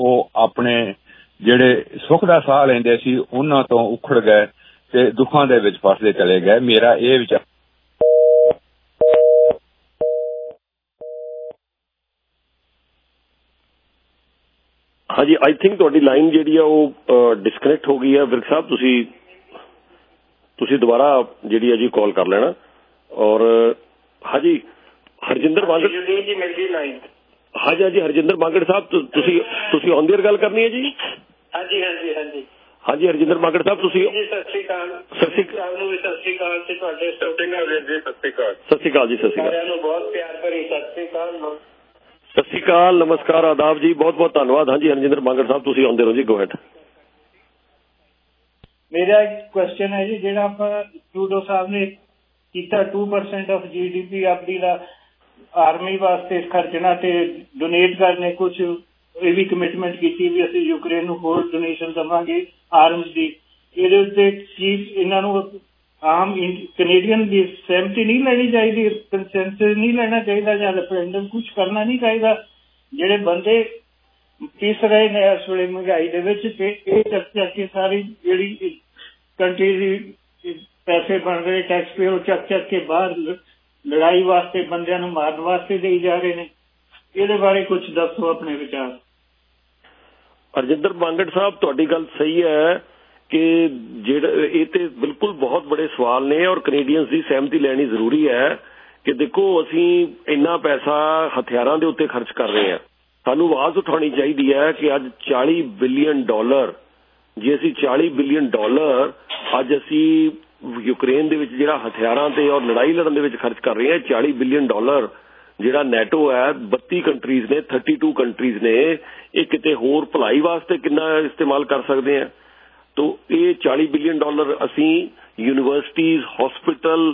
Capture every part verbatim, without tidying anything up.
ਉਹ ਆਪਣੇ ਜਿਹੜੇ ਸੁੱਖ ਦਾ ਸਾਹ ਲੈਂਦੇ ਸੀ ਉਹਨਾਂ ਤੋਂ ਉਖੜ ਗਏ ਤੇ ਦੁੱਖਾਂ ਦੇ ਵਿੱਚ ਫਸਦੇ ਚਲੇ ਗਏ। ਮੇਰਾ ਇਹ ਵਿਚਾਰ। ਹਾਂਜੀ, ਆਈ ਥਿੰਕ ਤੁਹਾਡੀ ਲਾਈਨ ਜਿਹੜੀ ਆ ਉਹ ਡਿਸਕਨੈਕਟ ਹੋ ਗਈ ਹੈ। ਵਿਰਕ ਸਾਹਿਬ ਤੁਸੀਂ ਤੁਸੀਂ ਦੁਬਾਰਾ ਜਿਹੜੀ ਹੈ ਜੀ ਕਾਲ ਕਰ ਲੈਣਾ। ਔਰ ਹਾਂਜੀ ਹਰਜਿੰਦਰ ਬਾਂਗੜ ਜੀ ਮਿਲ ਗਈ ਲਾਈਨ। ਹਾਂਜੀ ਹਾਂਜੀ ਹਰਜਿੰਦਰ ਬਾਂਗੜ ਸਾਹਿਬ ਤੁਸੀਂ ਤੁਸੀਂ ਔਨ ਦੀ ਏਅਰ ਗੱਲ ਕਰਨੀ ਹੈ ਜੀ। ਹਾਂਜੀ ਹਾਂਜੀ ਹਾਂਜੀ ਹਾਂਜੀ ਹਰਜਿੰਦਰ ਬਾਂਗੜ ਸਾਹਿਬ ਤੁਸੀਂ। ਸਤਿ ਸ਼੍ਰੀ ਅਕਾਲ। ਸਤਿ ਸ਼੍ਰੀ ਅਕਾਲ ਨੂੰ ਵੀ ਸਤਿ ਸ਼੍ਰੀ ਅਕਾਲ ਤੇ ਤੁਹਾਡੇ ਸਤਿ ਸ਼੍ਰੀ ਅਕਾਲ ਜੀ। ਸਤਿ ਸ਼੍ਰੀ ਅਕਾਲ ਸਤਿ ਸ਼੍ਰੀ ਅਕਾਲ ਜੀ। ਸਤਿ ਸ਼੍ਰੀ ਅਕਾਲ ਸਾਰਿਆਂ ਨੂੰ ਬਹੁਤ ਪਿਆਰ ਭਰੀ ਸਤਿ ਸ਼੍ਰੀ ਅਕਾਲ। ਸਤਿ ਸ਼੍ਰੀ ਅਕਾਲ ਨਮਸਕਾਰ ਆਦਾਬ ਜੀ, ਬਹੁਤ ਬਹੁਤ ਧੰਨਵਾਦ। ਹਾਂਜੀ ਹਰਜਿੰਦਰ ਬਾਂਗੜ ਸਾਹਿਬ ਤੁਸੀਂ ਆਉਂਦੇ ਰਹੋ ਜੀ, ਗੋ ਹੈਡ। ਮੇਰਾ ਇੱਕ ਕੁਐਸਚਨ ਹੈ ਜੀ, ਜਿਹੜਾ ਆਪਾਂ ਟਰੂਡੋ ਸਾਹਿਬ ਨੇ ਕੀਤਾ two percent of G D P ਆਪਦੀ ਦਾ ਆਰਮੀ ਵਾਸਤੇ ਖਰਚਣਾ ਤੇ ਡੋਨੇਟ ਕਰਨੇ, ਕੁਛ ਇਹ ਵੀ ਕਮਿਟਮੈਂਟ ਕੀਤੀ ਵੀ ਅਸੀਂ ਯੂਕਰੇਨ ਨੂੰ ਹੋਰ ਡੋਨੇਸ਼ਨ ਦੇਵਾਂਗੇ ਆਰਮਸ ਦੀ। ਇਹਦੇ ਉੱਤੇ ਕੀ ਇਹਨਾਂ ਨੂੰ ਆਮ ਕੈਨੇਡੀਅਨ ਦੀ ਸਹਿਮਤੀ ਨਹੀਂ ਲੈਣੀ ਚਾਹੀਦੀ, ਕੰਸੈਂਸਸ ਨਹੀਂ ਲੈਣਾ ਚਾਹੀਦਾ ਜਾਂ ਰੈਫਰੈਂਡਮ ਕੁਛ ਕਰਨਾ ਨਹੀਂ ਚਾਹੀਦਾ? ਜਿਹੜੇ ਬੰਦੇ ਪਿਸ ਰਹੇ ਨੇ ਇਸ ਵੇਲੇ ਮਹਿੰਗਾਈ ਦੇ ਵਿੱਚ ਤੇ ਇਹ ਚਰਚਾ ਕੇ ਸਾਰੀ ਜਿਹੜੀ ਕੰਟਰੀ ਦੀ ਪੈਸੇ ਬਣ ਰਹੇ ਟੈਕਸ ਪੇ ਉਹ ਚੱਕ ਚੱਕ ਕੇ ਬਾਹਰ ਲੜਾਈ ਵਾਸਤੇ ਬੰਦਿਆਂ ਨੂੰ ਮਾਰਨ ਵਾਸਤੇ ਦੇਈ ਜਾ ਰਹੇ ਨੇ। ਇਹਦੇ ਬਾਰੇ ਕੁਛ ਦੱਸੋ ਆਪਣੇ ਵਿਚਾਰ। ਹਰਜਿੰਦਰ ਬਾਂਗੜ ਸਾਹਿਬ ਤੁਹਾਡੀ ਗੱਲ ਸਹੀ ਹੈ ਕਿ ਜਿਹੜਾ ਇਹ ਤੇ ਬਿਲਕੁਲ ਬਹੁਤ ਬੜੇ ਸਵਾਲ ਨੇ ਔਰ ਕੈਨੇਡੀਅਨਸ ਦੀ ਸਹਿਮਤੀ ਲੈਣੀ ਜ਼ਰੂਰੀ ਹੈ ਕਿ ਦੇਖੋ ਅਸੀਂ ਇੰਨਾ ਪੈਸਾ ਹਥਿਆਰਾਂ ਦੇ ਉੱਤੇ ਖਰਚ ਕਰ ਰਹੇ ਹਾਂ। ਸਾਨੂੰ ਆਵਾਜ਼ ਉਠਾਉਣੀ ਚਾਹੀਦੀ ਹੈ ਕਿ ਅੱਜ ਚਾਲੀ ਬਿਲੀਅਨ ਡਾਲਰ, ਜੇ ਅਸੀਂ ਚਾਲੀ ਬਿਲੀਅਨ ਡਾਲਰ ਅੱਜ ਅਸੀਂ ਯੂਕਰੇਨ ਦੇ ਵਿੱਚ ਜਿਹੜਾ ਹਥਿਆਰਾਂ ਤੇ ਔਰ ਲੜਾਈ ਲੜਨ ਦੇ ਵਿੱਚ ਖਰਚ ਕਰ ਰਹੇ ਹਾਂ, ਚਾਲੀ ਬਿਲੀਅਨ ਡਾਲਰ ਜਿਹੜਾ ਨੈਟੋ ਹੈ ਬੱਤੀ ਕੰਟਰੀਜ਼ ਨੇ, ਥਰਟੀ ਟੂ ਕੰਟਰੀਜ਼ ਨੇ, ਇਹ ਕਿਤੇ ਹੋਰ ਭਲਾਈ ਵਾਸਤੇ ਕਿੰਨਾ ਇਸਤੇਮਾਲ ਕਰ ਸਕਦੇ ਆ। ਤੋ ਇਹ ਚਾਲੀ ਬਿਲੀਅਨ ਡਾਲਰ ਅਸੀਂ ਯੂਨੀਵਰਸਿਟੀਜ਼, ਹਸਪੀਟਲ,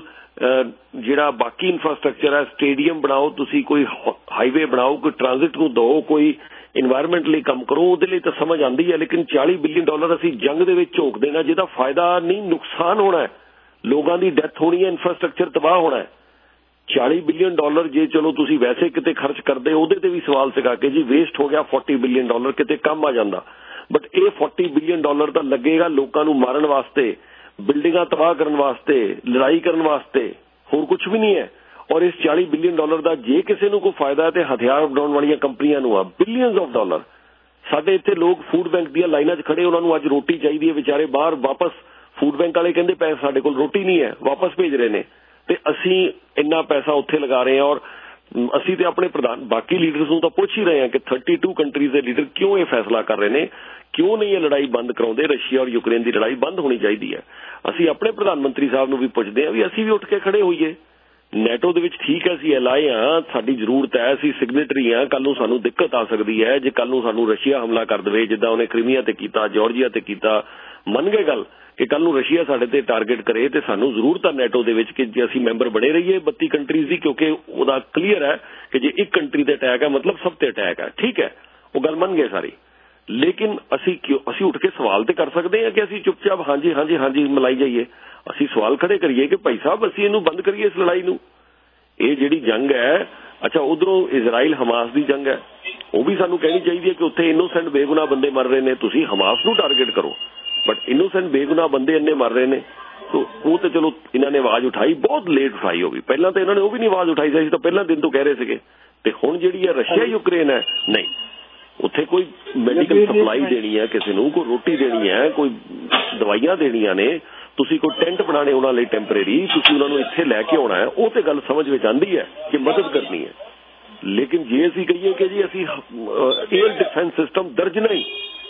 ਜਿਹੜਾ ਬਾਕੀ ਇਨਫਰਾਸਟਰਕਚਰ ਹੈ, ਸਟੇਡੀਅਮ ਬਣਾਓ, ਤੁਸੀਂ ਕੋਈ ਹਾਈਵੇ ਬਣਾਓ, ਕੋਈ ਟ੍ਰਾਂਜ਼ਿਟ ਨੂੰ ਦਿਓ, ਕੋਈ ਇਨਵਾਇਰਮੈਂਟ ਲਈ ਕੰਮ ਕਰੋ, ਉਹਦੇ ਲਈ ਤਾਂ ਸਮਝ ਆਉਂਦੀ ਹੈ। ਲੇਕਿਨ ਚਾਲੀ ਬਿਲੀਅਨ ਡਾਲਰ ਅਸੀਂ ਜੰਗ ਦੇ ਵਿੱਚ ਝੋਕ ਦੇਣਾ ਜਿਹਦਾ ਫਾਇਦਾ ਨਹੀਂ, ਨੁਕਸਾਨ ਹੋਣਾ ਹੈ, ਲੋਕਾਂ ਦੀ ਡੈਥ ਹੋਣੀ ਹੈ, ਇਨਫਰਾਸਟਰਕਚਰ ਤਬਾਹ ਹੋਣਾ ਹੈ। ਚਾਲੀ ਬਿਲੀਅਨ ਡਾਲਰ ਜੇ ਚਲੋ ਤੁਸੀਂ ਵੈਸੇ ਕਿਤੇ ਖਰਚ ਕਰਦੇ, ਉਹਦੇ ਤੇ ਵੀ ਸਵਾਲ ਸਿਕਾ ਕੇ ਜੀ ਵੇਸਟ ਹੋ ਗਿਆ ਚਾਲੀ ਬਿਲੀਅਨ ਡਾਲਰ, ਕਿਤੇ ਕੰਮ ਆ ਜਾਂਦਾ। ਬਟ ਇਹ ਚਾਲੀ ਬਿਲੀਅਨ ਡਾਲਰ ਤਾਂ ਲੱਗੇਗਾ ਲੋਕਾਂ ਨੂੰ ਮਾਰਨ ਵਾਸਤੇ, ਬਿਲਡਿੰਗਾਂ ਤਬਾਹ ਕਰਨ ਵਾਸਤੇ, ਲੜਾਈ ਕਰਨ ਵਾਸਤੇ, ਹੋਰ ਕੁਝ ਵੀ ਨਹੀਂ ਹੈ। ਔਰ ਇਸ ਚਾਲੀ ਬਿਲੀਅਨ ਡਾਲਰ ਦਾ ਜੇ ਕਿਸੇ ਨੂੰ ਕੋਈ ਫਾਇਦਾ ਹੈ ਤੇ ਹਥਿਆਰ ਬਣਾਉਣ ਵਾਲੀਆਂ ਕੰਪਨੀਆਂ ਨੂੰ ਆ, ਬਿਲੀਅਨਸ ਆਫ ਡਾਲਰ। ਸਾਡੇ ਇੱਥੇ ਲੋਕ ਫੂਡ ਬੈਂਕ ਦੀਆਂ ਲਾਈਨਾਂ 'ਚ ਖੜੇ, ਉਹਨਾਂ ਨੂੰ ਅੱਜ ਰੋਟੀ ਚਾਹੀਦੀ ਹੈ, ਵਿਚਾਰੇ ਬਾਹਰ ਵਾਪਸ ਫੂਡ ਬੈਂਕ ਵਾਲੇ ਕਹਿੰਦੇ ਪੈਸੇ ਸਾਡੇ ਕੋਲ ਰੋਟੀ ਨਹੀਂ ਹੈ, ਵਾਪਸ ਭੇਜ ਰਹੇ ਨੇ ਤੇ ਅਸੀਂ ਇੰਨਾ ਪੈਸਾ ਉੱਥੇ ਲਗਾ ਰਹੇ ਹਾਂ। ਔਰ ਅਸੀਂ ਤੇ ਆਪਣੇ ਪ੍ਰਧਾਨ ਬਾਕੀ ਲੀਡਰਸ ਨੂੰ ਤਾਂ ਪੁੱਛ ਹੀ ਰਹੇ ਹਾਂ ਕਿ ਥਰਟੀ ਟੂ ਕੰਟਰੀਜ਼ ਦੇ ਲੀਡਰ ਕਿਉਂ ਇਹ ਫੈਸਲਾ ਕਰ ਰਹੇ ਨੇ, ਕਿਉਂ ਨਹੀਂ ਇਹ ਲੜਾਈ ਬੰਦ ਕਰਾਉਂਦੇ। ਰਸ਼ੀਆ ਔਰ ਯੂਕਰੇਨ ਦੀ ਲੜਾਈ ਬੰਦ ਹੋਣੀ ਚਾਹੀਦੀ ਹੈ। ਅਸੀਂ ਆਪਣੇ ਪ੍ਰਧਾਨ ਮੰਤਰੀ ਸਾਹਿਬ ਨੂੰ ਵੀ ਪੁੱਛਦੇ ਹਾਂ ਵੀ ਅਸੀਂ ਵੀ ਉੱਠ ਕੇ ਖੜੇ ਹੋਈਏ। ਨੈਟੋ ਦੇ ਵਿੱਚ ਠੀਕ ਹੈ ਅਸੀਂ ਐਲਾਏ ਹਾਂ, ਸਾਡੀ ਜ਼ਰੂਰਤ ਹੈ, ਅਸੀਂ ਸਿਗਨੇਟਰੀ ਹਾਂ। ਕੱਲ ਨੂੰ ਸਾਨੂੰ ਦਿੱਕਤ ਆ ਸਕਦੀ ਹੈ ਜੇ ਕੱਲ ਨੂੰ ਸਾਨੂੰ ਰਸ਼ੀਆ ਹਮਲਾ ਕਰ ਦੇਵੇ, ਜਿੱਦਾਂ ਉਹਨੇ ਕ੍ਰੀਮੀਆ ਤੇ ਕੀਤਾ, ਜਾਰਜੀਆ ਤੇ ਕੀਤਾ। ਮੰਨ ਗਏ ਗੱਲ ਕਿ ਕੱਲ ਨੂੰ ਰਸ਼ੀਆ ਸਾਡੇ ਤੇ ਟਾਰਗੇਟ ਕਰੇ ਤੇ ਸਾਨੂੰ ਜ਼ਰੂਰਤ ਹੈ ਨੈਟੋ ਦੇ ਵਿੱਚ ਕਿ ਜੇ ਅਸੀਂ ਮੈਂਬਰ ਬਣੇ ਰਹੀਏ ਬੱਤੀ ਕੰਟਰੀਜ਼ ਦੀ, ਕਿਉਂਕਿ ਉਹਦਾ ਕਲੀਅਰ ਹੈ ਕਿ ਜੇ ਇੱਕ ਕੰਟਰੀ ਤੇ ਅਟੈਕ ਹੈ ਮਤਲਬ ਸਭ ਤੇ ਅਟੈਕ ਹੈ। ਠੀਕ ਹੈ, ਉਹ ਗੱਲ ਮੰਨ ਗਏ ਸਾਰੀ। ਲੇਕਿਨ ਅਸੀਂ ਕਿਉਂ ਅਸੀਂ ਉੱਠ ਕੇ ਸਵਾਲ ਤੇ ਕਰ ਸਕਦੇ ਹਾਂ ਕਿ ਅਸੀਂ ਚੁੱਪਚਾਪ ਹਾਂਜੀ ਹਾਂਜੀ ਹਾਂਜੀ ਮਲਾਈ ਜਾਈਏ? ਅਸੀਂ ਸਵਾਲ ਖੜੇ ਕਰੀਏ ਕਿ ਭਾਈ ਸਾਹਿਬ ਅਸੀਂ ਇਹਨੂੰ ਬੰਦ ਕਰੀਏ ਇਸ ਲੜਾਈ ਨੂੰ। ਇਹ ਜਿਹੜੀ ਜੰਗ ਹੈ, ਅੱਛਾ ਉਧਰੋਂ ਇਜ਼ਰਾਈਲ ਹਮਾਸ ਦੀ ਜੰਗ ਹੈ, ਉਹ ਵੀ ਸਾਨੂੰ ਕਹਿਣੀ ਚਾਹੀਦੀ ਹੈ ਕਿ ਉੱਥੇ ਇਨੋਸੈਂਟ ਬੇਗੁਨਾਹ ਬੰਦੇ ਮਰ ਰਹੇ ਨੇ, ਤੁਸੀਂ ਹਮਾਸ ਨੂੰ ਟਾਰਗੇਟ ਕਰੋ ਬਟ ਇਨੋਸੈਂਟ ਬੇਗੁਨਾਹ ਬੰਦੇ ਇੰਨੇ ਮਰ ਰਹੇ ਨੇ। ਸੋ ਉਹ ਤੇ ਚਲੋ ਇਹਨਾਂ ਨੇ ਆਵਾਜ਼ ਉਠਾਈ, ਬਹੁਤ ਲੇਟ ਉਠਾਈ ਹੋਗੀ। ਪਹਿਲਾਂ ਤਾਂ ਇਹਨਾਂ ਨੇ ਉਹ ਵੀ ਨਹੀਂ ਆਵਾਜ਼ ਉਠਾਈ ਸੀ, ਤਾਂ ਪਹਿਲਾਂ ਦਿਨ ਤੋਂ ਕਹਿ ਰਹੇ ਸੀਗੇ। ਤੇ ਹੁਣ ਜਿਹੜੀ ਹੈ ਰਸ਼ੀਆ ਯੂਕਰੇਨ ਹੈ, ਨਹੀਂ ਉੱਥੇ ਕੋਈ ਮੈਡੀਕਲ ਸਪਲਾਈ ਦੇਣੀ ਹੈ ਕਿਸੇ ਨੂੰ, ਕੋਈ ਰੋਟੀ ਦੇਣੀ ਹੈ, ਕੋਈ ਦਵਾਈਆਂ ਦੇਣੀਆਂ ਨੇ, ਤੁਸੀਂ ਕੋਈ ਟੈਂਟ ਬਣਾਉਣੇ ਉਹਨਾਂ ਲਈ ਟੈਂਪਰੇਰੀ, ਤੁਸੀਂ ਉਹਨਾਂ ਨੂੰ ਇੱਥੇ ਲੈ ਕੇ ਆਉਣਾ ਹੈ, ਉਹ ਤੇ ਗੱਲ ਸਮਝ ਵਿੱਚ ਆਉਂਦੀ ਹੈ ਕਿ ਮਦਦ ਕਰਨੀ ਹੈ। ਲੇਕਿਨ ਜੇ ਅਸੀਂ ਕਹੀਏ ਕਿ ਜੀ ਅਸੀਂ ਏਅਰ ਡਿਫੈਂਸ ਸਿਸਟਮ ਦਰਜ ਨਹੀਂ,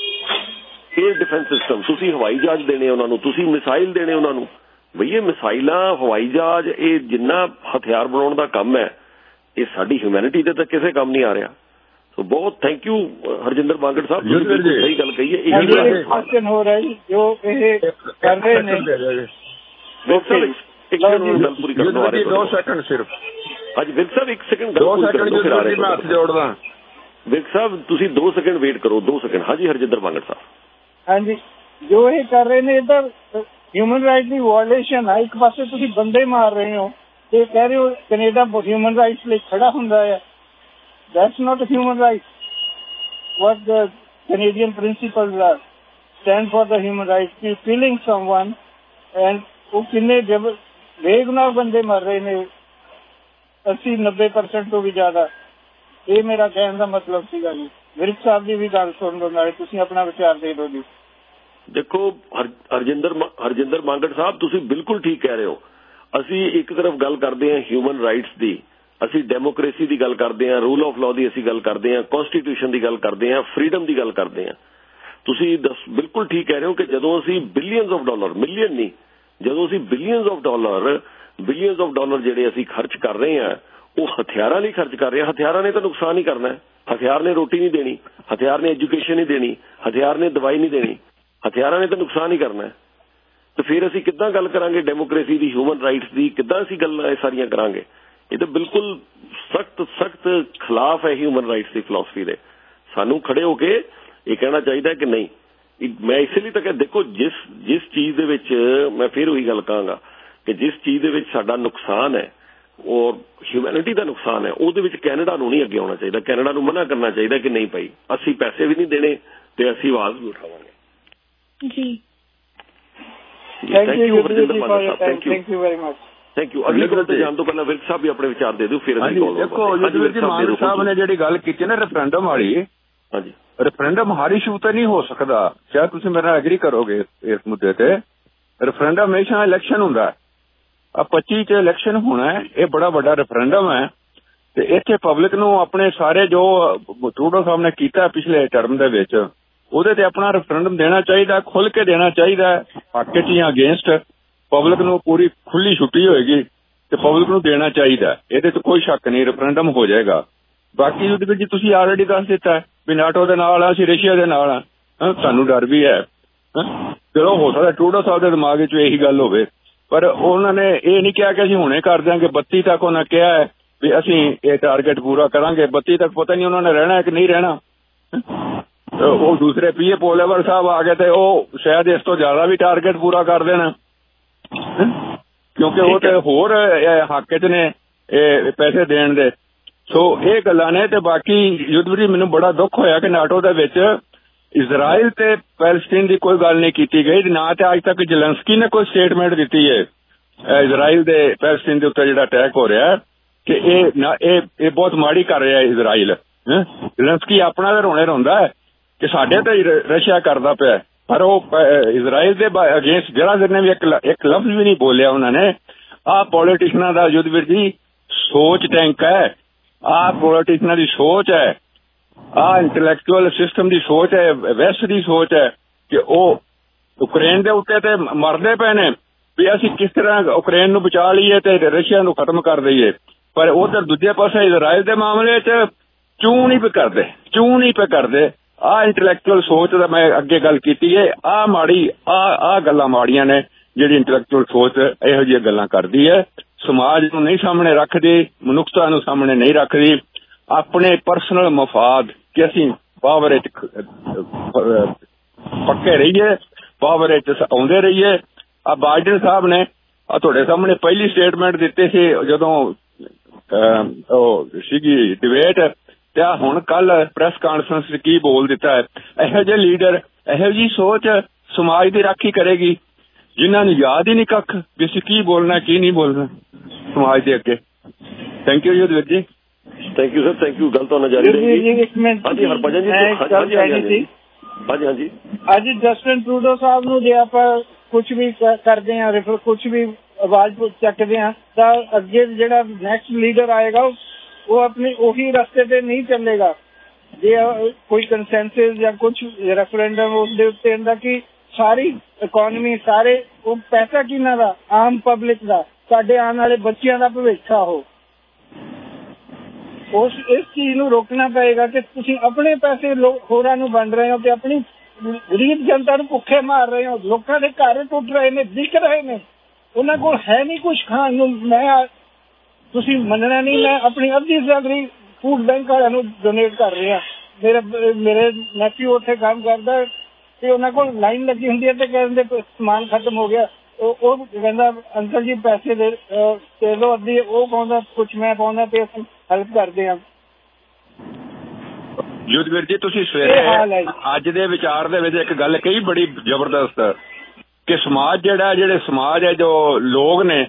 ਏਅਰ ਡਿਫੈਂਸ ਸਿਸਟਮ ਤੁਸੀਂ ਹਵਾਈ ਜਹਾਜ਼ ਦੇਣੇ ਉਹਨਾਂ ਨੂੰ, ਤੁਸੀਂ ਮਿਸਾਈਲ ਦੇਣੇ ਉਹਨਾਂ ਨੂੰ, ਬਈ ਇਹ ਮਿਸਾਈਲਾਂ, ਹਵਾਈ ਜਹਾਜ਼, ਇਹ ਜਿੰਨਾ ਹਥਿਆਰ ਬਣਾਉਣ ਦਾ ਕੰਮ ਹੈ ਇਹ ਸਾਡੀ ਹਿਊਮੈਨਿਟੀ ਦੇ ਤਾਂ ਕਿਸੇ ਕੰਮ ਨਹੀਂ ਆ ਰਿਹਾ। ਸੋ ਬਹੁਤ ਥੈਂਕ ਯੂ ਹਰਜਿੰਦਰ ਬਾਂਗੜ ਸਾਹਿਬ, ਤੁਸੀਂ ਸਹੀ ਗੱਲ ਕਹੀ ਹੈ। ਕੁਐਸਚਨ ਹੋ ਰਿਹਾ ਜੀ ਜੋ ਇਹ ਕਰ ਰਹੇ ਨੇ ਗੱਲ ਪੂਰੀ ਕਰਨ ਦੋ ਦੋ ਸੈਕਿੰਡ ਸਿਰਫ। ਅੱਜ ਵਿਰਕ ਸਾਹਿਬ ਇੱਕ ਸੈਕਿੰਡ ਗੱਲ ਪੂਰੀ ਕਰਨ ਦੋ, ਫਿਰ ਆ ਰਹੇ ਮੈਂ ਹੱਥ ਜੋੜਦਾ। ਵਿਰਕ ਸਾਹਿਬ ਤੁਸੀਂ ਦੋ ਸੈਕਿੰਡ ਵੇਟ ਕਰੋ, ਦੋ ਸੈਕਿੰਡ। ਹਾਂਜੀ ਹਰਜਿੰਦਰ ਬਾਂਗੜ ਸਾਹਿਬ। ਹਾਂਜੀ, ਜੋ ਇਹ ਕਰ ਰਹੇ ਨੇ ਇਹ ਤਾਂ ਹਿਊਮਨ ਰਾਈਟ ਦੀ ਵਾਇਓਲੇਸ਼ਨ ਹੈ। ਇੱਕ ਪਾਸੇ ਤੁਸੀਂ ਬੰਦੇ ਮਾਰ ਰਹੇ ਹੋ ਤੇ ਕਹਿ ਰਹੇ ਹੋ ਕੈਨੇਡਾ ਹਿਊਮਨ ਰਾਈਟਸ ਲਈ ਖੜਾ ਹੁੰਦਾ ਹੈ। That's not a human right. What the Canadian principles are stand for the human rights, की killing someone and वो किन्ने जब बेगुनाह बंदे मर रहे ने अस्सी नब्बे परसेंट तो भी ज्यादा। ये मेरा कहने का मतलब सीगा जी। विरक साहब की भी गल सुन लो, नाले तुसीं अपना विचार दे दो जी। देखो हर हरजिंदर हरजिंदर मांगड़ साहब, तुसीं बिल्कुल ठीक कह रहे हो। ਅਸੀਂ ਇੱਕ ਤਰਫ ਗੱਲ ਕਰਦੇ ਹਾਂ ਹਿਊਮਨ ਰਾਈਟਸ ਦੀ, ਅਸੀਂ ਡੈਮੋਕ੍ਰੇਸੀ ਦੀ ਗੱਲ ਕਰਦੇ ਹਾਂ, ਰੂਲ ਆਫ ਲਾਅ ਦੀ ਅਸੀਂ ਗੱਲ ਕਰਦੇ ਹਾਂ, ਕਨਸਟੀਟਿਊਸ਼ਨ ਦੀ ਗੱਲ ਕਰਦੇ ਹਾਂ, ਫਰੀडम ਦੀ ਗੱਲ ਕਰਦੇ ਹਾਂ। ਤੁਸੀਂ ਬਿਲਕੁਲ ਠੀਕ ਕਹਿ ਰਹੇ ਹੋ ਕਿ ਜਦੋਂ ਅਸੀਂ ਬਿਲੀਅਨਸ ਆਫ ਡਾਲਰ, ਮਿਲੀਅਨ ਨਹੀਂ, ਜਦੋਂ ਅਸੀਂ billions of dollar billions of dollar ਜਿਹੜੇ ਅਸੀਂ ਖਰਚ ਕਰ ਰਹੇ ਹਾਂ ਉਹ ਹਥਿਆਰਾਂ ਲਈ ਖਰਚ ਕਰ ਰਹੇ ਹਾਂ। ਹਥਿਆਰਾਂ ਨੇ ਤਾਂ ਨੁਕਸਾਨ ਹੀ ਕਰਨਾ ਹੈ। ਹਥਿਆਰ ਨੇ ਰੋਟੀ ਨਹੀਂ ਦੇਣੀ, ਹਥਿਆਰ ਨੇ ਐਜੂਕੇਸ਼ਨ ਨਹੀਂ ਦੇਣੀ, ਹਥਿਆਰ ਨੇ ਦਵਾਈ ਨਹੀਂ ਦੇਣੀ, ਹਥਿਆਰਾਂ ਨੇ ਤਾਂ ਨੁਕਸਾਨ ਹੀ ਕਰਨਾ ਹੈ। ਤੇ ਫਿਰ ਅਸੀਂ ਕਿੱਦਾਂ ਗੱਲ ਕਰਾਂਗੇ ਡੈਮੋਕ੍ਰੇਸੀ ਦੀ, ਹਿਊਮਨ ਰਾਈਟਸ ਦੀ? ਕਿੱਦਾਂ ਅਸੀਂ ਗੱਲਾਂ ਇਹ ਸਾਰੀਆਂ ਕਰਾਂਗੇ? ਇਹ ਤਾਂ ਬਿਲਕੁਲ ਸਖਤ ਸਖਤ ਖਿਲਾਫ ਹੈ ਹਿਊਮਨ ਰਾਈਟਸ ਦੀ ਫਿਲਾਸਫੀ ਦੇ। ਸਾਨੂੰ ਖੜੇ ਹੋ ਕੇ ਇਹ ਕਹਿਣਾ ਚਾਹੀਦਾ ਕਿ ਨਹੀਂ। ਮੈਂ ਇਸ ਲਈ ਤਾਂ ਕਿ ਦੇਖੋ ਜਿਸ ਜਿਸ ਚੀਜ਼ ਦੇ ਵਿੱਚ, ਮੈਂ ਫਿਰ ਉਹੀ ਗੱਲ ਕਹਾਂਗਾ ਕਿ ਜਿਸ ਚੀਜ਼ ਦੇ ਵਿੱਚ ਸਾਡਾ ਨੁਕਸਾਨ ਹੈ ਔਰ ਹਿਊਮੈਨਿਟੀ ਦਾ ਨੁਕਸਾਨ ਹੈ, ਉਹਦੇ ਵਿੱਚ ਕੈਨੇਡਾ ਨੂੰ ਨਹੀਂ ਅੱਗੇ ਆਉਣਾ ਚਾਹੀਦਾ। ਕੈਨੇਡਾ ਨੂੰ ਮਨਾ ਕਰਨਾ ਚਾਹੀਦਾ ਕਿ ਨਹੀਂ ਭਾਈ, ਅਸੀਂ ਪੈਸੇ ਵੀ ਨਹੀਂ ਦੇਣੇ ਤੇ ਅਸੀਂ ਆਵਾਜ਼ ਵੀ ਉਠਾਵਾਂਗੇ। ਜੀ thank you thank you very much. Thank you. ਅਗਲੇ ਕੋਲ ਤੇ ਜਾਣ ਤੋਂ ਪਹਿਲਾਂ ਵਿਰਕ ਸਾਹਿਬ ਵੀ ਆਪਣੇ ਵਿਚਾਰ ਦੇ ਦਿਓ, ਫਿਰ ਅਸੀਂ ਦੇਖੋ ਜੀ ਮਾਨ ਸਾਹਿਬ ਨੇ ਜਿਹੜੀ ਗੱਲ ਕੀਤੀ ਨਾ ਰੈਫਰੈਂਡਮ ਵਾਲੀ, ਹਾਂਜੀ ਰੈਫਰੈਂਡਮ ਹਰ ਇਸ਼ੂ ਤੇ ਨਹੀਂ ਹੋ ਸਕਦਾ। ਸ਼ਾਇਦ ਤੁਸੀਂ ਮੇਰੇ ਨਾਲ ਐਗਰੀ ਕਰੋਗੇ ਇਸ ਮੁੱਦੇ ਤੇ। ਰੈਫਰੈਂਡਮ ਹਮੇਸ਼ਾ ਇਲੈਕਸ਼ਨ ਹੁੰਦਾ, ਆ ਪੱਚੀ ਚ ਇਲੈਕਸ਼ਨ ਹੋਣਾ ਹੈ, ਇਹ ਬੜਾ ਵੱਡਾ ਰੈਫਰੈਂਡਮ ਹੈ। ਤੇ ਇੱਥੇ ਪਬਲਿਕ ਨੂੰ ਆਪਣੇ ਸਾਰੇ ਜੋ ਟਰੂਡੋ ਸਾਹਿਬ ਨੇ ਕੀਤਾ ਪਿਛਲੇ ਟਰਮ ਦੇ ਵਿੱਚ, ਉਹਦੇ ਤੇ ਆਪਣਾ ਰੈਫਰੈਂਡਮ ਦੇਣਾ ਚਾਹੀਦਾ, ਖੁੱਲ ਕੇ ਦੇਣਾ ਚਾਹੀਦਾ। ਹੱਕ ਚ ਜਾਂ ਅਗੇਂਸਟ ਪਬਲਿਕ ਨੂੰ ਪੂਰੀ ਖੁੱਲੀ ਛੁੱਟੀ ਹੋਏਗੀ ਤੇ ਪਬਲਿਕ ਨੂੰ ਦੇਣਾ ਚਾਹੀਦਾ। ਇਹਦੇ ਚ ਕੋਈ ਸ਼ੱਕ ਨਹੀਂ, ਰੈਫਰੈਂਡਮ ਹੋ ਜਾਏਗਾ। ਬਾਕੀ ਉਹਦੇ ਵਿੱਚ ਤੁਸੀਂ ਆਲਰੇਡੀ ਦੱਸ ਦਿੱਤਾ ਵੀ ਨਾਟੋ ਦੇ ਨਾਲ ਆ, ਅਸੀਂ ਰਸ਼ੀਆ ਦੇ ਨਾਲ ਆ, ਸਾਨੂੰ ਡਰ ਵੀ ਹੈ। ਚਲੋ ਹੋ ਸਕਦਾ ਟਰੂਡੋ ਸਾਹਿਬ ਦੇ ਦਿਮਾਗ ਵਿੱਚ ਇਹੀ ਗੱਲ ਹੋਵੇ, ਪਰ ਉਹਨਾਂ ਨੇ ਇਹ ਨਹੀਂ ਕਿਹਾ ਕਿ ਅਸੀਂ ਹੁਣੇ ਕਰ ਦਿਆਂਗੇ। ਬੱਤੀ ਤੱਕ ਉਹਨਾਂ ਕਿਹਾ ਹੈ ਵੀ ਅਸੀਂ ਇਹ ਟਾਰਗੇਟ ਪੂਰਾ ਕਰਾਂਗੇ। ਬੱਤੀ ਤੱਕ ਪਤਾ ਨਹੀਂ ਉਹਨਾਂ ਨੇ ਰਹਿਣਾ ਕਿ ਨਹੀਂ ਰਹਿਣਾ। ਉਹ ਦੂਸਰੇ ਪੀਏ ਪੋਲੇਵਰ ਸਾਹਿਬ ਆ ਗਏ ਤੇ ਉਹ ਸ਼ਾਇਦ ਇਸ ਤੋਂ ਜ਼ਿਆਦਾ ਵੀ ਟਾਰਗੇਟ ਪੂਰਾ ਕਰ ਦੇਣਾ, ਕਿਉਂਕਿ ਉਹ ਤੇ ਹੋਰ ਹੱਕ ਚ ਨੇ ਇਹ ਪੈਸੇ ਦੇਣ ਦੇ। ਸੋ ਇਹ ਗੱਲਾਂ ਨੇ। ਤੇ ਬਾਕੀ ਯੁੱਧਵੀਰ ਮੈਨੂੰ ਬੜਾ ਦੁੱਖ ਹੋਇਆ ਕਿ ਨਾਟੋ ਦੇ ਵਿੱਚ ਇਜ਼ਰਾਈਲ ਤੇ ਪੈਲਸਟੀਨ ਦੀ ਕੋਈ ਗੱਲ ਨਹੀਂ ਕੀਤੀ ਗਈ, ਨਾ ਤੇ ਅੱਜ ਤੱਕ ਜ਼ੈਲੈਂਸਕੀ ਨੇ ਕੋਈ ਸਟੇਟਮੈਂਟ ਦਿੱਤੀ ਹੈ ਇਜ਼ਰਾਈਲ ਦੇ ਪੈਲਸਟੀਨ ਦੇ ਉੱਤੇ ਜਿਹੜਾ ਅਟੈਕ ਹੋ ਰਿਹਾ ਕਿ ਇਹ ਨਾ ਇਹ ਇਹ ਬਹੁਤ ਮਾੜੀ ਕਰ ਰਿਹਾ ਇਜ਼ਰਾਈਲ। ਜ਼ੈਲੈਂਸਕੀ ਆਪਣਾ ਤਾਂ ਰੋਣੇ ਰੋਂਦਾ ਹੈ ਕਿ ਸਾਡੇ ਤੇ ਰਸ਼ੀਆ ਕਰਦਾ ਪਿਆ, ਪਰ ਉਹ ਇਜ਼ਰਾਈਲ ਦੇ ਅਗੇਂਸਟ ਜਿਹੜਾ ਨੇ ਵੀ ਇੱਕ ਇੱਕ ਲਫ਼ਜ਼ ਵੀ ਨਹੀਂ ਬੋਲਿਆ ਉਹਨਾਂ ਨੇ। ਆਹ ਪੋਲੀਟੀਸ਼ਨਾਂ ਦਾ ਯੁੱਧਵੀਰ ਜੀ ਸੋਚ ਟੈਂਕ ਹੈ, ਆਹ ਪੋਲੀਟੀਸ਼ਨਾਂ ਦੀ ਸੋਚ ਹੈ, ਆਹ ਇੰਟੈਲੈਕਚੁਅਲ ਸਿਸਟਮ ਦੀ ਸੋਚ ਹੈ, ਵੈਸਟ ਦੀ ਸੋਚ ਹੈ ਕਿ ਉਹ ਯੂਕਰੇਨ ਦੇ ਉੱਤੇ ਤੇ ਮਰਦੇ ਪਏ ਨੇ ਵੀ ਅਸੀਂ ਕਿਸ ਤਰ੍ਹਾਂ ਯੂਕਰੇਨ ਨੂੰ ਬਚਾ ਲਈਏ ਤੇ ਰਸ਼ੀਆ ਨੂੰ ਖਤਮ ਕਰ ਦਈਏ। ਪਰ ਉਧਰ ਦੂਜੇ ਪਾਸੇ ਇਜ਼ਰਾਈਲ ਦੇ ਮਾਮਲੇ ਚ ਚੂੰ ਨਹੀਂ ਪੇ ਕਰਦੇ, ਚੂੰ ਨਹੀਂ ਪੇ ਕਰਦੇ। ਆਹ ਇੰਟੈਲੈਕਚੁਅਲ ਸੋਚ ਦਾ ਮੈਂ ਅੱਗੇ ਗੱਲ ਕੀਤੀ ਹੈ। ਆਹ ਮਾੜੀ ਆਹ ਆਹ ਗੱਲਾਂ ਮਾੜੀਆਂ ਨੇ ਜਿਹੜੀ ਇੰਟੈਲੈਕਚੁਅਲ ਸੋਚ ਇਹੋ ਜਿਹੀਆਂ ਗੱਲਾਂ ਕਰਦੀ ਹੈ। ਸਮਾਜ ਨੂੰ ਨਹੀਂ ਸਾਹਮਣੇ ਰੱਖਦੀ, ਮਨੁੱਖਤਾ ਨੂੰ ਸਾਹਮਣੇ ਨਹੀਂ ਰੱਖਦੀ, ਆਪਣੇ ਪਰਸਨਲ ਮਫਾਦ ਕਿ ਅਸੀਂ ਪਾਵਰ ਵਿੱਚ ਪੱਕੇ ਰਹੀਏ, ਪਾਵਰ ਵਿੱਚ ਆਉਂਦੇ ਰਹੀਏ। ਆ ਬਾਈਡਨ ਸਾਹਿਬ ਨੇ ਆ ਤੁਹਾਡੇ ਸਾਹਮਣੇ ਪਹਿਲੀ ਸਟੇਟਮੈਂਟ ਦਿੱਤੀ ਸੀ ਜਦੋਂ ਉਹ ਸੀਗੀ ਡਿਬੇਟ, ਤੇ ਆ ਹੁਣ ਕੱਲ ਪ੍ਰੈਸ ਕਾਨਫਰੰਸ ਚ ਕੀ ਬੋਲ ਦਿੱਤਾ ਹੈ। ਇਹੋ ਜਿਹੇ ਲੀਡਰ, ਇਹੋ ਜਿਹੀ ਸੋਚ ਸਮਾਜ ਦੀ ਰਾਖੀ ਕਰੇਗੀ ਜਿਨ੍ਹਾਂ ਨੂੰ ਯਾਦ ਹੀ ਨਹੀਂ ਕੱਖ ਵੀ ਅਸੀਂ ਕੀ ਬੋਲਣਾ ਕੀ ਨਹੀਂ ਬੋਲਣਾ ਸਮਾਜ ਦੇ ਅੱਗੇ। Thank you Yudhveer ji. Thank you sir, thank you. ਗੱਲ ਤੁਹਾਨੂੰ ਜਾਰੀ ਰਹੇਗੀ। ਹਾਂਜੀ ਹਰਭਜਨ ਜੀ। ਹਾਂਜੀ ਹਾਂਜੀ। ਅੱਜ ਜਸਟਿਨ ਟਰੂਡੋ ਸਾਹਿਬ ਨੂੰ ਜੇ ਆਪਾਂ ਕੁਛ ਵੀ ਕਰਦੇ ਹਾਂ, ਰੈਫਰ ਕੁਛ ਵੀ ਆਵਾਜ਼ ਚੱਕਦੇ ਹਾਂ ਤਾਂ ਅੱਗੇ ਜਿਹੜਾ ਨੈਕਸਟ ਲੀਡਰ ਆਏਗਾ ਉਹ ਆਪਣੀ ਉਹੀ ਰਸਤੇ ਤੇ ਨਹੀਂ ਚੱਲੇਗਾ। ਜੇ ਕੋਈ ਕੰਸੈਂਸਸ ਜਾਂ ਕੁਛ ਰੈਫਰੈਂਡਮ ਉਸਦੇ ਉੱਤੇ ਹੁੰਦਾ ਕਿ ਸਾਰੀ ਇਕੋਨਮੀ, ਸਾਰੇ ਉਹ ਪੈਸਾ ਕਿਹਨਾਂ ਦਾ, ਆਮ ਪਬਲਿਕ ਦਾ, ਸਾਡੇ ਆਉਣ ਵਾਲੇ ਬੱਚਿਆਂ ਦਾ ਭਵਿੱਖ ਆ। ਉਹ ਉਸ ਇਸ ਚੀਜ਼ ਨੂੰ ਰੋਕਣਾ ਪਏਗਾ ਕਿ ਤੁਸੀਂ ਆਪਣੇ ਪੈਸੇ ਹੋਰਾਂ ਨੂੰ ਵੰਡ ਰਹੇ ਹੋ ਤੇ ਆਪਣੀ ਗਰੀਬ ਜਨਤਾ ਨੂੰ ਭੁੱਖੇ ਮਾਰ ਰਹੇ ਹੋ। ਲੋਕਾਂ ਦੇ ਘਰ ਟੁੱਟ ਰਹੇ ਨੇ, ਦਿਖ ਰਹੇ ਨੇ, ਉਹਨਾਂ ਕੋਲ ਹੈ ਨਹੀਂ ਕੁਛ ਖਾਣ ਨੂੰ। ਮੈਂ ਤੁਸੀਂ ਮੰਨਣਾ ਨਹੀਂ, ਮੈਂ ਆਪਣੀ ਅੱਧੀ ਸੈਲਰੀ ਫੂਡ ਬੈਂਕ ਵਾਲਿਆਂ ਨੂੰ ਡੋਨੇਟ ਕਰ ਰਿਹਾ। ਮੇਰੇ ਮੇਰੇ ਨੈਫਿਊ ਉੱਥੇ ਕੰਮ ਕਰਦਾ ਤੇ ਉਹਨਾਂ ਕੋਲ ਲਾਈਨ ਲੱਗੀ ਹੁੰਦੀ ਹੈ ਤੇ ਕਹਿੰਦੇ ਸਮਾਨ ਖਤਮ ਹੋ ਗਿਆ। ਉਹ ਕਹਿੰਦਾ ਅੰਕਲ ਜੀ ਪੈਸੇ ਦੇ ਦੇ ਲਓ ਅੱਧੀ, ਉਹ ਪਾਉਂਦਾ ਕੁਛ ਮੈਂ ਪਾਉਂਦਾ ਤੇ ਅਸੀਂ ਹੈਲਪ ਕਰਦੇ ਹਾਂ। ਯੁੱਧਵੀਰ ਜੀ ਤੁਸੀਂ ਸਵੇਰੇ ਅੱਜ ਦੇ ਵਿਚਾਰ ਦੇ ਵਿੱਚ ਇੱਕ ਗੱਲ ਕਹੀ ਬੜੀ ਜ਼ਬਰਦਸਤ ਕਿ ਸਮਾਜ ਜਿਹੜਾ ਜਿਹੜੇ ਸਮਾਜ ਹੈ ਜੋ ਲੋਕ ਨੇ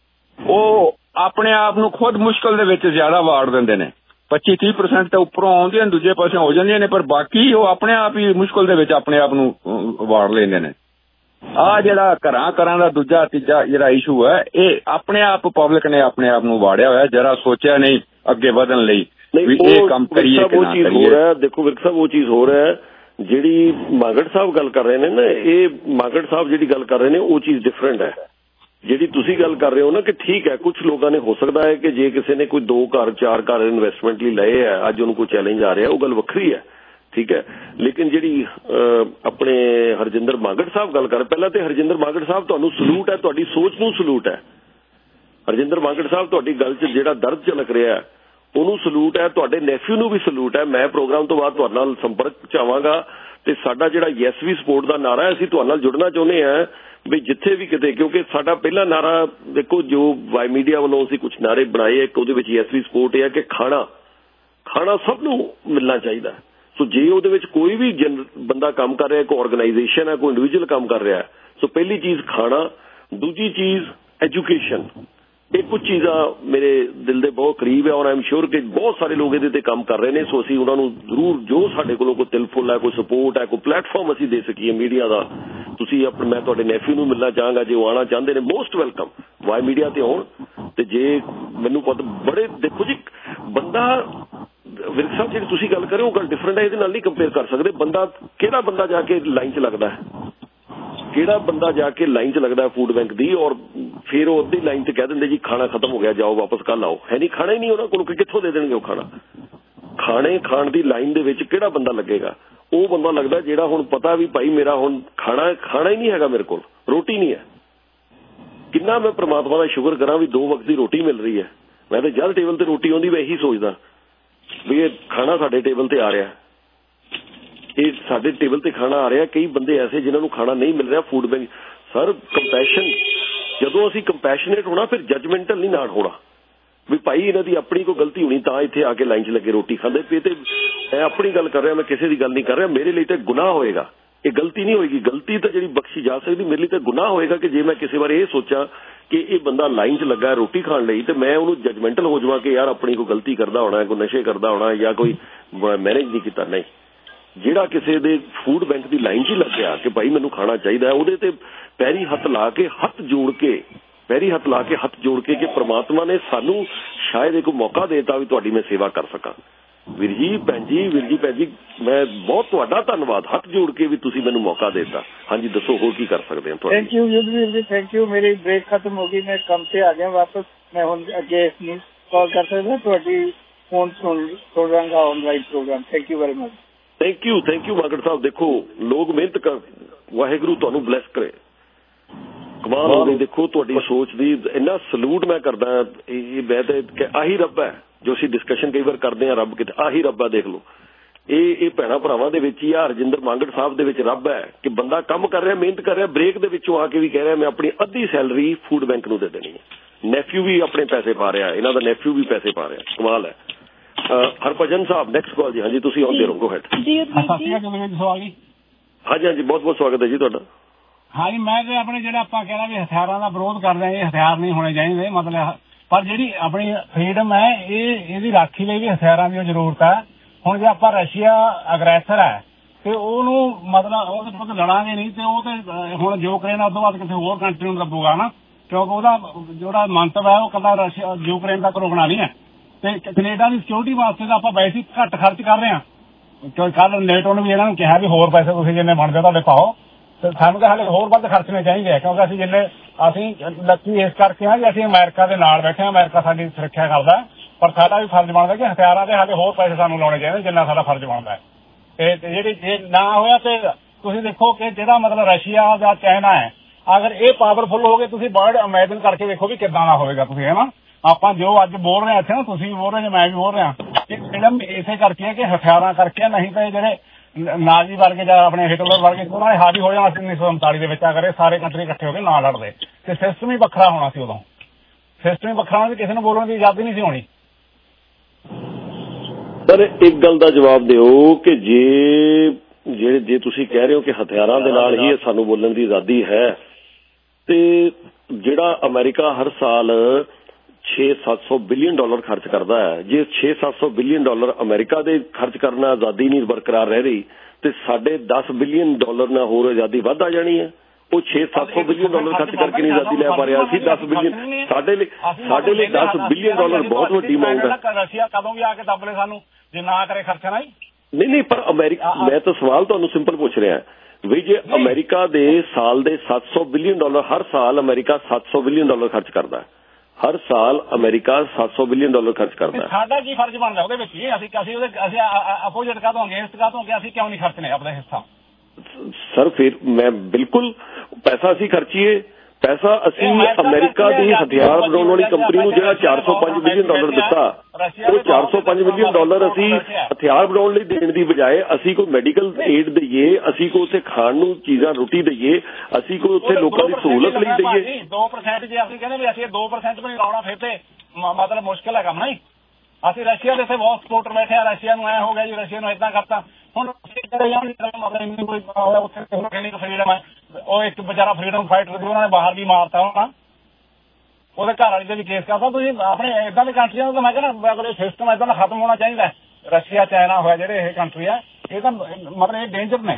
ਉਹ ਆਪਣੇ ਆਪ ਨੂੰ ਖੁਦ ਮੁਸ਼ਕਲ ਦੇ ਵਿੱਚ ਜ਼ਿਆਦਾ ਵਾੜ ਦਿੰਦੇ ਨੇ। ਪੱਚੀ ਤੀਹ ਪਰਸੈਂਟ ਤਾਂ ਉੱਪਰੋਂ ਆਉਂਦੀਆਂ ਦੂਜੇ ਪਾਸੇ ਹੋ ਜਾਂਦੀਆਂ ਨੇ, ਪਰ ਬਾਕੀ ਉਹ ਆਪਣੇ ਆਪ ਹੀ ਮੁਸ਼ਕਲ ਦੇ ਵਿੱਚ ਆਪਣੇ ਆਪ ਨੂੰ ਵਾੜ ਲੈਂਦੇ ਨੇ। ਆਹ ਜਿਹੜਾ ਘਰਾਂ ਘਰਾਂ ਦਾ ਦੂਜਾ ਤੀਜਾ ਜਿਹੜਾ ਇਸ਼ੂ ਹੈ ਇਹ ਆਪਣੇ ਆਪ ਪਬਲਿਕ ਨੇ ਆਪਣੇ ਆਪ ਨੂੰ ਵਾੜਿਆ ਹੋਇਆ, ਜਰਾ ਸੋਚਿਆ ਨਹੀਂ ਅੱਗੇ ਵਧਣ ਲਈ ਵੀ ਇਹ ਕੰਮ ਕਰੀਏ ਕਿ ਨਾ ਕਰੀਏ। ਦੇਖੋ ਵਿਰਕ ਸਾਹਿਬ ਉਹ ਚੀਜ਼ ਹੋ ਰਿਹਾ ਜਿਹੜੀ ਮਾਗੜ ਸਾਹਿਬ ਗੱਲ ਕਰ ਰਹੇ ਨੇ ਨਾ, ਇਹ ਮਾਗੜ ਸਾਹਿਬ ਜਿਹੜੀ ਗੱਲ ਕਰ ਰਹੇ ਨੇ ਉਹ ਚੀਜ਼ ਡਿਫਰੈਂਟ ਹੈ। ਜਿਹੜੀ ਤੁਸੀਂ ਗੱਲ ਕਰ ਰਹੇ ਹੋ ਨਾ ਕਿ ਠੀਕ ਹੈ ਕੁਝ ਲੋਕਾਂ ਨੇ ਹੋ ਸਕਦਾ ਹੈ ਕਿ ਜੇ ਕਿਸੇ ਨੇ ਕੋਈ ਦੋ ਘਰ ਚਾਰ ਘਰ ਇਨਵੈਸਟਮੈਂਟ ਲਈ ਲਏ ਹੈ, ਅੱਜ ਉਹਨੂੰ ਕੋਈ ਚੈਲੰਜ ਆ ਰਿਹਾ, ਉਹ ਗੱਲ ਵੱਖਰੀ ਹੈ, ਠੀਕ ਹੈ। ਲੇਕਿਨ ਜਿਹੜੀ ਆਪਣੇ ਹਰਜਿੰਦਰ ਮਾਗੜ ਸਾਹਿਬ ਗੱਲ ਕਰ ਰਹੇ, ਪਹਿਲਾਂ ਤੇ ਹਰਜਿੰਦਰ ਮਾਗੜ ਸਾਹਿਬ ਤੁਹਾਨੂੰ ਸਲੂਟ ਹੈ, ਤੁਹਾਡੀ ਸੋਚ ਨੂੰ ਸਲੂਟ ਹੈ। ਹਰਜਿੰਦਰ ਮਾਗੜ ਸਾਹਿਬ ਤੁਹਾਡੀ ਗੱਲ 'ਚ ਜਿਹੜਾ ਦਰਦ ਝਲਕ ਰਿਹਾ ਉਹਨੂੰ ਸਲੂਟ ਹੈ, ਤੁਹਾਡੇ ਨੈਫਿਊ ਨੂੰ ਵੀ ਸਲੂਟ ਹੈ। ਮੈਂ ਪ੍ਰੋਗਰਾਮ ਤੋਂ ਬਾਅਦ ਤੁਹਾਡੇ ਨਾਲ ਸੰਪਰਕ 'ਚ ਆਵਾਂਗਾ ਤੇ ਸਾਡਾ ਜਿਹੜਾ ਯੈਸ ਵੀ ਸਪੋਰਟ ਦਾ ਨਾਰਾ ਅਸੀਂ ਤੁਹਾਡੇ ਨਾਲ ਜੁੜਨਾ ਚਾਹੁੰਦੇ ਹਾਂ ਵੀ ਜਿੱਥੇ ਵੀ ਕਿਤੇ, ਕਿਉਂਕਿ ਸਾਡਾ ਪਹਿਲਾ ਨਾਰਾ ਦੇਖੋ ਜੋ ਵਾਈ ਮੀਡੀਆ ਵੱਲੋਂ ਅਸੀਂ ਕੁਝ ਨਾਰੇ ਬਣਾਏ, ਇੱਕ ਉਹਦੇ ਵਿੱਚ ਯੈਸ ਵੀ ਸਪੋਰਟ ਇਹ ਹੈ ਕਿ ਖਾਣਾ ਖਾਣਾ ਸਭ ਨੂੰ ਮਿਲਣਾ ਚਾਹੀਦਾ। ਸੋ ਜੇ ਉਹਦੇ ਵਿੱਚ ਕੋਈ ਵੀ ਜਨ ਬੰਦਾ ਕੰਮ ਕਰ ਰਿਹਾ, ਕੋਈ ਆਰਗੇਨਾਈਜੇਸ਼ਨ ਹੈ, ਕੋਈ ਇੰਡੀਵਿਜੂਅਲ ਕੰਮ ਕਰ ਰਿਹਾ, ਸੋ ਪਹਿਲੀ ਚੀਜ਼ ਖਾਣਾ, ਦੂਜੀ ਚੀਜ਼ ਐਜੂਕੇਸ਼ਨ। ਇਹ ਕੁਝ ਚੀਜ਼ਾਂ ਮੇਰੇ ਦਿਲ ਦੇ ਬਹੁਤ ਕਰੀਬ ਹੈ ਔਰ ਆਈ ਐਮ ਸ਼ੋਰ ਕਿ ਬਹੁਤ ਸਾਰੇ ਲੋਕ ਇਹਦੇ ਤੇ ਕੰਮ ਕਰ ਰਹੇ ਨੇ। ਸੋ ਅਸੀਂ ਉਹਨਾਂ ਨੂੰ ਜ਼ਰੂਰ ਜੋ ਸਾਡੇ ਕੋਲੋਂ ਕੋਈ ਤਿਲਫੁਲ ਹੈ, ਕੋਈ ਸਪੋਰਟ ਹੈ, ਕੋਈ ਪਲੇਟਫਾਰਮ ਅਸੀਂ ਦੇ ਸਕੀਏ ਮੀਡੀਆ ਦਾ। ਤੁਸੀਂ ਆਪਣੇ ਮੈਂ ਤੁਹਾਡੇ ਨੈਫਿਊ ਨੂੰ ਮਿਲਣਾ ਚਾਹਾਂਗਾ, ਜੇ ਉਹ ਆਉਣਾ ਚਾਹੁੰਦੇ ਨੇ ਮੋਸਟ ਵੈਲਕਮ ਵਾਈ ਮੀਡੀਆ ਤੇ ਆਉਣ। ਤੇ ਜੇ ਮੈਨੂੰ ਪਤਾ ਬੜੇ ਦੇਖੋ ਜੀ ਬੰਦਾ ਵਿਰਕ ਸਾਹਿਬ ਜਿਹੜੀ ਤੁਸੀਂ ਗੱਲ ਕਰ ਰਹੇ ਹੋ ਗੱਲ ਡਿਫਰੈਂਟ ਹੈ, ਇਹਦੇ ਨਾਲ ਨਹੀਂ ਕੰਪੇਅਰ ਕਰ ਸਕਦੇ। ਬੰਦਾ ਕਿਹੜਾ ਬੰਦਾ ਜਾ ਕੇ ਲਾਈਨ 'ਚ ਲੱਗਦਾ ਹੈ, ਕਿਹੜਾ ਬੰਦਾ ਜਾ ਕੇ ਲਾਈਨ 'ਚ ਲੱਗਦਾ ਫੂਡ ਬੈਂਕ ਦੀ ਔਰ ਫਿਰ ਉਹ ਅੱਧੀ ਲਾਈਨ 'ਚ ਕਹਿ ਦਿੰਦੇ ਜੀ ਖਾਣਾ ਖਤਮ ਹੋ ਗਿਆ, ਜਾਓ ਵਾਪਸ ਕੱਲ ਆਓ। ਹੈ ਨਹੀਂ, ਖਾਣਾ ਹੀ ਨਹੀਂ ਉਹਨਾਂ ਕੋਲ, ਕਿੱਥੋਂ ਦੇ ਦੇਣਗੇ ਉਹ ਖਾਣਾ। ਖਾਣੇ ਖਾਣ ਦੀ ਲਾਈਨ ਦੇ ਵਿੱਚ ਕਿਹੜਾ ਬੰਦਾ ਲੱਗੇਗਾ? ਉਹ ਬੰਦਾ ਲੱਗਦਾ ਜਿਹੜਾ ਹੁਣ ਪਤਾ ਵੀ ਭਾਈ ਮੇਰਾ ਹੁਣ ਖਾਣਾ ਖਾਣਾ ਹੀ ਨਹੀਂ ਹੈਗਾ, ਮੇਰੇ ਕੋਲ ਰੋਟੀ ਨਹੀਂ ਹੈ। ਕਿੰਨਾ ਮੈਂ ਪ੍ਰਮਾਤਮਾ ਦਾ ਸ਼ੁਕਰ ਕਰਾਂ ਵੀ ਦੋ ਵਕਤ ਦੀ ਰੋਟੀ ਮਿਲ ਰਹੀ ਹੈ। ਮੈਂ ਤਾਂ ਜਦ ਟੇਬਲ ਤੇ ਰੋਟੀ ਆਉਂਦੀ ਮੈਂ ਇਹੀ ਸੋਚਦਾ ਵੀ ਇਹ ਖਾਣਾ ਸਾਡੇ ਟੇਬਲ ਤੇ ਆ ਰਿਹਾ, ਇਹ ਸਾਡੇ ਟੇਬਲ ਤੇ ਖਾਣਾ ਆ ਰਿਹਾ। ਕਈ ਬੰਦੇ ਐਸੇ ਜਿਨ੍ਹਾਂ ਨੂੰ ਖਾਣਾ ਨਹੀਂ ਮਿਲ ਰਿਹਾ। ਫੂਡ ਬੈਂਕ ਸਰ ਕੰਪੈਸ਼ਨ, ਜਦੋਂ ਅਸੀਂ ਕੰਪੈਸ਼ਨੇਟ ਹੋਣਾ ਫਿਰ ਜਜਮੈਂਟਲ ਨਹੀਂ ਨਾਲ ਹੋਣਾ ਵੀ ਭਾਈ ਇਹਨਾਂ ਦੀ ਆਪਣੀ ਕੋਈ ਗਲਤੀ ਹੋਣੀ ਤਾਂ ਇੱਥੇ ਆ ਕੇ ਲਾਈਨ 'ਚ ਲੱਗੇ ਰੋਟੀ ਖਾਂਦੇ ਪਏ। ਤੇ ਮੈਂ ਆਪਣੀ ਗੱਲ ਕਰ ਰਿਹਾ, ਮੈਂ ਕਿਸੇ ਦੀ ਗੱਲ ਨਹੀਂ ਕਰ ਰਿਹਾ। ਮੇਰੇ ਲਈ ਤਾਂ ਗੁਨਾਹ ਹੋਏਗਾ, ਇਹ ਗਲਤੀ ਨਹੀਂ ਹੋਏਗੀ। ਗਲਤੀ ਤਾਂ ਜਿਹੜੀ ਬਖਸ਼ੀ ਜਾ ਸਕਦੀ, ਮੇਰੇ ਲਈ ਤਾਂ ਗੁਨਾਹ ਹੋਏਗਾ ਕਿ ਜੇ ਮੈਂ ਕਿਸੇ ਵਾਰ ਇਹ ਸੋਚਾਂ ਕਿ ਇਹ ਬੰਦਾ ਲਾਈਨ 'ਚ ਲੱਗਾ ਰੋਟੀ ਖਾਣ ਲਈ ਤੇ ਮੈਂ ਉਹਨੂੰ ਜਜਮੈਂਟਲ ਹੋ ਜਾਵਾਂ ਕਿ ਯਾਰ ਆਪਣੀ ਕੋਈ ਗਲਤੀ ਕਰਦਾ ਹੋਣਾ, ਕੋਈ ਨਸ਼ੇ ਕਰਦਾ ਹੋਣਾ ਜਾਂ ਕੋਈ ਮੈਨੇਜ ਨਹੀਂ ਕੀਤਾ। ਨਹੀਂ, ਜਿਹੜਾ ਕਿਸੇ ਦੇ ਫੂਡ ਬੈਂਕ ਦੀ ਲਾਈਨ 'ਚ ਹੀ ਲੱਗਿਆ ਕਿ ਭਾਈ ਮੈਨੂੰ ਖਾਣਾ ਚਾਹੀਦਾ, ਉਹਦੇ ਤੇ ਪੈਰੀ ਹੱਥ ਲਾ ਕੇ ਹੱਥ ਜੋੜ ਕੇ ਪੈਰੀ ਹੱਥ ਲਾ ਕੇ ਹੱਥ ਜੋੜ ਕੇ ਕਿ ਪ੍ਰਮਾਤਮਾ ਨੇ ਸਾਨੂੰ ਸ਼ਾਇਦ ਇੱਕ ਮੌਕਾ ਦੇਤਾ ਵੀ ਤੁਹਾਡੀ ਮੈਂ ਸੇਵਾ ਕਰ ਸਕਾਂ। ਵੀਰ ਜੀ ਭੈਣ ਜੀ ਵੀਰ ਜੀ ਭੈਣ ਜੀ ਮੈਂ ਬਹੁਤ ਤੁਹਾਡਾ ਧੰਨਵਾਦ, ਹੱਥ ਜੋੜ ਕੇ ਵੀ ਤੁਸੀਂ ਮੈਨੂੰ ਮੌਕਾ ਦੇਤਾ। ਹਾਂਜੀ ਦੱਸੋ ਹੋਰ ਕੀ ਕਰ ਸਕਦੇ ਹਾਂ ਤੁਹਾਡੀ? Thank you Yudhveer ji, thank you. ਮੇਰੀ ਬ੍ਰੇਕ ਖਤਮ ਹੋ ਗਈ, ਮੈਂ ਕੰਮ ਤੇ ਆ ਗਿਆ ਵਾਪਸ। ਮੈਂ ਹੁਣ ਅੱਗੇ ਨਹੀਂ ਕਾਲ ਕਰ ਸਕਦਾ, ਤੁਹਾਡੀ ਫੋਨ ਸੁਣ ਸੁਣਾਂਗਾ online program. Thank you very much. Thank you thank you Magar ਸਾਹਿਬ। ਦੇਖੋ ਲੋਕ ਮਿਹਨਤ ਕਰ, ਵਾਹਿਗੁਰੂ ਤੁਹਾਨੂੰ ਬਲੈਸ ਕਰੇ। ਕਮਾਲ ਹੋ ਗਈ ਦੇਖੋ ਤੁਹਾਡੀ ਸੋਚ ਦੀ, ਇੰਨਾ ਸਲੂਟ ਮੈਂ ਕਰਦਾ। ਇਹ ਮੈਂ ਤੇ ਆਹੀ ਰੱਬ ਹੈ ਜੋ ਅਸੀਂ ਡਿਸਕਸ਼ਨ ਕਈ ਵਾਰ ਕਰਦੇ ਹਾਂ, ਰੱਬ ਕਿਤੇ ਆਹੀ ਰੱਬ ਹੈ। ਦੇਖ ਲਓ ਇਹ ਇਹ ਭੈਣਾਂ ਭਰਾਵਾਂ ਦੇ ਵਿੱਚ ਹੀ ਆ, ਹਰਜਿੰਦਰ ਮਾਂਗੜ ਸਾਹਿਬ ਦੇ ਵਿੱਚ ਰੱਬ ਹੈ ਕਿ ਬੰਦਾ ਕੰਮ ਕਰ ਰਿਹਾ, ਮਿਹਨਤ ਕਰ ਰਿਹਾ, ਬ੍ਰੇਕ ਦੇ ਵਿੱਚੋਂ ਆ ਕੇ ਵੀ ਕਹਿ ਰਿਹਾ ਮੈਂ ਆਪਣੀ ਅੱਧੀ ਸੈਲਰੀ ਫੂਡ ਬੈਂਕ ਨੂੰ ਦੇ ਦੇਣੀ ਹੈ। ਨੈਫਿਊ ਵੀ ਆਪਣੇ ਪੈਸੇ ਪਾ ਰਿਹਾ, ਇਹਨਾਂ ਦਾ ਨੈਫਿਊ ਵੀ ਪੈਸੇ ਪਾ ਰਿਹਾ। ਕਮਾਲ ਹੈ। ਹਰਭਜਨ ਸਾਹਿਬ ਨੈਕਸਟ ਕਾਲ ਜੀ। ਹਾਂਜੀ ਤੁਸੀਂ ਆਉਂਦੇ ਰਹੋ, ਗੋ ਹੈਡ। ਹਾਂਜੀ ਹਾਂਜੀ ਬਹੁਤ ਬਹੁਤ ਸਵਾਗਤ ਹੈ ਜੀ ਤੁਹਾਡਾ। ਹਾਂਜੀ ਮੈਂ ਤੇ ਆਪਣੇ ਜਿਹੜਾ ਆਪਾਂ ਕਹਿੰਦਾ ਵੀ ਹਥਿਆਰਾਂ ਦਾ ਵਿਰੋਧ ਕਰਦੇ ਹਾਂ, ਇਹ ਹਥਿਆਰ ਨਹੀਂ ਹੋਣੇ ਚਾਹੀਦੇ ਮਤਲਬ, ਪਰ ਜਿਹੜੀ ਆਪਣੀ ਫਰੀਡਮ ਹੈ ਇਹ ਇਹਦੀ ਰਾਖੀ ਲਈ ਵੀ ਹਥਿਆਰਾਂ ਦੀ ਜ਼ਰੂਰਤ ਹੈ। ਹੁਣ ਜੇ ਆਪਾਂ ਰਸ਼ੀਆ ਅਗਰੈਸਰ ਹੈ ਤੇ ਉਹਨੂੰ ਮਤਲਬ ਉਹਦੇ ਤੋਂ ਲੜਾਂਗੇ ਨਹੀਂ ਤੇ ਉਹ ਤੇ ਹੁਣ ਯੂਕਰੇਨ ਉਸ ਤੋਂ ਬਾਅਦ ਕਿਸੇ ਹੋਰ ਕੰਟਰੀ ਨੂੰ ਲੱਭੂਗਾ ਨਾ, ਕਿਉਂਕਿ ਉਹਦਾ ਜਿਹੜਾ ਮੰਤਵ ਹੈ ਉਹ ਕੱਲਾ ਰਸ਼ੀਆ ਯੂਕਰੇਨ ਤੱਕ ਰੋਕਣਾ ਨਹੀਂ ਹੈ। ਤੇ ਕੈਨੇਡਾ ਦੀ ਸਿਕਿਉਰਿਟੀ ਵਾਸਤੇ ਤਾਂ ਆਪਾਂ ਵੈਸੇ ਘੱਟ ਖਰਚ ਕਰ ਰਹੇ ਹਾਂ, ਕਿਉਂਕਿ ਕੱਲ ਨੇਟੋ ਨੇ ਵੀ ਇਹਨਾਂ ਨੂੰ ਕਿਹਾ ਵੀ ਹੋਰ ਪੈਸੇ ਤੁਸੀਂ ਜਿੰਨੇ ਬਣਦੇ ਤੁਹਾਡੇ ਪਾਓ, ਤੇ ਸਾਨੂੰ ਤਾਂ ਹਾਲੇ ਹੋਰ ਵੱਧ ਖਰਚਣੇ ਚਾਹੀਦੇ ਆ ਕਿਉਂਕਿ ਅਸੀਂ ਜਿੰਨੇ ਅਸੀਂ ਲੱਕੀ ਇਸ ਕਰਕੇ ਹਾਂ ਕਿ ਅਸੀਂ ਅਮਰੀਕਾ ਦੇ ਨਾਲ ਬੈਠੇ ਹਾਂ, ਅਮਰੀਕਾ ਸਾਡੀ ਸੁਰੱਖਿਆ ਕਰਦਾ, ਪਰ ਸਾਡਾ ਵੀ ਫਰਜ਼ ਬਣਦਾ ਕਿ ਹਥਿਆਰਾਂ ਦੇ ਹਾਲੇ ਹੋਰ ਪੈਸੇ ਸਾਨੂੰ ਲਾਉਣੇ ਚਾਹੀਦੇ ਜਿੰਨਾ ਸਾਡਾ ਫਰਜ਼ ਬਣਦਾ। ਤੇ ਜਿਹੜੀ ਜੇ ਨਾ ਹੋਇਆ ਤੇ ਤੁਸੀਂ ਦੇਖੋ ਕਿ ਜਿਹੜਾ ਮਤਲਬ ਰਸ਼ੀਆ ਜਾਂ ਚਾਈਨਾ ਹੈ, ਅਗਰ ਇਹ ਪਾਵਰਫੁਲ ਹੋ ਗਏ ਤੁਸੀਂ ਵਰਡ ਇਮੈਜਿਨ ਕਰਕੇ ਦੇਖੋ ਵੀ ਕਿੱਦਾਂ ਦਾ ਹੋਵੇਗਾ। ਤੁਸੀਂ ਹੈ ਨਾ, ਆਪਾਂ ਜੋ ਅੱਜ ਬੋਲ ਰਹੇ ਇੱਥੇ ਨਾ, ਤੁਸੀਂ ਵੀ ਬੋਲ ਰਹੇ ਮੈਂ ਵੀ ਬੋਲ ਰਿਹਾ, ਇਹ ਫਿਲਮ ਇਸੇ ਕਰਕੇ ਹੈ ਕਿ ਹਥਿਆਰਾਂ ਕਰਕੇ, ਨਹੀਂ ਤਾਂ ਜਿਹੜੇ ਨਾਜ਼ੀ ਵਰਗੇ ਜਾਂ ਆਪਣੇ ਹਿਟਲਰ ਵਰਗੇ ਉਹਨਾਂ ਨੇ ਹਾਵੀ ਹੋ ਜਾਣਾ ਸੀ ਉੱਨੀ ਸੌ ਉਨਤਾਲੀ ਦੇ ਵਿੱਚ, ਅਗਰ ਇਹ ਸਾਰੇ ਕੰਟਰੀ ਇਕੱਠੇ ਹੋ ਕੇ ਨਾ ਲੜਦੇ ਤੇ ਸਿਸਟਮ ਹੀ ਵੱਖਰਾ ਹੋਣਾ ਸੀ। ਉਦੋਂ ਸਿਸਟਮ ਹੀ ਵੱਖਰਾ ਹੋਣਾ ਸੀ, ਕਿਸੇ ਨੂੰ ਬੋਲਣ ਦੀ ਆਜ਼ਾਦੀ ਨਹੀਂ ਸੀ ਹੋਣੀ। ਸਰ ਇੱਕ ਗੱਲ ਦਾ ਜਵਾਬ ਦਿਓ ਕਿ ਜੇ ਜੇ ਜੇ ਤੁਸੀਂ ਕਹਿ ਰਹੇ ਹੋ ਕਿ ਹਥਿਆਰਾਂ ਦੇ ਨਾਲ ਹੀ ਸਾਨੂੰ ਬੋਲਣ ਦੀ ਆਜ਼ਾਦੀ ਹੈ ਤੇ ਜਿਹੜਾ ਅਮਰੀਕਾ ਹਰ ਸਾਲ ਛੇ ਸੱਤ ਸੌ ਬਿਲੀਅਨ ਡਾਲਰ ਖਰਚ ਕਰਦਾ ਹੈ, ਜੇ ਛੇ ਸੱਤ ਸੌ ਬਿਲੀਅਨ ਡਾਲਰ ਅਮਰੀਕਾ ਦੇ ਖਰਚ ਕਰਨਾ ਆਜ਼ਾਦੀ ਨਹੀਂ ਬਰਕਰਾਰ ਰਹਿ ਰਹੀ ਤੇ ਸਾਡੇ ਦਸ ਬਿਲੀਅਨ ਡਾਲਰ ਨਾਲ ਹੋਰ ਆਜ਼ਾਦੀ ਵੱਧ ਆ ਜਾਣੀ ਹੈ। ਉਹ ਛੇ ਸੱਤ ਸੌ ਬਿਲੀਅਨ ਡਾਲਰ ਖਰਚ ਕਰਕੇ ਨਹੀਂ ਆਜ਼ਾਦੀ ਲੈ ਪਾ ਰਿਹਾ ਸੀ। ਦਸ ਬਿਲੀਅਨ ਸਾਡੇ ਲਈ ਸਾਡੇ ਲਈ ਦਸ ਬਿਲੀਅਨ ਡਾਲਰ ਬਹੁਤ ਵੱਡੀ ਅਮਾਊਂਟ ਹੈ। ਰਸ਼ੀਆ ਕਦੋਂ ਵੀ ਆ ਕੇ ਦੱਬ ਲੈ ਸਾਨੂੰ ਜੇ ਨਾ ਕਰੇ ਖਰਚਾ ਨਾ। ਨਹੀਂ ਨਹੀਂ ਪਰ ਅਮਰੀਕਾ, ਮੈਂ ਤਾਂ ਸਵਾਲ ਤੁਹਾਨੂੰ ਸਿੰਪਲ ਪੁੱਛ ਰਿਹਾ ਵੀ ਜੇ ਅਮਰੀਕਾ ਦੇ ਸਾਲ ਦੇ ਸੱਤ ਸੌ ਬਿਲੀਅਨ ਡਾਲਰ ਹਰ ਸਾਲ ਅਮਰੀਕਾ ਸੱਤ ਸੌ ਬਿਲੀਅਨ ਡਾਲਰ ਖਰਚ ਕਰਦਾ ਹੈ, ਹਰ ਸਾਲ ਅਮਰੀਕਾ ਸੱਤ ਸੌ ਬਿਲੀਅਨ ਡਾਲਰ ਖਰਚ ਕਰਦਾ ਹੈ। ਸਾਡਾ ਕੀ ਫਰਜ਼ ਬਣਦਾ ਉਹਦੇ ਵਿੱਚ? ਅਸੀਂ ਅਸੀਂ ਉਹਦੇ ਅਸੀਂ ਅਪੋਜਿਟ ਕਾਹਤੋਂ ਅਗੇਂਸਟ ਕਾਹਤੋਂ ਕਿ ਅਸੀਂ ਕਿਉਂ ਨਹੀਂ ਖਰਚਨੇ ਆਪਣਾ ਹਿੱਸਾ? ਸਰ ਫਿਰ ਮੈਂ ਬਿਲਕੁਲ ਪੈਸਾ ਅਸੀਂ ਖਰਚੀਏ, ਪੈਸਾ ਅਸੀਂ ਅਮਰੀਕਾ ਦੀ ਹਥਿਆਰ ਬਣਾਉਣ ਵਾਲੀ ਕੰਪਨੀ ਨੂੰ ਜਿਹੜਾ ਚਾਰ ਸੌ ਪੰਜ ਮਿਲੀਅਨ ਡਾਲਰ ਦਿੱਤਾ, ਉਹ ਚਾਰ ਸੌ ਪੰਜ ਮਿਲੀਅਨ ਡਾਲਰ ਅਸੀਂ ਹਥਿਆਰ ਬਣਾਉਣ ਲਈ ਦੇਣ ਦੀ ਬਜਾਏ ਅਸੀਂ ਕੋਈ ਮੈਡੀਕਲ ਏਡ ਦਈਏ, ਅਸੀਂ ਕੋਈ ਉੱਥੇ ਖਾਣ ਨੂੰ ਚੀਜ਼ਾਂ ਰੋਟੀ ਦਈਏ, ਅਸੀਂ ਕੋਈ ਉੱਥੇ ਲੋਕਾਂ ਦੀ ਸਹੂਲਤ ਲਈ ਦਈਏ। ਦੋ ਪਰਸੈਂਟ ਜੇ ਅਸੀਂ ਕਹਿੰਦੇ ਵੀ ਅਸੀਂ ਦੋ ਪਰਸੈਂਟ ਵੀ ਨਹੀਂ ਲਾਉਣਾ ਫਿਰ ਤੇ ਮਤਲਬ ਮੁਸ਼ਕਿਲ ਹੈ ਕੰਮ। ਨਹੀਂ ਅਸੀਂ ਰਸ਼ੀਆ ਦੇ ਇੱਥੇ ਬਹੁਤ ਸਪੋਰਟਰ ਬੈਠੇ ਆ, ਰਸ਼ੀਆ ਨੂੰ ਐ ਹੋ ਗਿਆ ਜੀ ਰਸ਼ੀਆ ਨੂੰ ਏਦਾਂ ਕਰਤਾ। ਹੁਣ ਮਤਲਬ ਉੱਥੇ ਫਰੀਡਮ ਹੈ, ਉਹ ਇੱਕ ਵਿਚਾਰਾ ਫਰੀਡਮ ਫਾਈਟਰ ਸੀ, ਉਹਨਾਂ ਨੇ ਬਾਹਰ ਵੀ ਮਾਰਤਾ ਹੋਣਾ, ਉਹਦੇ ਘਰ ਵਾਲੀ ਤੇ ਵੀ ਕੇਸ ਕਰਤਾ। ਤੁਸੀਂ ਆਪਣੇ ਏਦਾਂ ਦੀ ਕੰਟਰੀਆਂ ਦਾ ਮੈਂ ਕਹਿੰਦਾ ਅਗਰ ਸਿਸਟਮ ਏਦਾਂ ਦਾ ਖਤਮ ਹੋਣਾ ਚਾਹੀਦਾ। ਰਸ਼ੀਆ ਚਾਈਨਾ ਹੋਇਆ ਜਿਹੜੇ ਇਹ ਕੰਟਰੀ ਆ, ਇਹ ਤਾਂ ਮਤਲਬ ਇਹ ਡੇਂਜਰ ਨੇ।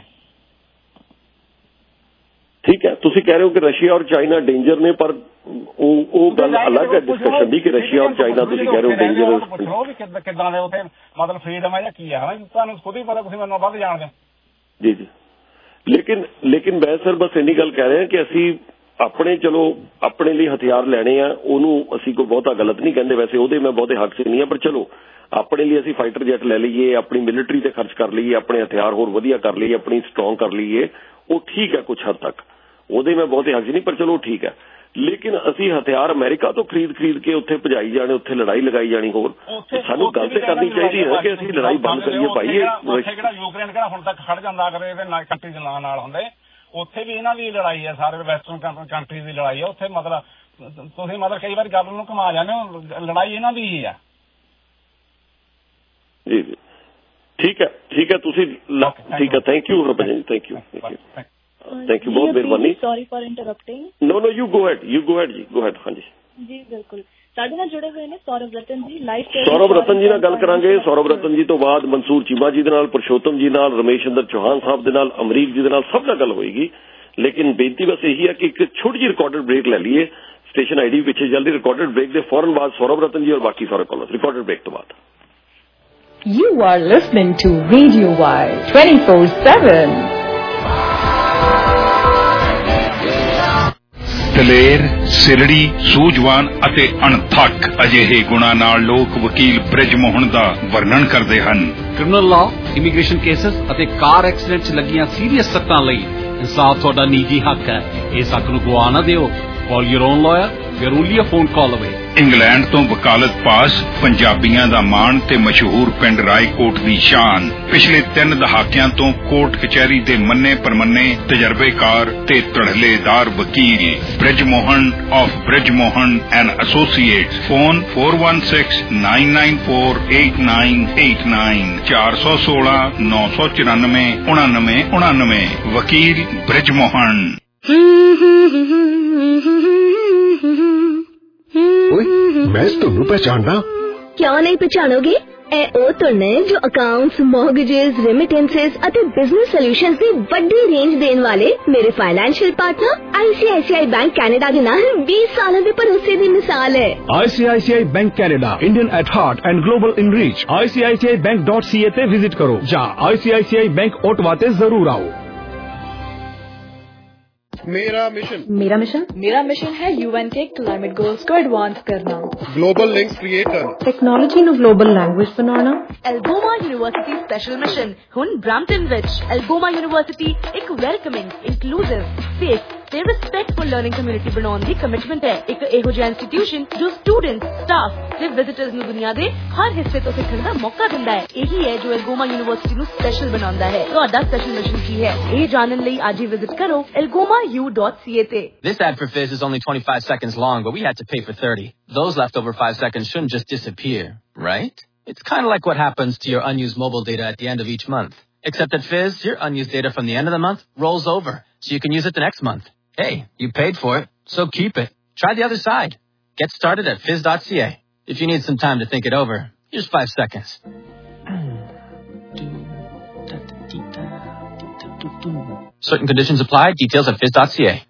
ਠੀਕ ਹੈ, ਤੁਸੀਂ ਕਹਿ ਰਹੇ ਹੋ ਕਿ ਰਸ਼ੀਆ ਔਰ ਚਾਈਨਾ ਡੇਂਜਰ ਨੇ, ਪਰ ਉਹ ਉਹ ਗੱਲ ਅਲੱਗ ਹੈ ਡਿਸਕਸ਼ਨ ਦੀ ਕਿ ਰਸ਼ੀਆ ਔਰ ਚਾਈਨਾ ਤੁਸੀਂ ਕਹਿ ਰਹੇ ਹੋ ਡੇਂਜਰ। ਪੁੱਛੋ ਵੀ ਕਿੱਦਾਂ ਦੇ ਉੱਥੇ ਮਤਲਬ ਫਰੀਡਮ ਹੈ ਜਾਂ ਕੀ ਹੈ, ਤੁਹਾਨੂੰ ਖੁਦ ਹੀ ਪਤਾ, ਤੁਸੀਂ ਮੈਨੂੰ ਵੱਧ ਜਾਣਦੇ ਹੋ। ਜੀ ਜੀ, ਲੇਕਿਨ ਲੇਕਿਨ ਮੈਂ ਸਰ ਬਸ ਇੰਨੀ ਗੱਲ ਕਹਿ ਰਿਹਾ ਕਿ ਅਸੀਂ ਆਪਣੇ ਚਲੋ ਆਪਣੇ ਲਈ ਹਥਿਆਰ ਲੈਣੇ ਆ, ਉਹਨੂੰ ਅਸੀਂ ਕੋਈ ਬਹੁਤਾ ਗਲਤ ਨਹੀਂ ਕਹਿੰਦੇ, ਵੈਸੇ ਉਹਦੇ ਮੈਂ ਬਹੁਤੇ ਹੱਕ ਸੇ ਨਹੀਂ ਆ, ਪਰ ਚਲੋ ਆਪਣੇ ਲਈ ਅਸੀਂ ਫਾਈਟਰ ਜੈਟ ਲੈ ਲਈਏ, ਆਪਣੀ ਮਿਲਟਰੀ ਤੇ ਖਰਚ ਕਰ ਲਈਏ, ਆਪਣੇ ਹਥਿਆਰ ਹੋਰ ਵਧੀਆ ਕਰ ਲਈਏ, ਆਪਣੀ ਸਟਰੋਂਗ ਕਰ ਲਈਏ, ਉਹ ਠੀਕ ਹੈ ਕੁਛ ਹੱਦ ਤੱਕ, ਉਹਦੇ ਮੈਂ ਬਹੁਤੇ ਹੱਕ ਨਹੀਂ, ਪਰ ਚਲੋ ਠੀਕ ਹੈ। ਲੇਕਿਨ ਅਸੀਂ ਹਥਿਆਰ ਅਮਰੀਕਾ ਤੋਂ ਖਰੀਦ ਖਰੀਦ ਕੇ ਉੱਥੇ ਭਜਾਈ ਜਾਣੇ, ਉੱਥੇ ਲੜਾਈ ਲਗਾਈ ਜਾਣੀ, ਹੋਰ ਸਾਨੂੰ ਗੱਲ ਤੇ ਕਰਨੀ ਚਾਹੀਦੀ ਹੈ ਕਿ ਅਸੀਂ ਲੜਾਈ ਬੰਦ ਕਰੀਏ ਭਾਈ। ਉੱਥੇ ਕਿਹੜਾ ਯੂਕਰੇਨ ਕਿਹੜਾ ਹੁਣ ਤੱਕ ਖੜ ਜਾਂਦਾ ਅਗਰ ਇਹਦੇ ਨਾਲ ਕੰਟਰੀ ਦੇ ਨਾਂ ਨਾਲ ਹੁੰਦੇ, ਉੱਥੇ ਵੀ ਇਹਨਾਂ ਦੀ ਲੜਾਈ ਹੈ, ਸਾਰੇ ਵੈਸਟਰਨ ਕੰਟਰੀ ਦੀ ਲੜਾਈ ਹੈ ਉੱਥੇ। ਮਤਲਬ ਤੁਸੀਂ ਮਤਲਬ ਕਈ ਵਾਰ ਗੱਲ ਨੂੰ ਘੁਮਾ ਜਾਂਦੇ ਹੋ, ਲੜਾਈ ਇਹਨਾਂ ਦੀ ਹੀ ਆ। ਜੀ ਜੀ ਠੀਕ ਹੈ ਠੀਕ ਹੈ, ਤੁਸੀਂ ਠੀਕ ਹੈ, ਥੈਂਕ ਯੂ ਰਬਨ ਜੀ, ਥੈਂਕ ਯੂ ਥੈਂਕ ਯੂ, ਬਹੁਤ ਮਿਹਰਬਾਨੀ। Sorry for interrupting. No no you go ahead you go ahead ਜੀ, ਗੋ ਹੈਡ। ਹਾਂਜੀ ਜੀ ਬਿਲਕੁਲ, ਸਾਡੇ ਨਾਲ ਜੁੜੇ ਹੋਏ ਨੇ ਸੌਰਵ ਰਤਨ ਜੀ, ਲਾਈਵ ਸੌਰਵ ਰਤਨ ਜੀ ਨਾਲ ਗੱਲ ਕਰਾਂਗੇ। ਸੌਰਵ ਰਤਨ ਜੀ ਤੋਂ ਬਾਅਦ ਮਨਸੂਰ ਚੀਮਾ ਜੀ ਦੇ ਨਾਲ, ਪੁਰਸ਼ੋਤਮ ਜੀ ਨਾਲ, ਰਮੇਸ਼ ਚੰਦਰ ਚੌਹਾਨ ਸਾਹਿਬ ਦੇ ਨਾਲ, ਅਮਰੀਕ ਜੀ ਦੇ ਨਾਲ, ਸਭ ਨਾਲ ਗੱਲ ਹੋਏਗੀ। ਲੇਕਿਨ ਬੇਨਤੀ ਬਸ ਇਹੀ ਹੈ ਕਿ ਇੱਕ ਛੋਟੀ ਜਿਹੀ ਰਿਕਾਰਡਡ ਬ੍ਰੇਕ ਲੈ ਲਈਏ। ਸਟੇਸ਼ਨ ਆਈਡੀ ਪਿੱਛੇ ਜਲਦੀ ਰਿਕਾਰਡਡ ਬ੍ਰੇਕ ਦੇ ਫੌਰਨ ਬਾਅਦ ਸੌਰਵ ਰਤਨ ਜੀ ਔਰ ਬਾਕੀ ਸਾਰੇ ਕਾਲਰਸ ਰਿਕਾਰਡਡ ਬ੍ਰੇਕ ਤੋਂ ਬਾਅਦ। You are listening to Radio Y twenty-four seven. ਦਲੇਰ, ਸਿਰੜੀ, ਸੂਝਵਾਨ ਅਤੇ ਅਣਥੱਕ ਅਜਿਹੇ ਗੁਣਾਂ ਨਾਲ ਲੋਕ ਵਕੀਲ ਬ੍ਰਿਜ ਮੋਹਨ ਦਾ ਵਰਣਨ ਕਰਦੇ ਹਨ। ਕ੍ਰਿਮੀਨਲ ਲਾਅ, ਇਮੀਗ੍ਰੇਸ਼ਨ ਕੇਸਸ ਅਤੇ ਕਾਰ ਐਕਸੀਡੈਂਟ 'ਚ ਲੱਗੀਆਂ ਸੀਰੀਅਸ ਸੱਟਾਂ ਲਈ ਇਨਸਾਫ ਤੁਹਾਡਾ ਨਿੱਜੀ ਹੱਕ ਹੈ। ਇਸ ਹੱਕ ਨੂੰ ਗਵਾ ਨਾ ਦਿਓ। Call your own lawyer. We are only a phone call away. England ਤੋਂ ਵਕਾਲਤ ਪਾਸ, ਪੰਜਾਬੀਆਂ ਦਾ ਮਾਣ ਤੇ ਮਸ਼ਹੂਰ ਪਿੰਡ ਰਾਏਕੋਟ ਦੀ ਸ਼ਾਨ। ਪਿਛਲੇ ਤਿੰਨ ਦਹਾਕਿਆਂ ਤੋਂ ਕੋਰਟ ਕਚਹਿਰੀ ਦੇ ਮੰਨੇ ਪਰਮੰਨੇ ਤਜਰਬੇਕਾਰ ਤੇ ਧੜਲੇਦਾਰ ਵਕੀਲ Brij Mohan of Brij Mohan and associates. Phone four one six nine nine four eight nine eight nine ਚਾਰ ਸੌ ਸੋਲਾਂ ਨੌ ਸੌ ਚੁਰਾਨਵੇਂ ਉਣਾਨਵੇਂ ਉਣਾਨਵੇਂ। ਵਕੀਲ ਬ੍ਰਿਜ ਮੋਹਨ। ਓਏ ਮੈਂ ਤੁਹਾਨੂੰ ਪਹਿਚਾਨਦਾ। ਕਿਉਂ ਨਹੀਂ ਪਛਾਣੋਗੇ? ਇਹ ਉਹ ਧੁਨ ਹੈ ਜੋ ਅਕਾਊਂਟਸ, ਮੌਰਗੇजेस, ਰੈਮਿਟੈਂਸਸ ਅਤੇ ਬਿਜ਼ਨਸ ਸੋਲੂਸ਼ਨਸ ਦੀ ਵੱਡੀ ਰੇਂਜ ਦੇਣ ਵਾਲੇ ਮੇਰੇ financial partner I C I C I bank Canada ਦੇ ਨਾਲ ਵੀਹ ਸਾਲਾਂ ਦੇ ਭਰੋਸੇ ਦੀ ਮਿਸਾਲ ਹੈ। I C I C I bank Canada, Indian at heart and global in reach. I C I C I bank dot C A ਤੇ ਵਿਜ਼ਿਟ ਕਰੋ ਜਾਂ ਆਈ C I C I bank Ottawa ਤੇ ਜ਼ਰੂਰ ਆਓ। मेरा मिशन मेरा mission मेरा mission है यूएन के क्लाइमेट गोल्स को एडवांस करना, ग्लोबल लिंक्स क्रिएट करना, टेक्नोलॉजी ਨੂੰ ग्लोबल लैंग्वेज बनाना। एल्गोमा यूनिवर्सिटी स्पेशल मिशन हुन ब्रैम्पटन विच। एल्गोमा यूनिवर्सिटी एक वेलकमिंग, इंक्लूसिव, सेफ ਤੇ ਰਿਸਪੈਕਟਫੁਲ ਲਰਨਿੰਗ ਕਮਿਊਨਿਟੀ ਬਣਾਉਣ ਦੀ ਕਮਿਟਮੈਂਟ ਹੈ। ਇੱਕ ਇਹੋ ਜਿਹਾ ਇੰਸਟੀਟਿਊਸ਼ਨ ਜੋ ਸਟੂਡੈਂਟਸ, ਸਟਾਫ ਤੇ ਵਿਜ਼ਿਟਰਸ ਨੂੰ ਦੁਨੀਆ ਦੇ ਹਰ ਹਿੱਸੇ ਤੋਂ ਸਿੱਖਣ ਦਾ ਮੌਕਾ ਦਿੰਦਾ ਹੈ। ਇਹੀ ਹੈ ਜੋ ਐਲਗੋਮਾ ਯੂਨੀਵਰਸਿਟੀ ਨੂੰ ਸਪੈਸ਼ਲ ਬਣਾਉਂਦਾ ਹੈ। ਤੁਹਾਡਾ ਸਪੈਸ਼ਲ ਮਿਸ਼ਨ ਕੀ ਹੈ, ਇਹ ਜਾਣਨ ਲਈ ਅੱਜ ਹੀ ਵਿਜ਼ਿਟ ਕਰੋ elgoma u dot c a ਤੇ। This ad for Fizz is only twenty-five seconds long, but we had to pay for thirty. Those leftover five seconds shouldn't just disappear, right? It's kind of like what happens to your unused mobile data at the end of each month. Except at Fizz, your unused data from the end of the month rolls over, so you can use it the next month. Hey, you paid for it, so keep it. Try the other side. Get started at fizz dot c a. If you need some time to think it over, here's five seconds. Certain conditions apply. Details at fizz dot c a.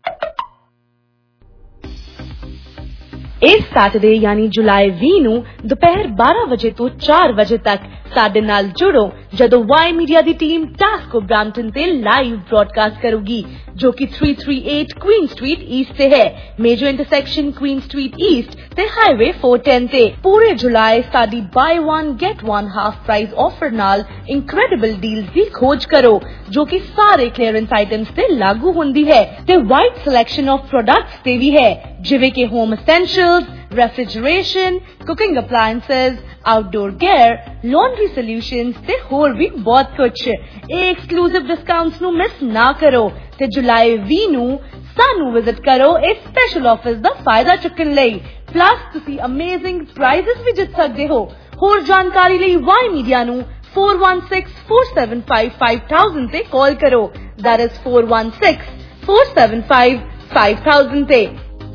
ਇਸ Saturday ਯਾਨੀ ਜੁਲਾਈ ਵੀਹ ਨੂੰ ਦੁਪਹਿਰ ਬਾਰਾਂ ਵਜੇ ਤੋਂ ਚਾਰ ਵਜੇ ਤੱਕ ਸਾਡੇ ਨਾਲ ਜੁੜੋ ਜਦੋਂ ਵਾਈ ਮੀਡੀਆ ਦੀ ਟੀਮ ਟਾਸਕੋ ਬ੍ਰੈਂਪਟਨ ਤੇ ਲਾਈਵ ਬ੍ਰੌਡਕਾਸਟ ਕਰੂਗੀ ਜੋ ਕਿ three thirty-eight Queen street east ਤੇ ਹੈ major intersection Queen street east ਤੇ ਹਾਈਵੇ four ten ਤੇ ਪੂਰੇ ਜੁਲਾਈ ਸਾਡੀ buy one get one half price offer ਨਾਲ ਇਨਕ੍ਰੈਡੀਬਲ ਡੀਲਸ ਦੀ ਖੋਜ ਕਰੋ ਜੋ ਕਿ ਸਾਰੇ ਕਲੀਅਰੈਂਸ ਆਈਟਮਸ ਤੇ ਲਾਗੂ ਹੁੰਦੀ ਹੈ ਤੇ ਵਾਈਡ ਸਿਲੈਕਸ਼ਨ ਆਫ ਪ੍ਰੋਡਕਟਸ ਤੇ ਵੀ ਹੈ ਜਿਵੇਂ ਕਿ home essentials refrigeration, cooking appliances, outdoor gear, laundry solutions ਤੇ ਹੋਰ ਵੀ ਬਹੁਤ ਕੁਝ ਇਹ ਐਕਸਕਲੂਸਿਵ ਡਿਸਕਾਊਂਟਸ ਨੂੰ ਮਿਸ ਨਾ ਕਰੋ ਤੇ ਜੁਲਾਈ ਵੀਹ ਨੂੰ ਸਾਨੂੰ ਵਿਜ਼ਿਟ ਕਰੋ ਇਸ ਸਪੈਸ਼ਲ ਆਫਰ ਦਾ ਫਾਇਦਾ ਚੁੱਕਣ ਲਈ ਪਲੱਸ ਤੁਸੀਂ ਅਮੇਜ਼ਿੰਗ ਪ੍ਰਾਈਜ਼ਸ ਵੀ ਜਿੱਤ ਸਕਦੇ ਹੋ ਹੋਰ ਜਾਣਕਾਰੀ ਲਈ ਵਾਈ ਮੀਡੀਆ ਨੂੰ four one six four seven five five thousand ਤੇ ਕਾਲ ਕਰੋ that is four one six four seven five five thousand ਤੇ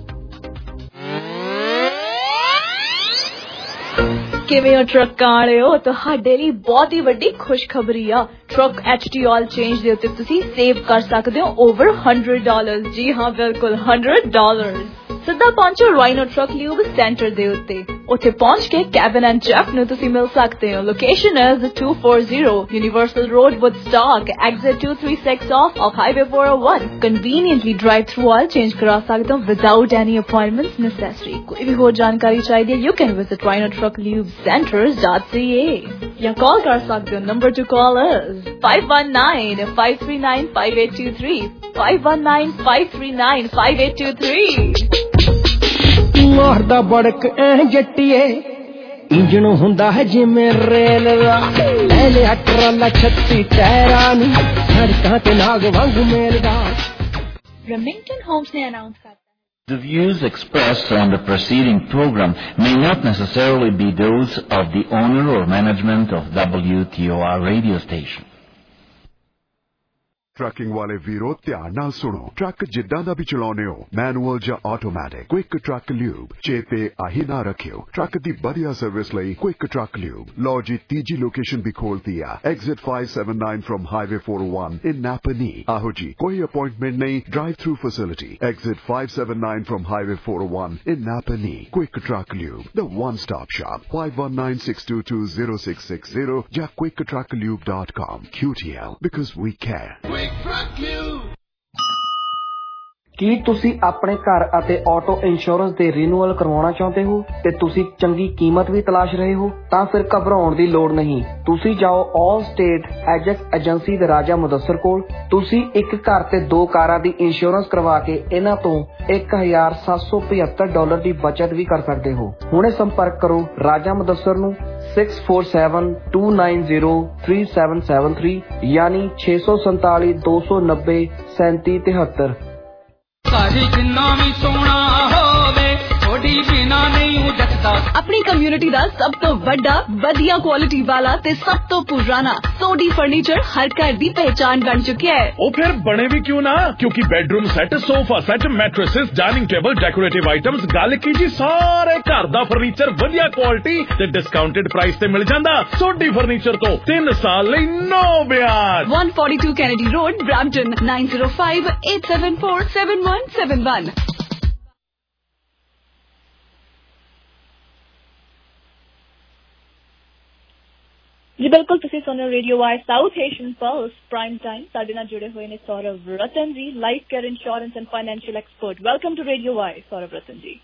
ਕਿਵੇਂ ਹੋ ਟਰੱਕ ਵਾਲਿਓ ਤੁਹਾਡੇ ਲਈ ਬਹੁਤ ਹੀ ਵੱਡੀ ਖੁਸ਼ਖਬਰੀ ਆ truck H T oil change ਦੇ ਉੱਤੇ ਤੁਸੀਂ ਸੇਵ ਕਰ ਸਕਦੇ ਹੋ ਓਵਰ one hundred dollars ਜੀ ਹਾਂ ਬਿਲਕੁਲ one hundred dollars ਸਿੱਧਾ ਪਹੁੰਚੋ ਰਾਈਨੋ ਟਰੱਕ ਲਿਊਬ ਸੈਂਟਰ ਦੇ ਉੱਤੇ ਉੱਥੇ ਪਹੁੰਚ ਕੇ ਕੈਬਨ ਐਂਡ ਜੈਫ ਨੂੰ ਤੁਸੀਂ ਮਿਲ ਸਕਦੇ ਹੋ location is two forty universal road Woodstock exit two thirty-six off off highway four oh one conveniently drive through oil change ਕਰਾ ਸਕਦੇ ਹੋ ਵਿਦਆਊਟ ਐਨੀ ਅਪਾਇੰਟਮੈਂਟਸ ਨੈਸੈਸਰੀ ਕੋਈ ਵੀ ਹੋਰ ਜਾਣਕਾਰੀ ਚਾਹੀਦੀ ਹੈ you can visit Rhino truck lube centers dot C A ਜਾਂ call ਕਰ ਸਕਦੇ ਹੋ number to call is five one nine five three nine five eight two three five one nine five three nine five eight two three ਮਾਰਦਾ ਬੜਕ ਐ ਜੱਟੀਏ engine ਹੁੰਦਾ ਹੈ ਜਿਵੇਂ rail ਦਾ ਲੈ ਲਿਆ ਟਰਾਲਾ ਛੱਤੀ ਟਾਇਰਾਂ ਨੂੰ ਸੜਕਾਂ ਤੇ ਨਾਗ ਵਾਂਗ ਮੇਲਦਾ Remington Homes ਨੇ ਅਨਾਉਂਸ ਕਰਤਾ The views expressed on the preceding program may not necessarily be those of the owner or management of W T O R radio station. Trucking ਵਾਲੇ ਵੀਰੋ ਧਿਆਨ ਨਾਲ ਸੁਣੋ ਟਰੱਕ ਜਿੱਦਾਂ ਦਾ ਵੀ ਚਲਾਉਨੇ ਹੋ ਮੈਨੂਅਲ ਜਾਂ ਆਟੋਮੈਟਿਕ ਕੁਇਕ ਟਰੱਕ ਲਿਊਬ ਚੇਤੇ ਆਹੀ ਨਾ ਰੱਖਿਓ ਟਰੱਕ ਦੀ ਵਧੀਆ ਸਰਵਿਸ ਲਈ ਕੁਇਕ ਟਰੱਕ ਲਿਊਬ ਲੋ ਜੀ ਤੀਜੀ ਲੋਕੇਸ਼ਨ ਵੀ ਖੋਲਤੀ ਆ exit five seventy-nine from highway four oh one in Napanee ਆਹੋ ਜੀ ਕੋਈ ਅਪਾਇੰਟਮੈਂਟ ਨਹੀਂ drive through facility exit five seventy-nine from highway four oh one in Napanee quick truck lube the one stop shop five one nine six two two zero six six zero ਜਾਂ quick truck lube dot com Q T L because we care ਕੀ ਤੁਸੀਂ ਆਪਣੇ ਘਰ ਅਤੇ auto insurance ਦੇ renewal ਕਰਵਾਉਣਾ ਚਾਹੁੰਦੇ ਹੋ ਤੇ ਤੁਸੀਂ ਚੰਗੀ ਕੀਮਤ ਵੀ ਤਲਾਸ਼ ਰਹੇ ਹੋ ਤਾਂ ਫਿਰ ਘਬਰਾਉਣ ਦੀ ਲੋੜ ਨਹੀਂ ਤੁਸੀਂ ਜਾਓ ਆਲ ਸਟੇਟ ਐਜੈਕਟ ਏਜੰਸੀ ਦੇ ਰਾਜਾ ਮੁਦੱਸਰ ਕੋਲ ਤੁਸੀਂ ਇੱਕ ਘਰ ਤੇ ਦੋ ਕਾਰਾਂ ਦੀ ਇੰਸ਼ੋਰੈਂਸ ਕਰਵਾ ਕੇ ਇਹਨਾਂ ਤੋਂ ਇੱਕ ਹਜ਼ਾਰ ਸੱਤ ਸੌ ਪਝੱਤਰ ਡਾਲਰ ਦੀ ਬਚਤ ਵੀ ਕਰ ਸਕਦੇ ਹੋ ਹੁਣੇ ਸੰਪਰਕ ਕਰੋ ਰਾਜਾ ਮੁਦੱਸਰ ਨੂੰ six four seven two nine zero three seven seven three ਯਾਨੀ ਛੇ ਸੌ ਸੰਤਾਲੀ ਦੋ ਸੌ ਨੱਬੇ ਸੈਂਤੀ ਤਿਹੱਤਰ ਸਾਰੀ ਜਿੰਨਾ ਵੀ ਸੋਹਣਾ ਹੋਵੇ ਥੋੜੀ ਬਿਨਾ ਨਹੀਂ ਉਜਕਦਾ ਆਪਣੀ ਕਮਿਊਨਿਟੀ ਦਾ ਸਭ ਤੋਂ ਵੱਡਾ ਵਧੀਆ ਕੁਆਲਿਟੀ ਵਾਲਾ ਤੇ ਸਭ ਤੋਂ ਪੁਰਾਣਾ ਸੋਡੀ ਫਰਨੀਚਰ ਹਰ ਘਰ ਦੀ ਪਹਿਚਾਨ ਬਣ ਚੁੱਕਿਆ ਹੈ ਉਹ ਫਿਰ ਬਣੇ ਵੀ ਕਿਉਂ ਨਾ ਕਿਉਂਕਿ bedroom set sofa set mattresses dining table decorative items ਗੱਲ ਕੀ ਜੀ ਸਾਰੇ ਘਰ ਦਾ ਫਰਨੀਚਰ ਵਧੀਆ ਕੁਆਲਿਟੀ ਤੇ ਡਿਸਕਾਊਂਟਡ ਪ੍ਰਾਈਸ ਤੇ ਮਿਲ ਜਾਂਦਾ ਸੋਡੀ ਫਰਨੀਚਰ ਤੋਂ ਤਿੰਨ ਸਾਲ ਲਈ ਨੋ ਵਿਆਜ one forty-two Kennedy Road Brampton nine zero five eight seven four seven one seven one ਜੀ ਬਿਲਕੁਲ ਤੁਸੀਂ ਸੁਣ ਰਹੇ radio Y South Asian pulse prime time ਸਾਡੇ ਨਾਲ ਜੁੜੇ ਹੋਏ ਨੇ Saurav Ratan ji life care insurance and financial expert welcome to radio Y Saurav Ratan ji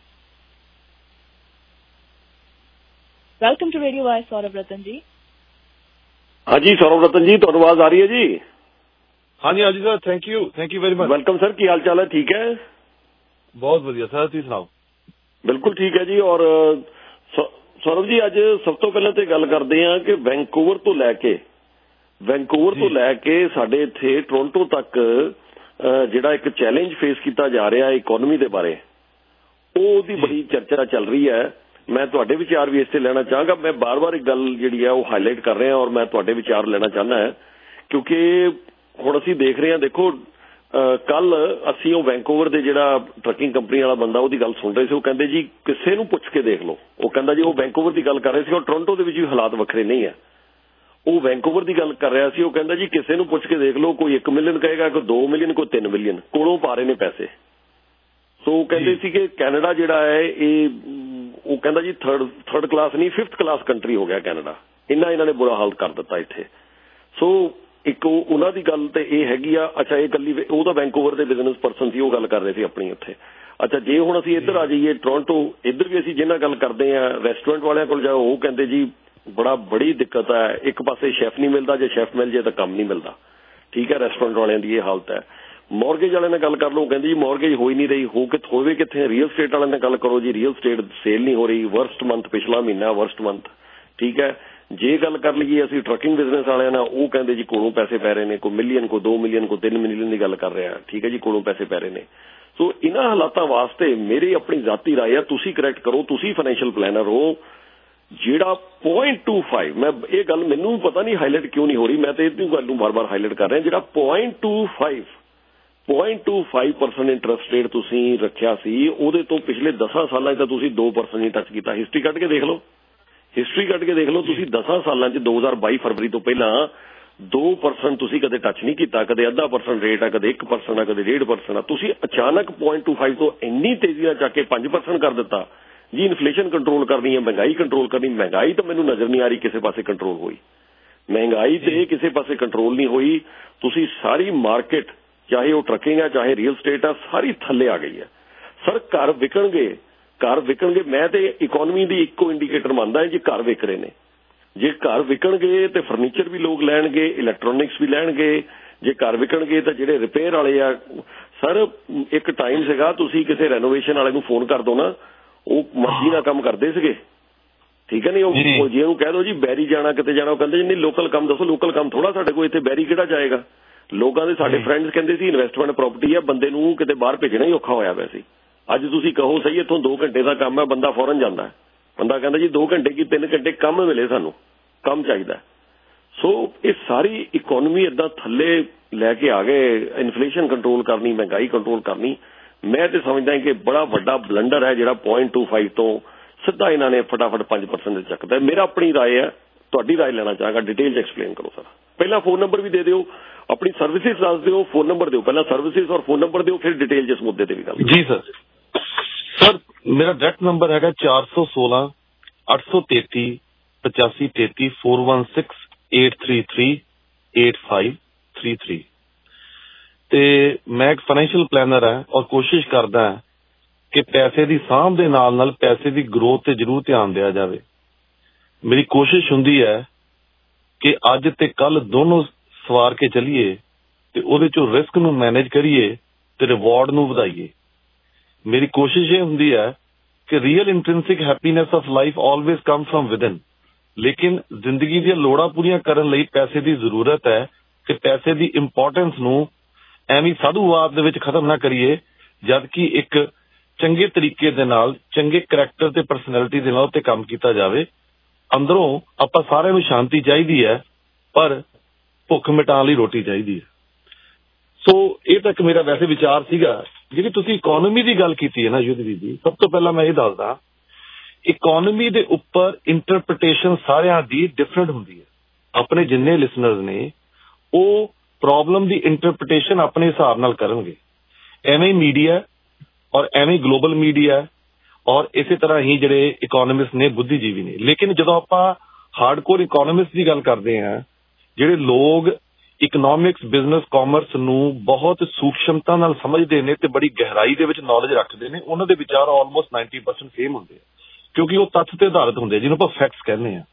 welcome to radio Y Saurav Ratan ji ਹਾਂਜੀ ਸੌਰਵ ਰਤਨ ਜੀ ਤੁਹਾਨੂੰ ਆਵਾਜ਼ ਆ ਰਹੀ ਹੈ ਜੀ ਹਾਂਜੀ ਹਾਂਜੀ sir thank you thank you very much welcome sir ਕੀ ਹਾਲ ਚਾਲ ਹੈ ਠੀਕ ਹੈ ਬਹੁਤ ਵਧੀਆ ਸਰ ਤੁਸੀਂ ਸੁਣਾਓ ਬਿਲਕੁਲ ਠੀਕ ਹੈ ਜੀ ਔਰ ਸੌਰਵ ਜੀ ਅੱਜ ਸਭ ਤੋਂ ਪਹਿਲਾਂ ਤੇ ਗੱਲ ਕਰਦੇ ਹਾਂ ਕਿ ਵੈਨਕੂਵਰ ਤੋਂ ਲੈ ਕੇ ਵੈਨਕੂਵਰ ਤੋਂ ਲੈ ਕੇ ਸਾਡੇ ਇੱਥੇ ਟੋਰਾਂਟੋ ਤੱਕ ਜਿਹੜਾ ਇੱਕ ਚੈਲੰਜ ਫੇਸ ਕੀਤਾ ਜਾ ਰਿਹਾ ਇਕਨੋਮੀ ਦੇ ਬਾਰੇ ਉਹਦੀ ਬੜੀ ਚਰਚਾ ਚੱਲ ਰਹੀ ਹੈ ਮੈਂ ਤੁਹਾਡੇ ਵਿਚਾਰ ਵੀ ਇਸ ਤੇ ਲੈਣਾ ਚਾਹਾਂਗਾ। ਮੈਂ ਬਾਰ-ਬਾਰ ਇੱਕ ਗੱਲ ਜਿਹੜੀ ਹੈ ਉਹ ਹਾਈਲਾਈਟ ਕਰ ਰਿਹਾ ਔਰ ਮੈਂ ਤੁਹਾਡੇ ਵਿਚਾਰ ਲੈਣਾ ਚਾਹੁੰਦਾ ਹਾਂ, ਕਿਉਂਕਿ ਹੁਣ ਅਸੀਂ ਦੇਖ ਰਹੇ ਹਾਂ, ਦੇਖੋ ਕੱਲ ਅਸੀਂ ਉਹ ਵੈਂਕੂਵਰ ਦੇ ਜਿਹੜਾ ਟਰੱਕਿੰਗ ਕੰਪਨੀ ਵਾਲਾ ਬੰਦਾ ਉਹਦੀ ਗੱਲ ਸੁਣ ਰਹੇ ਸੀ। ਉਹ ਕਹਿੰਦੇ ਜੀ ਕਿਸੇ ਨੂੰ ਪੁੱਛ ਕੇ ਦੇਖ ਲਓ। ਉਹ ਕਹਿੰਦਾ ਜੀ ਉਹ ਵੈਂਕੂਵਰ ਦੀ ਗੱਲ ਕਰ ਰਹੇ ਸੀ ਔਰ ਟੋਰਾਂਟੋ ਦੇ ਵਿੱਚ ਵੀ ਹਾਲਾਤ ਵੱਖਰੇ ਨਹੀਂ ਹੈ। ਉਹ ਵੈਂਕੂਵਰ ਦੀ ਗੱਲ ਕਰ ਰਿਹਾ ਸੀ। ਉਹ ਕਹਿੰਦਾ ਜੀ ਕਿਸੇ ਨੂੰ ਪੁੱਛ ਕੇ ਦੇਖ ਲਓ, ਕੋਈ ਇੱਕ ਮਿਲੀਅਨ ਕਹੇਗਾ, ਕੋਈ ਦੋ ਮਿਲੀਅਨ, ਕੋਈ ਤਿੰਨ ਮਿਲੀਅਨ ਕੋਲੋਂ ਪਾ ਰਹੇ ਨੇ ਪੈਸੇ। ਸੋ ਉਹ ਕਹਿੰਦੇ ਸੀ ਕਿ ਕੈਨੇਡਾ ਜਿਹੜਾ ਹੈ ਇਹ, ਉਹ ਕਹਿੰਦਾ ਜੀ ਥਰਡ ਥਰਡ ਕਲਾਸ ਨਹੀਂ ਫਿਫਥ ਕਲਾਸ ਕੰਟਰੀ ਹੋ ਗਿਆ ਕੈਨੇਡਾ। ਇੰਨਾ ਇਹਨਾਂ ਨੇ ਬੁਰਾ ਹਾਲ ਕਰ ਦਿੱਤਾ ਇੱਥੇ। ਸੋ ਇੱਕ ਉਹਨਾਂ ਦੀ ਗੱਲ ਤੇ ਇਹ ਹੈਗੀ ਆ। ਅੱਛਾ, ਇਹ ਗੱਲੀ ਉਹ ਤਾਂ ਵੈਂਕੂਵਰ ਦੇ ਬਿਜ਼ਨਸ ਪਰਸਨ ਸੀ, ਉਹ ਗੱਲ ਕਰ ਰਹੇ ਸੀ ਆਪਣੀ ਉੱਥੇ। ਅੱਛਾ, ਜੇ ਹੁਣ ਅਸੀਂ ਇੱਧਰ ਆ ਜਾਈਏ ਟੋਰਾਂਟੋ, ਇੱਧਰ ਵੀ ਅਸੀਂ ਜਿਹਨਾਂ ਗੱਲ ਕਰਦੇ ਹਾਂ ਰੈਸਟੋਰੈਂਟ ਵਾਲਿਆਂ ਕੋਲ ਜਾਓ, ਉਹ ਕਹਿੰਦੇ ਜੀ ਬੜਾ ਬੜੀ ਦਿੱਕਤ ਹੈ। ਇੱਕ ਪਾਸੇ ਸ਼ੈਫ ਨਹੀਂ ਮਿਲਦਾ, ਜੇ ਸ਼ੈਫ ਮਿਲ ਜੇ ਤਾਂ ਕੰਮ ਨਹੀਂ ਮਿਲਦਾ। ਠੀਕ ਹੈ, ਰੈਸਟੋਰੈਂਟ ਵਾਲਿਆਂ ਦੀ ਇਹ ਹਾਲਤ ਹੈ। ਮੌਰਗੇਜ ਵਾਲਿਆਂ ਨਾਲ ਗੱਲ ਕਰ ਲਓ, ਕਹਿੰਦੇ ਜੀ ਮੌਰਗੇਜ ਹੋ ਹੀ ਨਹੀਂ ਰਹੀ। ਹੋ ਕਿ ਹੋਵੇ ਕਿੱਥੇ? ਰੀਅਲ ਸਟੇਟ ਵਾਲਿਆਂ ਨਾਲ ਗੱਲ ਕਰੋ ਜੀ, ਰੀਅਲ ਸਟੇਟ ਸੇਲ ਨਹੀਂ ਹੋ ਰਹੀ। ਵਰਸਟ ਮੰਥ ਪਿਛਲਾ ਮਹੀਨਾ ਵਰਸਟ ਮੰਥ। ਠੀਕ ਹੈ, ਜੇ ਗੱਲ ਕਰ ਲਈਏ ਅਸੀਂ ਟਰੱਕਿੰਗ ਬਿਜ਼ਨਸ ਵਾਲਿਆਂ ਨਾਲ, ਉਹ ਕਹਿੰਦੇ ਜੀ ਕੋਲੋਂ ਪੈਸੇ ਪੈ ਰਹੇ ਨੇ, ਕੋਈ ਮਿਲੀਅਨ, ਕੋਈ ਦੋ ਮਿਲੀਅਨ, ਕੋਈ ਤਿੰਨ ਮਿਲੀਅਨ ਦੀ ਗੱਲ ਕਰ ਰਿਹਾ। ਠੀਕ ਹੈ ਜੀ, ਕੋਲੋਂ ਪੈਸੇ ਪੈ ਰਹੇ ਨੇ। ਸੋ ਇਹਨਾਂ ਹਾਲਾਤਾਂ ਵਾਸਤੇ ਮੇਰੀ ਆਪਣੀ ਜ਼ਾਤੀ ਰਾਏ ਆ, ਤੁਸੀਂ ਕਰੈਕਟ ਕਰੋ, ਤੁਸੀਂ ਫਾਈਨੈਂਸ਼ੀਅਲ ਪਲੈਨਰ ਹੋ, ਜਿਹੜਾ ਪੁਆਇੰਟ ਟੂ ਫਾਈਵ, ਮੈਂ ਇਹ ਗੱਲ ਮੈਨੂੰ ਪਤਾ ਨਹੀਂ ਹਾਈਲਾਈਟ ਕਿਉਂ ਨਹੀਂ ਹੋ ਰਹੀ, ਮੈਂ ਤਾਂ ਇਹਦੀ ਗੱਲ ਨੂੰ ਬਾਰ-ਬਾਰ ਹਾਈਲਾਈਟ ਕਰ ਰਿਹਾ, ਜਿਹੜਾ point two five point two five percent interest rate ਤੁਸੀਂ ਰੱਖਿਆ ਸੀ, ਉਹਦੇ ਤੋਂ ਪਿਛਲੇ ਦਸਾਂ ਸਾਲਾਂ 'ਚ ਤਾਂ ਤੁਸੀਂ ਦੋ ਪਰਸੈਂਟ ਹੀ ਟੱਚ ਕੀਤਾ। ਹਿਸਟਰੀ ਕੱਢ ਕੇ ਦੇਖ ਲਓ, ਹਿਸਟਰੀ ਕੱਢ ਕੇ ਦੇਖ ਲਓ ਤੁਸੀਂ ਦਸਾਂ ਸਾਲਾਂ 'ਚ ਦੋ ਹਜ਼ਾਰ ਬਾਈ ਫਰਵਰੀ ਤੋਂ ਪਹਿਲਾਂ ਦੋ ਪਰਸੈਂਟ ਤੁਸੀਂ ਕਦੇ ਟੱਚ ਨਹੀਂ ਕੀਤਾ। ਕਦੇ ਅੱਧਾ ਪਰਸੈਂਟ ਰੇਟ ਆ, ਕਦੇ ਇੱਕ ਪਰਸੈਂਟ ਆ, ਕਦੇ ਡੇਢ ਪਰਸੈਂਟ ਆ। ਤੁਸੀਂ ਅਚਾਨਕ ਪੁਆਇੰਟ ਟੂ ਫਾਈਵ ਤੋਂ ਇੰਨੀ ਤੇਜ਼ੀ ਨਾਲ ਚੱਕ ਕੇ ਪੰਜ ਪਰਸੈਂਟ ਕਰ ਦਿੱਤਾ ਜੀ। ਇਨਫਲੇਸ਼ਨ ਕੰਟਰੋਲ ਕਰਨੀ ਹੈ, ਮਹਿੰਗਾਈ ਕੰਟਰੋਲ ਕਰਨੀ। ਮਹਿੰਗਾਈ ਤਾਂ ਮੈਨੂੰ ਨਜ਼ਰ ਨਹੀਂ ਆ ਰਹੀ ਕਿਸੇ ਪਾਸੇ ਕੰਟਰੋਲ ਹੋਈ। ਮਹਿੰਗਾਈ ਤੇ ਕਿਸੇ ਪਾਸੇ ਕੰਟਰੋਲ ਨਹੀਂ ਹੋਈ। ਤੁਸੀਂ ਸਾਰੀ ਮਾਰਕੀਟ, ਚਾਹੇ ਉਹ ਟਰੱਕਿੰਗ ਹੈ, ਚਾਹੇ ਰੀਅਲ ਸਟੇਟ ਆ, ਸਾਰੀ ਥੱਲੇ ਆ ਗਈ ਹੈ। ਸਰ ਘਰ ਵਿਕਣਗੇ, ਘਰ ਵਿਕਣਗੇ। ਮੈਂ ਤੇ ਇਕੋਨਮੀ ਦੀ ਇੱਕੋ ਇੰਡੀਕੇਟਰ ਮੰਨਦਾ ਜੀ, ਘਰ ਵਿਕ ਰਹੇ ਨੇ। ਜੇ ਘਰ ਵਿਕਣਗੇ ਤੇ ਫਰਨੀਚਰ ਵੀ ਲੋਕ ਲੈਣਗੇ, ਇਲੈਕਟ੍ਰੋਨਿਕਸ ਵੀ ਲੈਣਗੇ। ਜੇ ਘਰ ਵਿਕਣਗੇ ਤਾਂ ਜਿਹੜੇ ਰਿਪੇਅਰ ਵਾਲੇ ਆ, ਸਰ ਇੱਕ ਟਾਈਮ ਸੀਗਾ ਤੁਸੀਂ ਕਿਸੇ ਰੈਨੋਵੇਸ਼ਨ ਵਾਲੇ ਨੂੰ ਫੋਨ ਕਰ ਦੋ ਨਾ, ਉਹ ਮਰਜ਼ੀ ਨਾਲ ਕੰਮ ਕਰਦੇ ਸੀਗੇ। ਠੀਕ ਹੈ, ਨਹੀਂ ਉਹ ਜੇ ਉਹਨੂੰ ਕਹਿ ਦੋ ਜੀ ਬੈਰੀ ਜਾਣਾ, ਕਿਤੇ ਜਾਣਾ, ਉਹ ਕਹਿੰਦੇ ਜੀ ਨਹੀਂ ਲੋਕਲ ਕੰਮ ਦੱਸੋ। ਲੋਕਲ ਕੰਮ ਥੋੜਾ ਸਾਡੇ ਕੋਲ ਇੱਥੇ ਬੈਰੀ ਕਿਹੜਾ ਜਾਏਗਾ। ਲੋਕਾਂ ਦੇ ਸਾਡੇ ਫਰੈਂਡਸ ਕਹਿੰਦੇ ਸੀ ਇਨਵੈਸਟਮੈਂਟ ਪ੍ਰਾਪਰਟੀ ਆ, ਬੰਦੇ ਨੂੰ ਕਿਤੇ ਬਾਹਰ ਭੇਜਣਾ ਹੀ ਔਖਾ ਹੋਇਆ ਵੈਸੇ। ਅੱਜ ਤੁਸੀਂ ਕਹੋ ਸਹੀ ਇੱਥੋਂ ਦੋ ਘੰਟੇ ਦਾ ਕੰਮ ਹੈ, ਬੰਦਾ ਫੌਰਨ ਜਾਂਦਾ। ਬੰਦਾ ਕਹਿੰਦਾ ਜੀ ਦੋ ਘੰਟੇ ਕੀ ਤਿੰਨ ਘੰਟੇ ਕੰਮ ਮਿਲੇ, ਸਾਨੂੰ ਕੰਮ ਚਾਹੀਦਾ। ਸੋ ਇਹ ਸਾਰੀ ਇਕੋਨਮੀ ਏਦਾਂ ਥੱਲੇ ਲੈ ਕੇ ਆ ਗਏ। ਇਨਫਲੇਸ਼ਨ ਕੰਟਰੋਲ ਕਰਨੀ, ਮਹਿੰਗਾਈ ਕੰਟਰੋਲ ਕਰਨੀ, ਮੈਂ ਤੇ ਸਮਝਦਾ ਕਿ ਬੜਾ ਵੱਡਾ ਬਲੰਡਰ ਹੈ ਜਿਹੜਾ ਪੁਆਇੰਟ ਟੂ ਫਾਈਵ ਤੋਂ ਸਿੱਧਾ ਇਹਨਾਂ ਨੇ ਫਟਾਫਟ ਪੰਜ ਪਰਸੈਂਟ ਚੱਕਦਾ। ਮੇਰਾ ਆਪਣੀ ਰਾਏ ਹੈ, ਤੁਹਾਡੀ ਰਾਏ ਲੈਣਾ ਚਾਹਾਂਗਾ। ਡਿਟੇਲ 'ਚ ਐਕਸਪਲੇਨ ਕਰੋ ਸਰ। ਪਹਿਲਾਂ ਫੋਨ ਨੰਬਰ ਵੀ ਦੇ ਦਿਓ, ਆਪਣੀ ਸਰਵਿਸਿਜ਼ ਦੱਸ ਦਿਓ, ਫੋਨ ਨੰਬਰ ਦਿਓ। ਪਹਿਲਾਂ ਸਰਵਿਸਿਜ਼ ਔਰ ਫੋਨ ਨੰਬਰ ਦਿਓ, ਫਿਰ ਡਿਟੇਲ 'ਚ ਇਸ ਮੁੱਦੇ ਤੇ ਵੀ ਗੱਲ। ਜੀ ਸਰ। ਸਰ ਮੇਰਾ ਡਾਇਰੈਕਟ ਨੰਬਰ ਹੈਗਾ ਚਾਰ ਸੌ ਸੋਲਾਂ ਅੱਠ ਸੌ ਤੇਤੀ ਪਚਾਸੀ ਤੇਤੀ four one six eight three three eight five three three. ਤੇ ਮੈਂ ਇੱਕ ਫਾਈਨੈਂਸ਼ੀਅਲ ਪਲੈਨਰ ਹੈ ਔਰ ਕੋਸ਼ਿਸ਼ ਕਰਦਾ ਕਿ ਪੈਸੇ ਦੀ ਸਾਂਭ ਦੇ ਨਾਲ ਨਾਲ ਪੈਸੇ ਦੀ ਗਰੋਥ ਤੇ ਜ਼ਰੂਰ ਧਿਆਨ ਦਿਆ ਜਾਵੇ। ਮੇਰੀ ਕੋਸ਼ਿਸ਼ ਹੁੰਦੀ ਹੈ ਕਿ ਅੱਜ ਤੇ ਕੱਲ ਦੋਨੋਂ ਸਵਾਰ ਕੇ ਚੱਲੀਏ ਤੇ ਉਹਦੇ ਚੋਂ ਰਿਸਕ ਨੂੰ ਮੈਨੇਜ ਕਰੀਏ ਤੇ ਰਿਵਾਰਡ ਨੂੰ ਵਧਾਈਏ। ਮੇਰੀ ਕੋਸ਼ਿਸ਼ ਇਹ ਹੁੰਦੀ ਹੈ ਕਿ real intrinsic happiness of life always come from within. ਲੇਕਿਨ ਜ਼ਿੰਦਗੀ ਦੀਆਂ ਲੋੜਾਂ ਪੂਰੀਆਂ ਕਰਨ ਲਈ ਪੈਸੇ ਦੀ ਜ਼ਰੂਰਤ ਹੈ ਕਿ ਪੈਸੇ ਦੀ ਇੰਪੋਰਟੈਂਸ ਨੂੰ ਐਵੇਂ ਸਾਧੂਵਾਦ ਦੇ ਵਿੱਚ ਖਤਮ ਨਾ ਕਰੀਏ, ਜਦਕਿ ਇੱਕ ਚੰਗੇ ਤਰੀਕੇ ਦੇ ਨਾਲ, ਚੰਗੇ ਕਰੈਕਟਰ ਤੇ ਪਰਸਨੈਲਿਟੀ ਦੇ ਨਾਲ ਉੱਤੇ ਕੰਮ ਕੀਤਾ ਜਾਵੇ। ਅੰਦਰੋਂ ਆਪਾਂ ਸਾਰਿਆਂ ਨੂੰ ਸ਼ਾਂਤੀ ਚਾਹੀਦੀ ਹੈ, ਪਰ ਭੁੱਖ ਮਿਟਾਉਣ ਲਈ ਰੋਟੀ ਚਾਹੀਦੀ ਹੈ। ਸੋ ਇਹ ਤਾਂ ਇੱਕ ਮੇਰਾ ਵੈਸੇ ਵਿਚਾਰ ਸੀਗਾ। ਜਿਹੜੀ ਤੁਸੀਂ ਇਕੋਨਮੀ ਦੀ ਗੱਲ ਕੀਤੀ ਹੈ ਨਾ ਯੁੱਧਵੀਰ ਜੀ, ਸਭ ਤੋਂ ਪਹਿਲਾਂ ਮੈਂ ਇਹ ਦੱਸਦਾ, ਇਕੋਨਮੀ ਦੇ ਉੱਪਰ ਇੰਟਰਪ੍ਰੀਟੇਸ਼ਨ ਸਾਰਿਆਂ ਦੀ ਡਿਫਰੈਂਟ ਹੁੰਦੀ ਹੈ। ਆਪਣੇ ਜਿੰਨੇ ਲਿਸਨਰਸ ਨੇ ਉਹ ਪ੍ਰੋਬਲਮ ਦੀ ਇੰਟਰਪ੍ਰੀਟੇਸ਼ਨ ਆਪਣੇ ਹਿਸਾਬ ਨਾਲ ਕਰਨਗੇ। ਐਵੇਂ ਮੀਡੀਆ ਔਰ ਐਵੇਂ ਗਲੋਬਲ ਮੀਡੀਆ ਔਰ ਇਸੇ ਤਰ੍ਹਾਂ ਹੀ ਜਿਹੜੇ ਇਕੋਨੋਮਿਸਟ ਨੇ, ਬੁੱਧੀਜੀਵੀ ਨੇ। ਲੇਕਿਨ ਜਦੋਂ ਆਪਾਂ ਹਾਰਡਕੋਰ ਇਕੋਨੋਮਿਸਟ ਦੀ ਗੱਲ ਕਰਦੇ ਹਾਂ, ਜਿਹੜੇ ਲੋਕ ਇਕਨੋਮਿਕਸ, ਬਿਜ਼ਨਸ, ਕਾਮਰਸ ਨੂੰ ਬਹੁਤ ਸੂਖਸ਼ਮਤਾ ਨਾਲ ਸਮਝਦੇ ਨੇ ਤੇ ਬੜੀ ਗਹਿਰਾਈ ਦੇ ਵਿੱਚ ਨੌਲੇਜ ਰੱਖਦੇ ਨੇ, ਉਹਨਾਂ ਦੇ ਵਿਚਾਰ ਆਲਮੋਸਟ ਨਾਈਨਟੀ ਪਰਸੈਂਟ ਸੇਮ ਹੁੰਦੇ ਆ, ਕਿਉਂਕਿ ਉਹ ਤੱਥ ਤੇ ਆਧਾਰਿਤ ਹੁੰਦੇ ਆ, ਜਿਹਨੂੰ ਆਪਾਂ ਫੈਕਟਸ ਕਹਿੰਦੇ ਆ।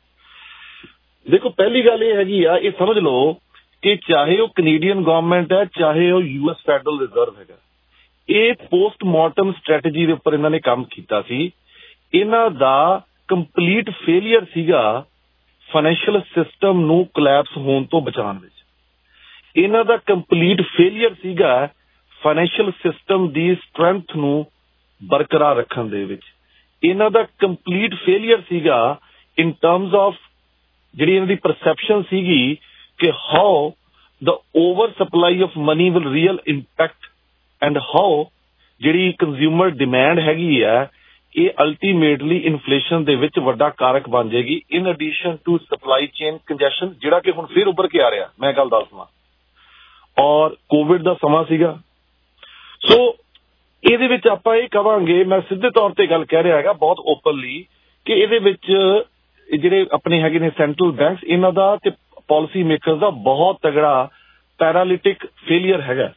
ਦੇਖੋ, ਪਹਿਲੀ ਗੱਲ ਇਹ ਹੈਗੀ ਆ, ਇਹ ਸਮਝ ਲਓ ਕਿ ਚਾਹੇ ਉਹ ਕੈਨੇਡੀਅਨ ਗਵਰਨਮੈਂਟ ਹੈ, ਚਾਹੇ ਉਹ ਯੂ ਐਸ ਫੈਡਰਲ ਰਿਜ਼ਰਵ ਹੈਗਾ, ਇਹ ਪੋਸਟਮਾਰਟਮ ਸਟ੍ਰੈਟਜੀ ਦੇ ਉੱਪਰ ਇਹਨਾਂ ਨੇ ਕੰਮ ਕੀਤਾ ਸੀ। ਇਹਨਾਂ ਦਾ ਕੰਪਲੀਟ ਫੇਲੀਅਰ ਸੀਗਾ ਫਾਈਨੈਂਸ਼ੀਅਲ ਸਿਸਟਮ ਨੂੰ ਕੋਲੈਪਸ ਹੋਣ ਤੋਂ ਬਚਾਉਣ ਵਿੱਚ। ਇਹਨਾਂ ਦਾ ਕੰਪਲੀਟ ਫੇਲੀਅਰ ਸੀਗਾ ਫਾਈਨੈਂਸ਼ੀਅਲ ਸਿਸਟਮ ਦੀ ਸਟਰੈਂਥ ਨੂੰ ਬਰਕਰਾਰ ਰੱਖਣ ਦੇ ਵਿੱਚ। ਇਹਨਾਂ ਦਾ ਕੰਪਲੀਟ ਫੇਲੀਅਰ ਸੀਗਾ ਇਨ ਟਰਮਸ ਆਫ ਜਿਹੜੀ ਇਹਨਾਂ ਦੀ ਪਰਸੈਪਸ਼ਨ ਸੀਗੀ ਕਿ how the over supply of money will real impact and how ਜਿਹੜੀ ਕੰਜ਼ਿਊਮਰ ਡਿਮਾਂਡ ਹੈਗੀ ਆ ਇਹ ਅਲਟੀਮੇਟਲੀ ਇਨਫਲੇਸ਼ਨ ਦੇ ਵਿੱਚ ਵੱਡਾ ਕਾਰਕ ਬਣ ਜਾਏਗੀ in addition to supply chain congestion, ਜਿਹੜਾ ਕਿ ਹੁਣ ਫਿਰ ਉੱਭਰ ਕੇ ਆ ਰਿਹਾ। ਮੈਂ ਗੱਲ ਦੱਸਵਾਂ, ਔਰ ਕੋਵਿਡ ਦਾ ਸਮਾਂ ਸੀਗਾ। ਸੋ ਇਹਦੇ ਵਿੱਚ ਆਪਾਂ ਇਹ ਕਵਾਂਗੇ, ਮੈਂ ਸਿੱਧੇ ਤੌਰ ਤੇ ਗੱਲ ਕਹਿ ਰਿਹਾ ਹੈਗਾ ਬਹੁਤ ਓਪਨਲੀ, ਕਿ ਇਹਦੇ ਵਿੱਚ ਜਿਹੜੇ ਆਪਣੇ ਹੈਗੇ ਨੇ ਸੈਂਟਰਲ ਬੈਂਕਸ, ਇਹਨਾਂ ਦਾ ਤੇ ਪਾਲਿਸੀ ਮੇਕਰਸ ਦਾ ਬਹੁਤ ਤਗੜਾ ਪੈਰਾਲਿਟਿਕ ਫੇਲੀਅਰ ਹੈਗਾ।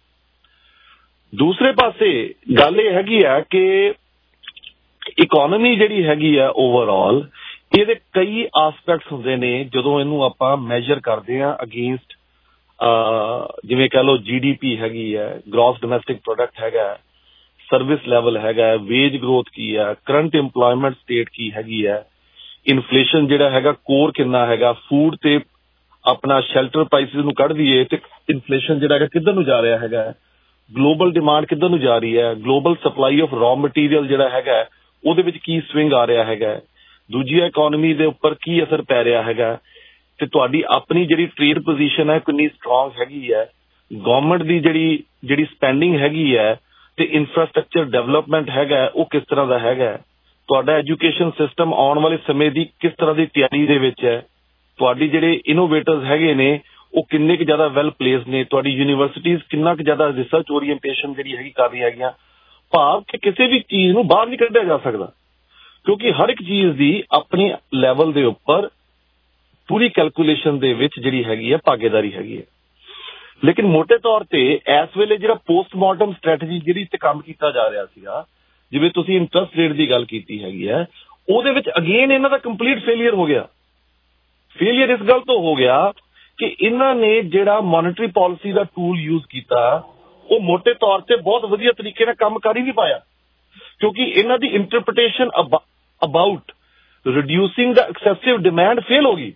ਦੂਸਰੇ ਪਾਸੇ ਗੱਲ ਇਹ ਹੈਗੀ ਆ ਕਿ ਇਕੋਨਮੀ ਜਿਹੜੀ ਹੈਗੀ ਆ ਓਵਰਆਲ, ਇਹਦੇ ਕਈ ਆਸਪੈਕਟਸ ਹੁੰਦੇ ਨੇ ਜਦੋਂ ਇਹਨੂੰ ਆਪਾਂ ਮੈਜਰ ਕਰਦੇ ਹਾਂ ਅਗੇਂਸਟ, ਜਿਵੇਂ ਕਹਿ ਲਓ ਜੀ ਡੀ ਪੀ ਹੈਗੀ ਹੈ, ਗ੍ਰੋਸ ਡੋਮੈਸਟਿਕ ਪ੍ਰੋਡਕਟ ਹੈਗਾ, ਸਰਵਿਸ ਲੈਵਲ ਹੈਗਾ, ਵੇਜ ਗਰੋਥ ਕੀ ਹੈ, ਕਰੰਟ ਇੰਪਲੋਇਮੈਂਟ ਸਟੇਟ ਕੀ ਹੈਗੀ ਹੈ, ਇਨਫਲੇਸ਼ਨ ਜਿਹੜਾ ਹੈਗਾ ਕੋਰ ਕਿੰਨਾ ਹੈਗਾ, ਫੂਡ ਤੇ ਆਪਣਾ ਸ਼ੈਲਟਰ ਪ੍ਰਾਈਸਿਸ ਨੂੰ ਕੱਢ ਦਈਏ ਤੇ ਇਨਫਲੇਸ਼ਨ ਜਿਹੜਾ ਹੈਗਾ ਕਿੱਧਰ ਨੂੰ ਜਾ ਰਿਹਾ ਹੈਗਾ, ਗਲੋਬਲ ਡਿਮਾਂਡ ਕਿੱਧਰ ਨੂੰ ਜਾ ਰਹੀ ਹੈ, global supply of raw material ਜਿਹੜਾ ਹੈਗਾ ਉਹਦੇ ਵਿੱਚ ਕੀ ਸਵਿੰਗ ਆ ਰਿਹਾ ਹੈਗਾ, ਦੂਜੀ ਇਕੋਨਮੀ ਦੇ ਉੱਪਰ ਕੀ ਅਸਰ ਪੈ ਰਿਹਾ ਹੈਗਾ, ਤੇ ਤੁਹਾਡੀ ਆਪਣੀ ਜਿਹੜੀ ਟ੍ਰੇਡ ਪੋਜੀਸ਼ਨ ਹੈ ਕਿੰਨੀ ਸਟਰੋਂਗ ਹੈਗੀ ਹੈ, ਗਵਰਨਮੈਂਟ ਦੀ ਜਿਹੜੀ ਜਿਹੜੀ ਸਪੈਂਡਿੰਗ ਹੈਗੀ ਹੈ ਤੇ ਇਨਫਰਾਸਟਰਕਚਰ ਡਿਵੈਲਪਮੈਂਟ ਹੈਗਾ ਉਹ ਕਿਸ ਤਰ੍ਹਾਂ ਦਾ ਹੈਗਾ, ਤੁਹਾਡਾ ਐਜੂਕੇਸ਼ਨ ਸਿਸਟਮ ਆਉਣ ਵਾਲੇ ਸਮੇਂ ਦੀ ਕਿਸ ਤਰ੍ਹਾਂ ਦੀ ਤਿਆਰੀ ਦੇ ਵਿੱਚ ਹੈ, ਤੁਹਾਡੀ ਜਿਹੜੇ ਇਨੋਵੇਟਰਸ ਹੈਗੇ ਨੇ ਉਹ ਕਿੰਨੇ ਕੁ ਜ਼ਿਆਦਾ ਵੈਲ ਪਲੇਸਡ ਨੇ, ਤੁਹਾਡੀ ਯੂਨੀਵਰਸਿਟੀਜ਼ ਕਿੰਨਾ ਕੁ ਜ਼ਿਆਦਾ ਰਿਸਰਚ ਓਰੀਐਂਟੇਸ਼ਨ ਜਿਹੜੀ ਹੈਗੀ ਕਰ ਰਹੀ ਹੈਗੀਆਂ। ਭਾਵ ਕਿ ਕਿਸੇ ਵੀ ਚੀਜ਼ ਨੂੰ ਬਾਹਰ ਨਹੀਂ ਕੱਢਿਆ ਜਾ ਸਕਦਾ, ਕਿਉਂਕਿ ਹਰ ਇੱਕ ਚੀਜ਼ ਦੀ ਆਪਣੀ ਲੈਵਲ ਦੇ ਉੱਪਰ ਪੂਰੀ ਕੈਲਕੂਲੇਸ਼ਨ ਦੇ ਵਿੱਚ ਜਿਹੜੀ ਹੈਗੀ ਹੈ ਭਾਗੀਦਾਰੀ ਹੈਗੀ ਹੈ। ਲੇਕਿਨ ਮੋਟੇ ਤੌਰ ਤੇ ਇਸ ਵੇਲੇ ਜਿਹੜਾ ਪੋਸਟਮਾਰਟਮ ਸਟ੍ਰੈਟਜੀ ਜਿਹੜੀ ਤੇ ਕੰਮ ਕੀਤਾ ਜਾ ਰਿਹਾ ਸੀਗਾ, ਜਿਵੇਂ ਤੁਸੀਂ ਇੰਟਰਸਟ ਰੇਟ ਦੀ ਗੱਲ ਕੀਤੀ ਹੈਗੀ ਹੈ, ਉਹਦੇ ਵਿੱਚ ਅਗੇਨ ਇਹਨਾਂ ਦਾ ਕੰਪਲੀਟ ਫੇਲੀਅਰ ਹੋ ਗਿਆ। ਫੇਲੀਅਰ ਇਸ ਗੱਲ ਤੋਂ ਹੋ ਗਿਆ ਕਿ ਇਹਨਾਂ ਨੇ ਜਿਹੜਾ ਮੋਨਿਟਰੀ ਪਾਲਿਸੀ ਦਾ ਟੂਲ ਯੂਜ਼ ਕੀਤਾ ਉਹ ਮੋਟੇ ਤੌਰ ਤੇ ਬਹੁਤ ਵਧੀਆ ਤਰੀਕੇ ਨਾਲ ਕੰਮ ਕਰ ਹੀ ਨਹੀਂ ਪਾਇਆ, ਕਿਉਂਕਿ ਇਹਨਾਂ ਦੀ ਇੰਟਰਪ੍ਰੀਟੇਸ਼ਨ ਅਬਾਊਟ ਰਿਡਿਊਸਿੰਗ ਦਾ ਐਕਸੈਸਿਵ ਡਿਮਾਂਡ ਫੇਲ ਹੋ ਗਈ।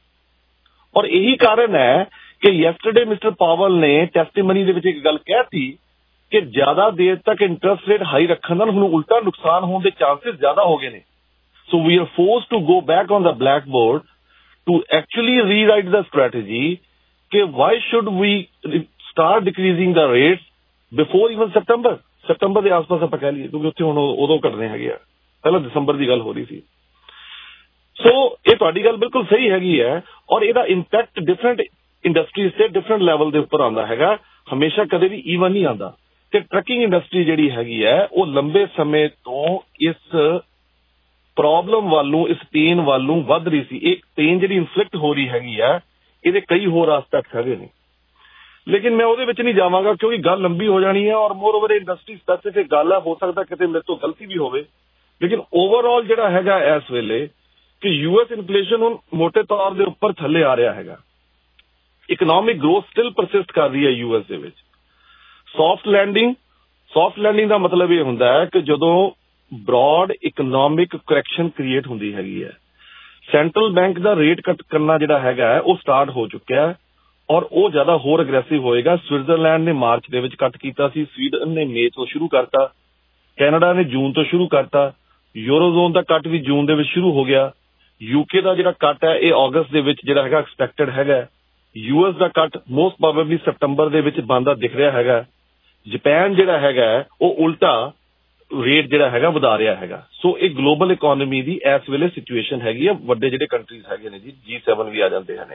ਔਰ ਇਹੀ ਕਾਰਨ ਹੈ ਕਿ ਯੈਸਟਰਡੇ ਮਿਸਟਰ ਪਾਵਲ ਨੇ ਟੈਸਟੀਮਨੀ ਦੇ ਵਿੱਚ ਇੱਕ ਗੱਲ ਕਹਿਤੀ ਕਿ ਜ਼ਿਆਦਾ ਦੇਰ ਤੱਕ ਇੰਟਰਸਟ ਰੇਟ ਹਾਈ ਰੱਖਣ ਨਾਲ ਹੁਣ ਉਲਟਾ ਨੁਕਸਾਨ ਹੋਣ ਦੇ ਚਾਂਸਸ ਜ਼ਿਆਦਾ ਹੋ ਗਏ ਨੇ। So we are forced to go back on the black board to actually rewrite the strategy ਕਿ why should we start decreasing the rate before even September September ਦੇ ਆਸ-ਪਾਸ ਆਪਾਂ ਕਹਿ ਲਈਏ, ਕਿਉਂਕਿ ਉੱਥੇ ਹੁਣ ਉਦੋਂ ਘਟਨੇ ਹੈਗੇ ਆ, ਪਹਿਲਾਂ ਦਸੰਬਰ ਦੀ ਗੱਲ ਹੋ ਰਹੀ ਸੀ। ਸੋ ਇਹ ਤੁਹਾਡੀ ਗੱਲ ਬਿਲਕੁਲ ਸਹੀ ਹੈਗੀ ਹੈ, ਔਰ ਇਹਦਾ ਇੰਪੈਕਟ ਡਿਫਰੈਂਟ ਇੰਡਸਟਰੀਜ਼ ਤੇ ਡਿਫਰੈਂਟ ਲੈਵਲ ਦੇ ਉੱਪਰ ਆਉਂਦਾ ਹੈਗਾ, ਹਮੇਸ਼ਾ ਕਦੇ ਵੀ ਈਵਨ ਨਹੀਂ ਆਉਂਦਾ। ਤੇ ਟਰੱਕਿੰਗ ਇੰਡਸਟਰੀ ਜਿਹੜੀ ਹੈਗੀ ਹੈ ਉਹ ਲੰਬੇ ਸਮੇਂ ਤੋਂ ਇਸ ਪ੍ਰੋਬਲਮ ਵੱਲੋਂ, ਇਸ ਪੇਨ ਵੱਲੋਂ ਵੱਧ ਰਹੀ ਸੀ। ਇਹ ਪੇਨ ਜਿਹੜੀ ਇਨਫਲਿਕਟ ਹੋ ਰਹੀ ਹੈਗੀ ਹੈ, ਇਹਦੇ ਕਈ ਹੋਰ ਆਸਪੈਕਟ ਹੈਗੇ ਨੇ, ਲੇਕਿਨ ਮੈਂ ਉਹਦੇ ਵਿੱਚ ਨਹੀਂ ਜਾਵਾਂਗਾ ਕਿਉਂਕਿ ਗੱਲ ਲੰਬੀ ਹੋ ਜਾਣੀ ਹੈ। ਔਰ ਮੋਰ ਓਵਰ ਇੰਡਸਟਰੀ ਸਪੈਸੀਫਿਕ ਗੱਲ ਹੈ, ਹੋ ਸਕਦਾ ਕਿਤੇ ਮੇਰੇ ਤੋਂ ਗਲਤੀ ਵੀ ਹੋਵੇ, ਲੇਕਿਨ ਓਵਰਆਲ ਜਿਹੜਾ ਹੈਗਾ ਇਸ ਵੇਲੇ ਕਿ ਯੂਐਸ ਇਨਫਲੇਸ਼ਨ ਹੁਣ ਮੋਟੇ ਤੌਰ ਦੇ ਉੱਪਰ ਥੱਲੇ ਆ ਰਿਹਾ ਹੈਗਾ, ਇਕਨੋਮਿਕ ਗਰੋਥ ਸਟਿਲ ਪਰਸਿਸਟ ਕਰ ਰਹੀ ਹੈ ਯੂਐਸ ਦੇ ਵਿੱਚ। ਸੌਫਟ ਲੈਂਡਿੰਗ ਸੌਫਟ ਲੈਂਡਿੰਗ ਦਾ ਮਤਲਬ ਇਹ ਹੁੰਦਾ ਹੈ ਕਿ ਜਦੋਂ ਬ੍ਰੌਡ ਇਕਨੋਮਿਕ ਕਰੈਕਸ਼ਨ ਕ੍ਰੀਏਟ ਹੁੰਦੀ ਹੈਗੀ ਹੈ, ਸੈਂਟਰਲ ਬੈਂਕ ਦਾ ਰੇਟ ਕੱਟ ਕਰਨਾ ਜਿਹੜਾ ਹੈਗਾ ਉਹ ਸਟਾਰਟ ਹੋ ਚੁੱਕਿਆ ਹੈ ਔਰ ਉਹ ਜ਼ਿਆਦਾ ਹੋਰ ਅਗਰੈਸਿਵ ਹੋਏਗਾ। ਸਵਿਟਜ਼ਰਲੈਂਡ ਨੇ ਮਾਰਚ ਦੇ ਵਿੱਚ ਕੱਟ ਕੀਤਾ ਸੀ, ਸਵੀਡਨ ਨੇ ਮਈ ਤੋਂ ਸ਼ੁਰੂ ਕਰਤਾ, ਕੈਨੇਡਾ ਨੇ ਜੂਨ ਤੋਂ ਸ਼ੁਰੂ ਕਰਤਾ, ਯੂਰੋਜ਼ੋਨ ਦਾ ਕੱਟ ਵੀ ਜੂਨ ਦੇ ਵਿੱਚ ਸ਼ੁਰੂ ਹੋ ਗਿਆ, ਯੂਕੇ ਦਾ ਜਿਹੜਾ ਕੱਟ ਹੈ ਇਹ ਅਗਸਤ ਦੇ ਵਿੱਚ ਜਿਹੜਾ ਹੈਗਾ ਐਕਸਪੈਕਟਡ ਹੈਗਾ, ਯੂਐਸ ਦਾ ਕੱਟ ਮੋਸਟ ਪ੍ਰੋਬੇਬਲੀ ਸਤੰਬਰ ਦੇ ਵਿੱਚ ਬਣਦਾ ਦਿਖ ਰਿਹਾ ਹੈਗਾ, ਜਾਪਾਨ ਜਿਹੜਾ ਹੈਗਾ ਉਹ ਉਲਟਾ ਰੇਟ ਜਿਹੜਾ ਹੈਗਾ ਵਧਾ ਰਿਹਾ ਹੈਗਾ। ਸੋ ਇਹ ਗਲੋਬਲ ਇਕੋਨਮੀ ਦੀ ਇਸ ਵੇਲੇ ਸਿਚੁਏਸ਼ਨ ਹੈਗੀ ਆ। ਵੱਡੇ ਜਿਹੜੇ ਕੰਟਰੀਜ਼ ਹੈਗੇ ਨੇ ਜੀ, ਜੀ ਸੈਵਨ ਵੀ ਆ ਜਾਂਦੇ ਹਨ।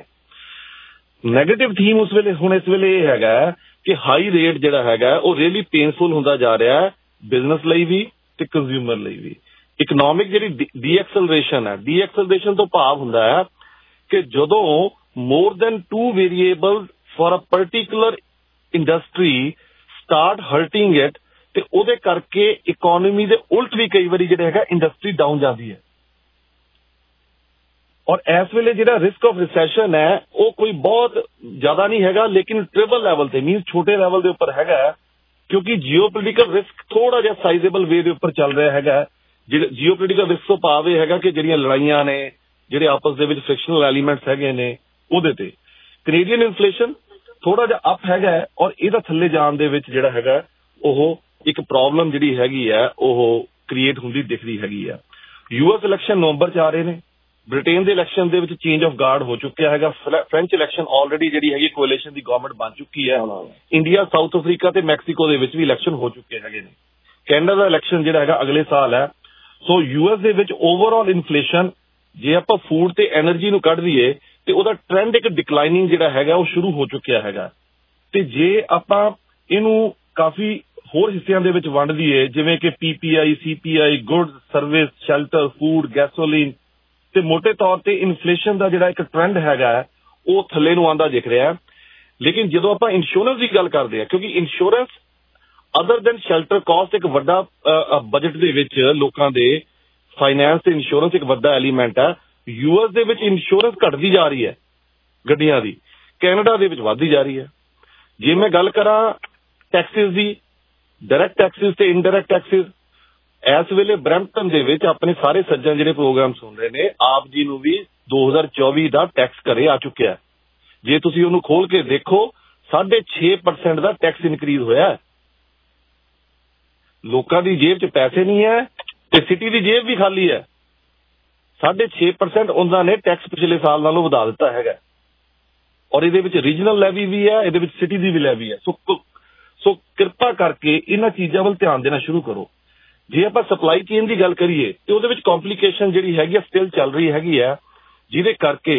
ਨੈਗੇਟਿਵ ਥੀਮ ਉਸ ਵੇਲੇ ਹੁਣ ਇਸ ਵੇਲੇ ਇਹ ਹੈਗਾ ਕਿ ਹਾਈ ਰੇਟ ਜਿਹੜਾ ਹੈਗਾ ਉਹ ਰੀਅਲੀ ਪੇਨਫੁਲ ਹੁੰਦਾ ਜਾ ਰਿਹਾ ਹੈ ਬਿਜ਼ਨਸ ਲਈ ਵੀ ਤੇ ਕੰਜ਼ਿਊਮਰ ਲਈ ਵੀ। ਇਕਨੋਮਿਕ ਜਿਹੜੀ ਡੀਐਕਸਲਰੇਸ਼ਨ ਹੈ, ਡੀਐਕਸਲਰੇਸ਼ਨ ਤੋਂ ਭਾਵ ਹੁੰਦਾ ਹੈ ਕਿ ਜਦੋਂ more than two variables for a particular industry start hurting it ਤੇ ਉਹਦੇ ਕਰਕੇ ਇਕੋਨਮੀ ਦੇ ਉਲਟ ਵੀ ਕਈ ਵਾਰੀ ਜਿਹੜਾ ਹੈਗਾ ਇੰਡਸਟਰੀ ਡਾਊਨ ਜਾਂਦੀ ਹੈ। ਔਰ ਇਸ ਵੇਲੇ ਜਿਹੜਾ ਰਿਸਕ ਆਫ ਰਿਸੈਸ਼ਨ ਹੈ ਉਹ ਕੋਈ ਬਹੁਤ ਜ਼ਿਆਦਾ ਨਹੀਂ ਹੈਗਾ, ਲੇਕਿਨ ਟ੍ਰਿਪਲ ਲੈਵਲ ਤੇ ਮੀਨਸ ਛੋਟੇ ਲੈਵਲ ਦੇ ਉੱਪਰ ਹੈਗਾ, ਕਿਉਂਕਿ ਜੀਓਪੋਲਿਟੀਕਲ ਰਿਸਕ ਥੋੜਾ ਜਿਹਾ ਸਾਈਜ਼ੇਬਲ ਵੇ ਦੇ ਉੱਪਰ ਚੱਲ ਰਿਹਾ ਹੈਗਾ। ਜਿਹੜਾ ਜੀਓਪੋਲਿਟੀਕਲ ਰਿਸਕ ਤੋਂ ਭਾਵ ਇਹ ਹੈਗਾ ਕਿ ਜਿਹੜੀਆਂ ਲੜਾਈਆਂ ਨੇ, ਜਿਹੜੇ ਆਪਸ ਦੇ ਵਿੱਚ ਫ੍ਰਿਕਸ਼ਨਲ ਐਲੀਮੈਂਟਸ ਹੈਗੇ ਨੇ, ਉਹਦੇ ਤੇ ਕੈਨੇਡੀਅਨ ਇਨਫਲੇਸ਼ਨ ਥੋੜਾ ਜਿਹਾ ਅਪ ਹੈਗਾ ਔਰ ਇਹਦਾ ਥੱਲੇ ਜਾਣ ਦੇ ਵਿੱਚ ਜਿਹੜਾ ਹੈਗਾ ਉਹ ਇੱਕ ਪ੍ਰੋਬਲਮ ਜਿਹੜੀ ਹੈਗੀ ਹੈ ਉਹ ਕ੍ਰੀਏਟ ਹੁੰਦੀ ਦਿਖਦੀ ਹੈਗੀ ਆ। ਯੂਐਸ ਇਲੈਕਸ਼ਨ ਨਵੰਬਰ ਚ ਆ ਰਹੇ ਨੇ, ਬ੍ਰਿਟੇਨ ਦੇ ਇਲੈਕਸ਼ਨ ਦੇ ਵਿੱਚ ਚੇਂਜ ਆਫ ਗਾਰਡ ਹੋ ਚੁੱਕਿਆ ਹੈਗਾ, ਫ੍ਰੈਂਚ ਇਲੈਕਸ਼ਨ ਆਲਰੇਡੀ ਜਿਹੜੀ ਹੈਗੀ ਕੋਅਲੀਸ਼ਨ ਦੀ ਗਵਰਨਮੈਂਟ ਬਣ ਚੁੱਕੀ ਹੈ, ਇੰਡੀਆ, ਸਾਊਥ ਅਫਰੀਕਾ ਤੇ ਮੈਕਸੀਕੋ ਦੇ ਵਿੱਚ ਵੀ ਇਲੈਕਸ਼ਨ ਹੋ ਚੁੱਕੇ ਹੈਗੇ ਨੇ, ਕੈਨੇਡਾ ਦਾ ਇਲੈਕਸ਼ਨ ਜਿਹੜਾ ਹੈਗਾ ਅਗਲੇ ਸਾਲ ਹੈ। ਸੋ ਯੂਐਸ ਦੇ ਵਿੱਚ ਓਵਰਆਲ ਇਨਫਲੇਸ਼ਨ ਜੇ ਆਪਾਂ ਫੂਡ ਤੇ ਐਨਰਜੀ ਨੂੰ ਕੱਢ ਦਈਏ ਤੇ ਉਹਦਾ ਟ੍ਰੈਂਡ ਇੱਕ ਡਿਕਲਾਈਨਿੰਗ ਜਿਹੜਾ ਹੈਗਾ ਉਹ ਸ਼ੁਰੂ ਹੋ ਚੁੱਕਿਆ ਹੈਗਾ। ਤੇ ਜੇ ਆਪਾਂ ਇਹਨੂੰ ਕਾਫੀ ਹੋਰ ਹਿੱਸਿਆਂ ਦੇ ਵਿੱਚ ਵੰਡ ਦਈਏ ਜਿਵੇਂ ਕਿ PPI, CPI, goods, service, shelter, food, gasoline, ਤੇ ਮੋਟੇ ਤੌਰ ਤੇ ਇਨਫਲੇਸ਼ਨ ਦਾ ਜਿਹੜਾ ਇੱਕ ਟ੍ਰੈਂਡ ਹੈਗਾ ਉਹ ਥੱਲੇ ਨੂੰ ਆਉਂਦਾ ਦਿਖ ਰਿਹਾ। ਲੇਕਿਨ ਜਦੋਂ ਆਪਾਂ ਇੰਸ਼ੋਰੈਂਸ ਦੀ ਗੱਲ ਕਰਦੇ ਹਾਂ, ਕਿਉਂਕਿ insurance other than shelter cost ਇੱਕ ਵੱਡਾ ਬਜਟ ਦੇ ਵਿੱਚ ਲੋਕਾਂ ਦੇ ਫਾਈਨੈਂਸ ਤੇ ਇੰਸ਼ੋਰੈਂਸ ਇੱਕ ਵੱਡਾ ਐਲੀਮੈਂਟ ਹੈ। ਯੂਐਸ ਦੇ ਵਿੱਚ ਇੰਸ਼ੋਰੈਂਸ ਘਟਦੀ ਜਾ ਰਹੀ ਹੈ ਗੱਡੀਆਂ ਦੀ, ਕੈਨੇਡਾ ਦੇ ਵਿੱਚ ਵੱਧਦੀ ਜਾ ਰਹੀ ਹੈ। ਜੇ ਮੈਂ ਗੱਲ ਕਰਾਂ ਟੈਕਸਿਸ ਦੀ, ਡਾਇਰੈਕਟ ਟੈਕਸਿਸ ਤੇ ਇਨਡਾਇਰੈਕਟ ਟੈਕਸਿਸ, ਇਸ ਵੇਲੇ ਬਰੈਂਪਟਨ ਦੇ ਵਿੱਚ ਆਪਣੇ ਸਾਰੇ ਸੱਜਣ ਜਿਹੜੇ ਪ੍ਰੋਗਰਾਮ ਸੁਣ ਰਹੇ ਨੇ, ਆਪ ਜੀ ਨੂੰ ਵੀ ਦੋ ਹਜ਼ਾਰ ਚੌਵੀ ਦਾ ਟੈਕਸ ਘਰੇ ਆ ਚੁੱਕਿਆ। ਜੇ ਤੁਸੀਂ ਉਹਨੂੰ ਖੋਲ ਕੇ ਦੇਖੋ, ਸਾਢੇ ਛੇ ਪਰਸੈਂਟ ਦਾ ਟੈਕਸ ਇਨਕਰੀਜ਼ ਹੋਇਆ। ਲੋਕਾਂ ਦੀ ਜੇਬ 'ਚ ਪੈਸੇ ਨਹੀਂ ਹੈ ਤੇ ਸਿਟੀ ਦੀ ਜੇਬ ਵੀ ਖਾਲੀ ਹੈ। ਸਾਢੇ ਛੇ ਪਰਸੈਂਟ ਉਹਨਾਂ ਨੇ ਟੈਕਸ ਪਿਛਲੇ ਸਾਲ ਨਾਲੋਂ ਵਧਾ ਦਿੱਤਾ ਹੈਗਾ, ਔਰ ਇਹਦੇ ਵਿੱਚ ਰੀਜਨਲ ਲੈਵੀ ਵੀ ਹੈ, ਇਹਦੇ ਵਿੱਚ ਸਿਟੀ ਦੀ ਵੀ ਲੈਵੀ ਹੈ। ਸੋ ਸੋ ਕਿਰਪਾ ਕਰਕੇ ਇਹਨਾਂ ਚੀਜ਼ਾਂ ਵੱਲ ਧਿਆਨ ਦੇਣਾ ਸ਼ੁਰੂ ਕਰੋ। ਜੇ ਆਪਾਂ ਸਪਲਾਈ ਚੇਨ ਦੀ ਗੱਲ ਕਰੀਏ ਤੇ ਉਹਦੇ ਵਿੱਚ ਕੰਪਲੀਕੇਸ਼ਨ ਜਿਹੜੀ ਹੈਗੀ ਆ ਸਟਿਲ ਚੱਲ ਰਹੀ ਹੈਗੀ ਆ, ਜਿਹਦੇ ਕਰਕੇ